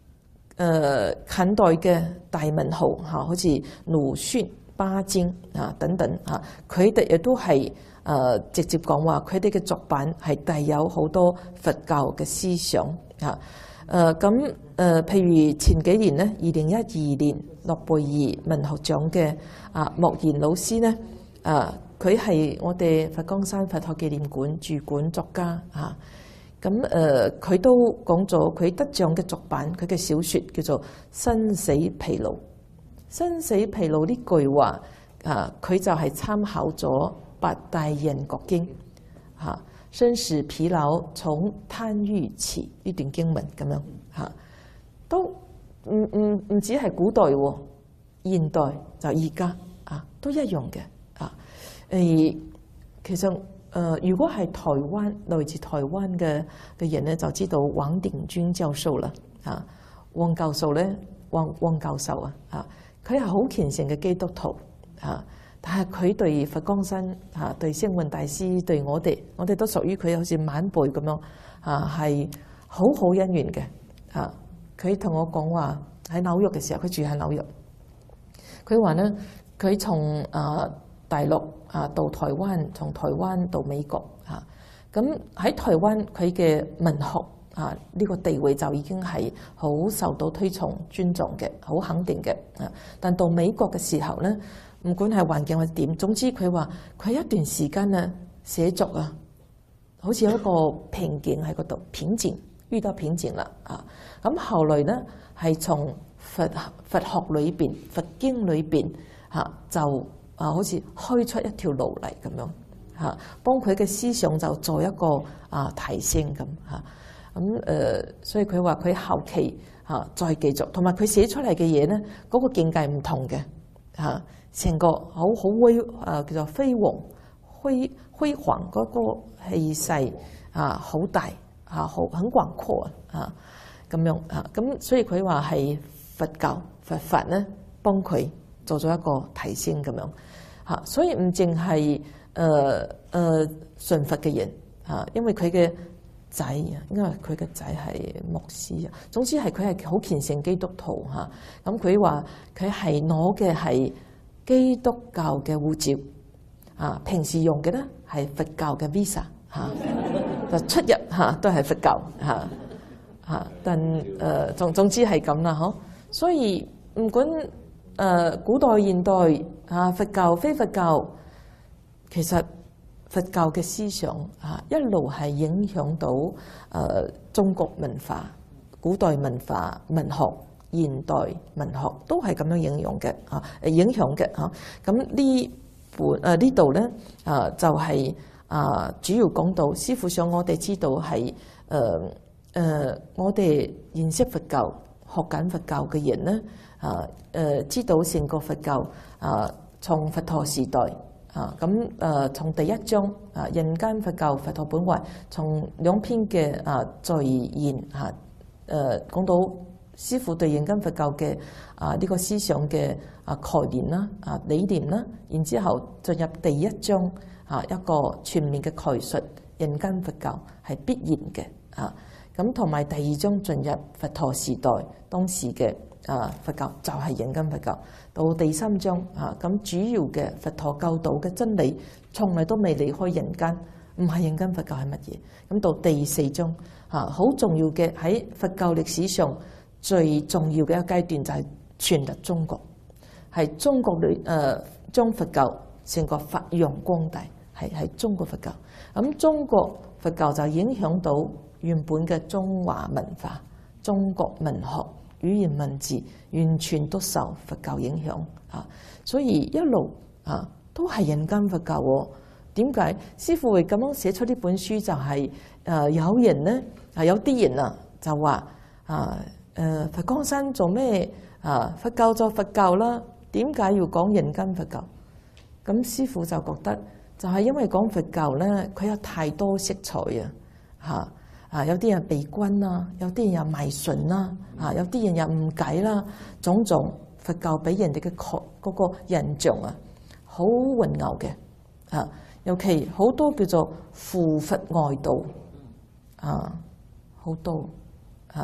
誒近代嘅大文豪嚇，好似魯迅、巴金啊等等嚇，佢哋亦都係誒直接講話，佢哋嘅作品係帶有好多佛教嘅思想嚇。誒咁誒，譬如前幾年咧，二零一二年諾貝爾文學獎嘅啊莫言老師咧，啊佢係我哋佛光山佛學紀念館駐館作家嚇。咁誒，佢、呃、都講咗佢得獎嘅作品，佢嘅小説叫做《生死疲勞》。生死疲勞呢句話啊，佢就係參考咗《八大人覺經》嚇、啊，生死疲勞從貪欲起呢段經文咁樣嚇、啊，都唔唔唔止係古代喎，現代就而家啊都一樣嘅啊。誒，其實。誒、呃，如果係台灣來自台灣嘅嘅人咧，就知道王鼎鈞教授啦，啊，王教授咧，王王教授啊，啊，佢係好虔誠嘅基督徒，啊，但係佢對佛光山啊，對星雲大師，對我哋，我哋都屬於佢好似晚輩咁樣，啊，係好好姻緣嘅，啊，佢同我講話喺紐約嘅時候，佢住喺紐約，佢話咧，佢從啊大陸。啊，到台灣，從台灣到美國嚇，咁、啊、喺台灣佢嘅文學啊呢、這個地位就已經係好受到推崇、尊重嘅，好肯定嘅啊。但到美國嘅時候咧，唔管係環境或者點，總之佢話佢一段時間咧寫作啊，好似有一個瓶頸喺嗰度，瓶頸遇到瓶頸啦啊。咁後來咧係從佛佛學裏邊、佛經裏邊嚇就。啊，好似開出一條路嚟咁樣嚇，幫佢嘅思想就做一個啊提升咁嚇。咁誒，所以佢話佢後期嚇再繼續，同埋佢寫出嚟嘅嘢咧，嗰個境界唔同嘅嚇，成個好好威啊，叫做輝煌輝輝煌嗰個氣勢啊，好大嚇，好很廣闊啊咁樣嚇。咁所以佢話係佛教佛法咧幫佢做咗一個提升咁樣。嚇，所以唔淨係誒誒信佛嘅人嚇，因為佢嘅仔啊，因為佢嘅仔係牧師啊，總之係佢係好虔誠基督徒嚇。咁佢話佢係攞嘅係基督教嘅護照啊，平時用嘅咧係佛教嘅 visa 嚇，就出入嚇都係佛教嚇嚇。但誒總總之係咁啦，嗬。所以唔管。誒、呃、古代現代啊，佛教非佛教，其實佛教嘅思想啊，一路係影響到誒、呃、中國文化、古代文化、文學、現代文學都係咁樣影響嘅啊，影響嘅嚇。咁呢本誒呢度咧啊，就係、是、啊主要講到師父想我哋知道係誒誒，我哋認識佛教、學緊佛教嘅人咧。啊，誒知道成個佛教啊，從佛陀時代啊，咁誒從第一章啊，人間佛教佛陀本懷，從兩篇嘅啊序言嚇，誒講到師父對人間佛教嘅啊呢個思想嘅啊概念啦啊理念啦，然之後進入第一章啊一個全面嘅概述，人間佛教係必然嘅啊，咁同埋第二章進入佛陀時代當時嘅。啊！佛教就係人間佛教，到第三章啊，咁主要嘅佛陀教導嘅真理，從來都未離開人間，唔係人間佛教係乜嘢？咁到第四章啊，好重要嘅喺佛教歷史上最重要嘅一個階段就係傳入中國，係中國裏誒將佛教成個發揚光大，係係中國佛教。咁中國佛教就影響到原本嘅中華文化、中國文學。語言文字完全都受佛教影響啊，所以一路啊都係人間佛教喎。點解師父會咁樣寫出呢本書？就係、是、誒有人咧啊，有啲人啊就話啊誒佛光山做咩啊？佛教做佛教啦，點解要講人間佛教？咁師父就覺得就係因為講佛教咧，佢有太多色彩啊嚇。啊！有啲人悲觀啦，有啲人又迷信啦，啊！有啲人又誤解啦，種種佛教俾人哋嘅確嗰個印象啊，好混淆嘅啊！尤其好多叫做附佛外道啊，好多啊！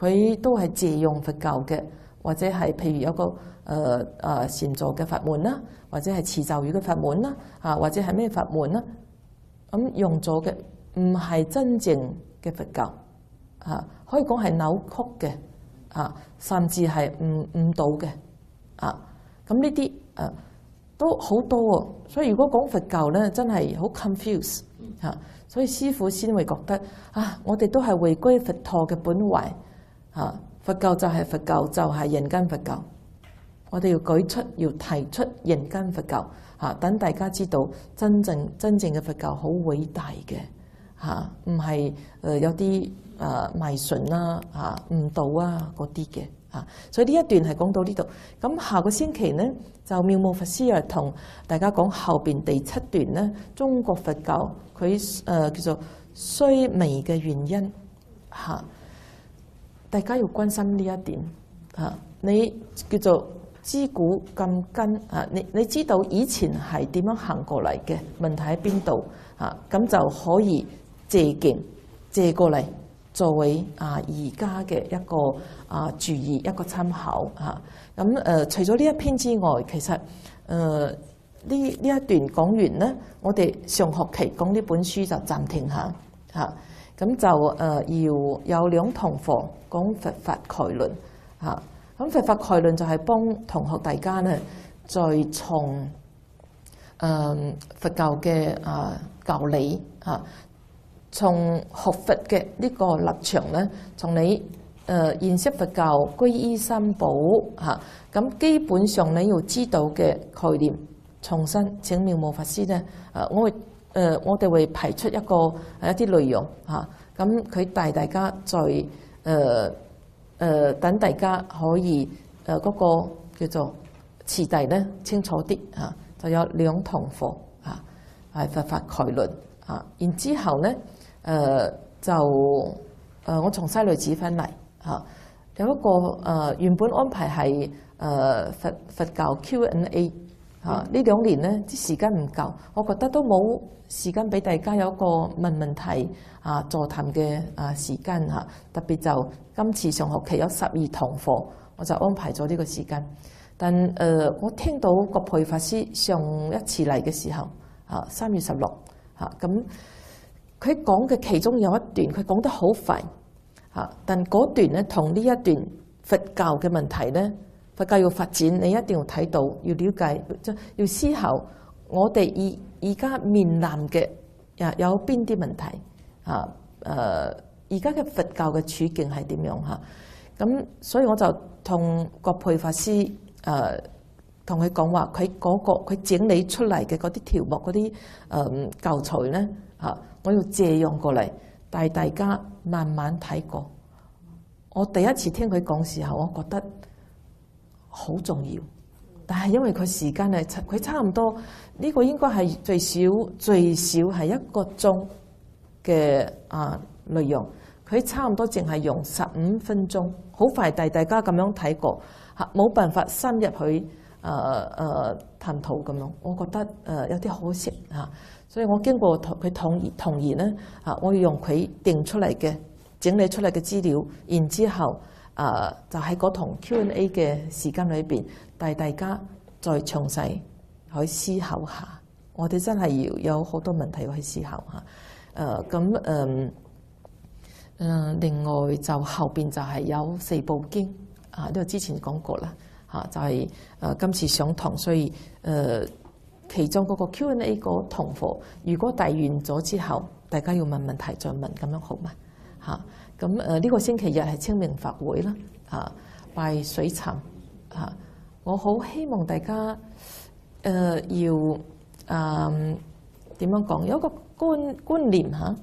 佢都係借用佛教嘅，或者係譬如有個誒誒禪坐嘅法門啦，或者係持咒語嘅法門啦，啊或者係咩法門啦，咁用咗嘅唔係真正嘅佛教，啊可以講係扭曲嘅，啊甚至係誤誤導嘅，啊咁呢啲誒都好多喎，所以如果講佛教咧，真係好 confuse 嚇，所以師父先會覺得啊，我哋都係回歸佛陀嘅本懷嚇，佛教就係佛教，就係人間佛教，我哋要舉出要提出人間佛教嚇，等大家知道真正真正嘅佛教好偉大嘅嚇，唔係誒有啲誒迷信啦嚇誤導啊嗰啲嘅。啊，所以呢一段係講到呢度。咁下個星期呢，就妙無法師又同大家講後邊第七段呢，中國佛教佢誒、呃、叫做衰微嘅原因嚇、啊，大家要關心呢一點嚇、啊。你叫做知古今今啊，你你知道以前係點樣行過嚟嘅問題喺邊度啊？咁就可以借鏡借過嚟。作為啊而家嘅一個啊注意一個參考嚇，咁、啊、誒、呃、除咗呢一篇之外，其實誒呢呢一段講完咧，我哋上學期講呢本書就暫停下嚇，咁、啊、就誒、呃、要有兩堂課講佛法概論嚇，咁、啊、佛法概論就係幫同學大家咧，再從誒、呃、佛教嘅啊教理嚇。啊從學佛嘅呢個立場咧，從你誒、呃、認識佛教皈依三寶嚇，咁、啊、基本上你要知道嘅概念，重新請妙無法師咧，誒、呃、我會誒、呃、我哋會排出一個一啲內容嚇，咁、啊、佢帶大家再誒誒等大家可以誒嗰、呃那個叫做次第咧清楚啲嚇、啊，就有兩堂課嚇，係佛法概論嚇、啊，然之後咧。誒、呃、就誒、呃、我從西雷子翻嚟嚇，有一個誒、呃、原本安排係誒、呃、佛佛教 Q and A 嚇，呢、嗯、兩年咧啲時間唔夠，我覺得都冇時間俾大家有一個問問題啊座談嘅啊時間嚇，特別就今次上學期有十二堂課，我就安排咗呢個時間。但誒、呃、我聽到國培法師上一次嚟嘅時候嚇，三月十六嚇咁。佢講嘅其中有一段，佢講得好快嚇，但嗰段咧同呢一段佛教嘅問題咧，佛教要發展，你一定要睇到，要了解，即要思考我哋而而家面臨嘅啊有邊啲問題啊？誒，而家嘅佛教嘅處境係點樣嚇？咁所以我就同國培法師誒同佢講話，佢嗰個佢整理出嚟嘅嗰啲條目嗰啲誒教材咧嚇。我要借用過嚟，帶大家慢慢睇過。我第一次聽佢講時候，我覺得好重要。但係因為佢時間係佢差唔多，呢個應該係最少最少係一個鐘嘅啊內容。佢差唔多淨係用十五分鐘，好快帶大家咁樣睇過嚇，冇辦法深入去誒誒、呃呃、探討咁樣。我覺得誒、呃、有啲可惜嚇。所以我經過佢同意同意咧，啊，我要用佢定出嚟嘅整理出嚟嘅資料，然之後啊，就喺嗰堂 Q and A 嘅時間裏邊，帶大家再詳細去思考下。我哋真係要有好多問題要去思考下。誒咁誒誒，另外就後邊就係有四部經啊，呢個之前講過啦嚇，就係、是、誒今次上堂，所以誒。呃其中嗰個 Q and A 嗰堂課，如果帶完咗之後，大家要問問題再問，咁樣好嘛？嚇咁誒呢個星期日係清明法會啦，嚇、啊、拜水懺嚇，我好希望大家誒、呃、要誒點樣講，有一個觀觀念嚇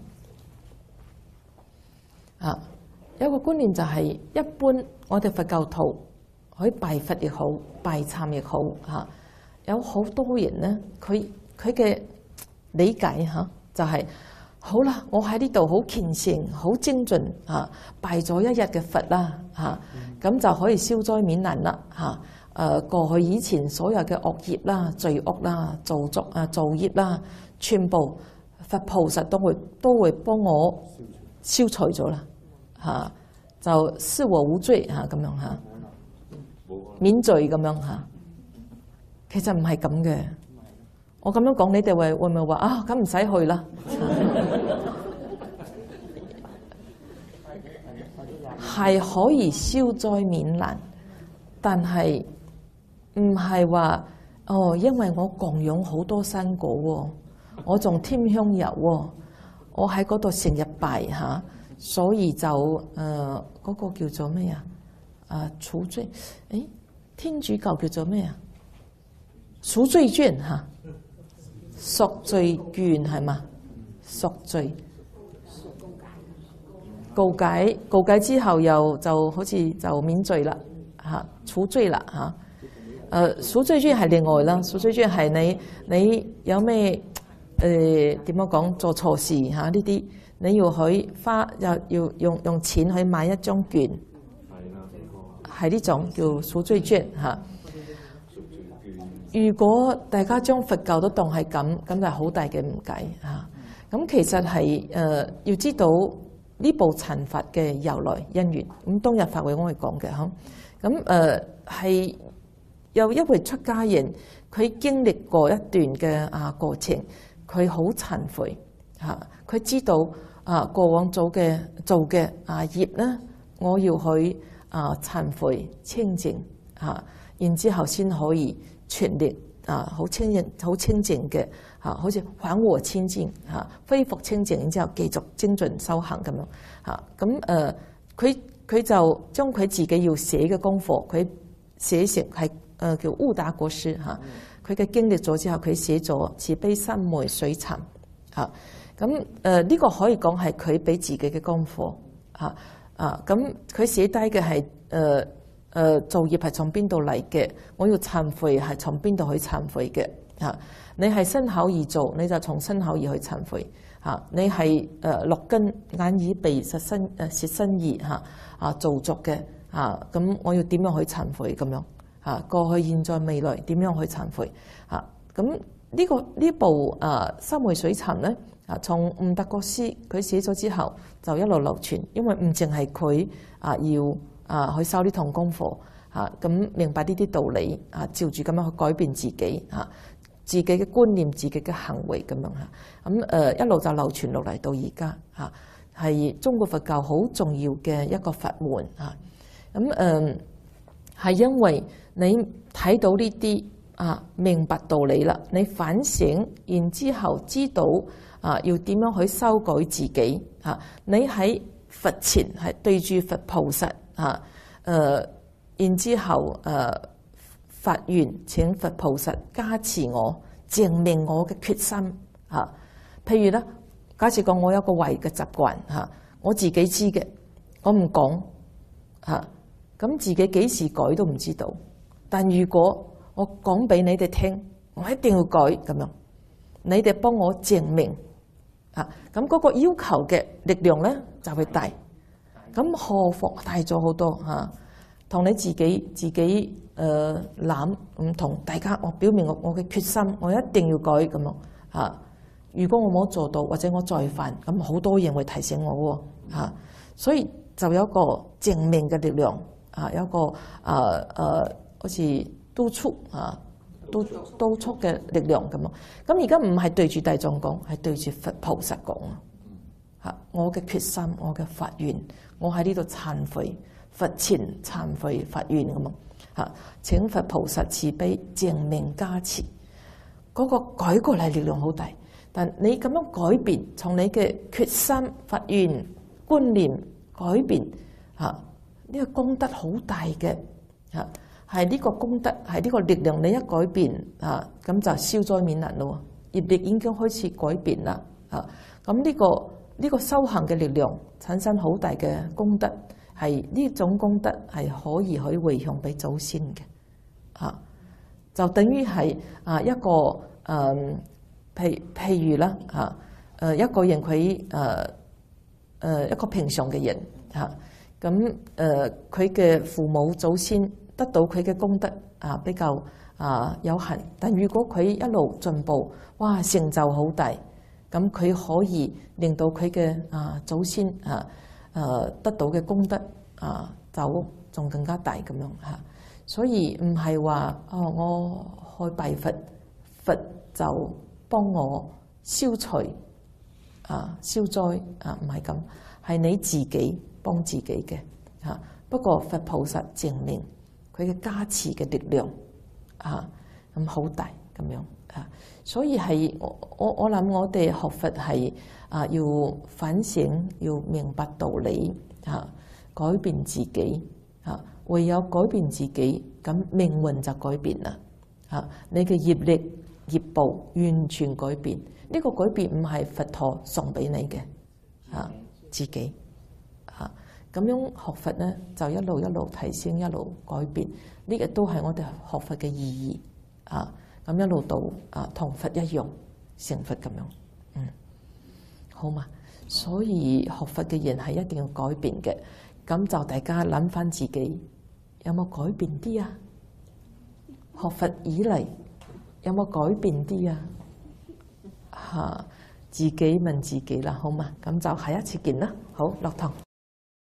啊，有一個觀念就係一般我哋佛教徒可以拜佛亦好，拜懺亦好嚇。啊有好多人咧，佢佢嘅理解嚇就係、是、好啦，我喺呢度好虔誠、好精進啊，拜咗一日嘅佛啦嚇，咁、啊、就可以消災免難啦嚇。誒、啊、過去以前所有嘅惡業啦、罪惡啦、造作啊、造業啦，全部佛菩薩都會都會幫我消除咗啦嚇。 就視我無罪嚇咁樣嚇，免罪咁樣嚇。其實唔係咁嘅。我咁樣講，你哋會會唔會話啊？咁唔使去啦。係可以消災免難，但係唔係話哦，因為我供養好多生果喎，我仲添香油喎，我喺嗰度成日拜嚇，所以就誒嗰、呃嗰個叫做咩啊？啊，除罪誒，天主教叫做咩啊？贖罪券嚇，贖罪券係嘛？贖罪。告解告解之後又就好似就免罪啦嚇，除罪啦嚇。誒贖罪券係另外啦，贖罪券係你你有咩誒點樣講做錯事嚇呢啲，你要去花又要用用錢去買一張券，係呢種叫贖罪券嚇。如果大家將佛教都當係咁，咁就係好大嘅誤解嚇。咁其實係誒、呃、要知道。呢部陳法嘅由來因緣，咁當日法會我係講嘅嚇，咁誒係有一位出家人，佢經歷過一段嘅啊過程，佢好懺悔嚇，佢知道啊過往做嘅做嘅啊業咧，我要去啊懺悔清淨嚇，然之後先可以全力啊好清淨好清淨嘅。嚇，好似還我清淨嚇，恢復清淨，然之後繼續精進修行咁樣嚇。咁誒，佢佢就將佢自己要寫嘅功課，佢寫成係誒叫悟達國師嚇。佢嘅經歷咗之後，佢寫咗慈悲三昧水懺嚇。咁誒呢個可以講係佢俾自己嘅功課嚇啊。咁佢寫低嘅係誒誒造業係從邊度嚟嘅？我要懺悔係從邊度去懺悔嘅嚇？你係身口意做，你就從身口意去懺悔嚇。你係誒六根眼耳鼻舌身誒舌身意嚇啊造作嘅嚇，咁我要點樣去懺悔咁樣嚇？過去、現在、未來點樣去懺悔嚇？咁呢個呢部誒三昧水懺咧啊，從悟達國師佢寫咗之後就一路流傳，因為唔淨係佢啊要啊去修呢堂功課嚇，咁明白呢啲道理啊，照住咁樣去改變自己嚇。自己嘅觀念、自己嘅行為咁樣嚇，咁誒一路就流傳落嚟到而家嚇，係中國佛教好重要嘅一個法門嚇。咁誒係因為你睇到呢啲啊，明白道理啦，你反省，然之後知道啊要點樣去修改自己嚇。你喺佛前係對住佛菩薩嚇，誒然之後誒。發願請佛菩薩加持我，證明我嘅決心嚇。譬如咧，假設講我有個壞嘅習慣嚇，我自己知嘅，我唔講嚇，咁自己幾時改都唔知道。但如果我講俾你哋聽，我一定要改咁樣，你哋幫我證明嚇，咁嗰個要求嘅力量咧就會大。咁何況大咗好多嚇，同你自己自己。誒諗唔同，大家我表明我我嘅決心，我一定要改咁樣嚇。如果我冇做到，或者我再犯，咁好多人會提醒我喎嚇。所以就有一個正面嘅力量啊，有一個誒誒、呃呃，好似督促啊，督督促嘅力量咁樣。咁而家唔係對住大眾講，係對住佛菩薩講嚇。我嘅決心，我嘅發願，我喺呢度懺悔，佛前懺悔發願咁樣。嚇！請佛菩薩慈悲證明加持，嗰、那個改過嚟力量好大。但你咁樣改變，從你嘅決心、發願、觀念改變，嚇、啊、呢、這個功德好大嘅嚇，係、啊、呢個功德係呢個力量。你一改變嚇，咁、啊、就消災免難咯。業力已經開始改變啦，嚇咁呢個呢、這個修行嘅力量產生好大嘅功德。係呢種功德係可以去回向俾祖先嘅，啊，就等於係啊一個誒、呃，譬譬如啦嚇，誒一個人佢誒誒一個平常嘅人嚇，咁誒佢嘅父母祖先得到佢嘅功德啊比較啊有限，但如果佢一路進步，哇成就好大，咁佢可以令到佢嘅啊祖先啊。誒得到嘅功德啊，就仲更加大咁樣嚇。所以唔係話哦，我去拜佛，佛就幫我消除啊消災啊，唔係咁，係你自己幫自己嘅嚇。不過佛菩薩證明佢嘅加持嘅力量啊，咁好大咁樣啊。所以係我我我諗我哋學佛係啊，要反省，要明白道理嚇，改變自己嚇。唯有改變自己，咁命運就改變啦嚇。你嘅業力業報完全改變，呢個改變唔係佛陀送俾你嘅嚇，自己嚇。咁樣學佛咧，就一路一路提升，一路改變。呢個都係我哋學佛嘅意義啊！咁一路到啊，同佛一樣成佛咁樣，嗯，好嘛？所以學佛嘅人係一定要改變嘅。咁就大家諗翻自己有冇改變啲啊？學佛以嚟有冇改變啲啊？嚇，自己問自己啦，好嘛？咁就下一次見啦。好，落堂。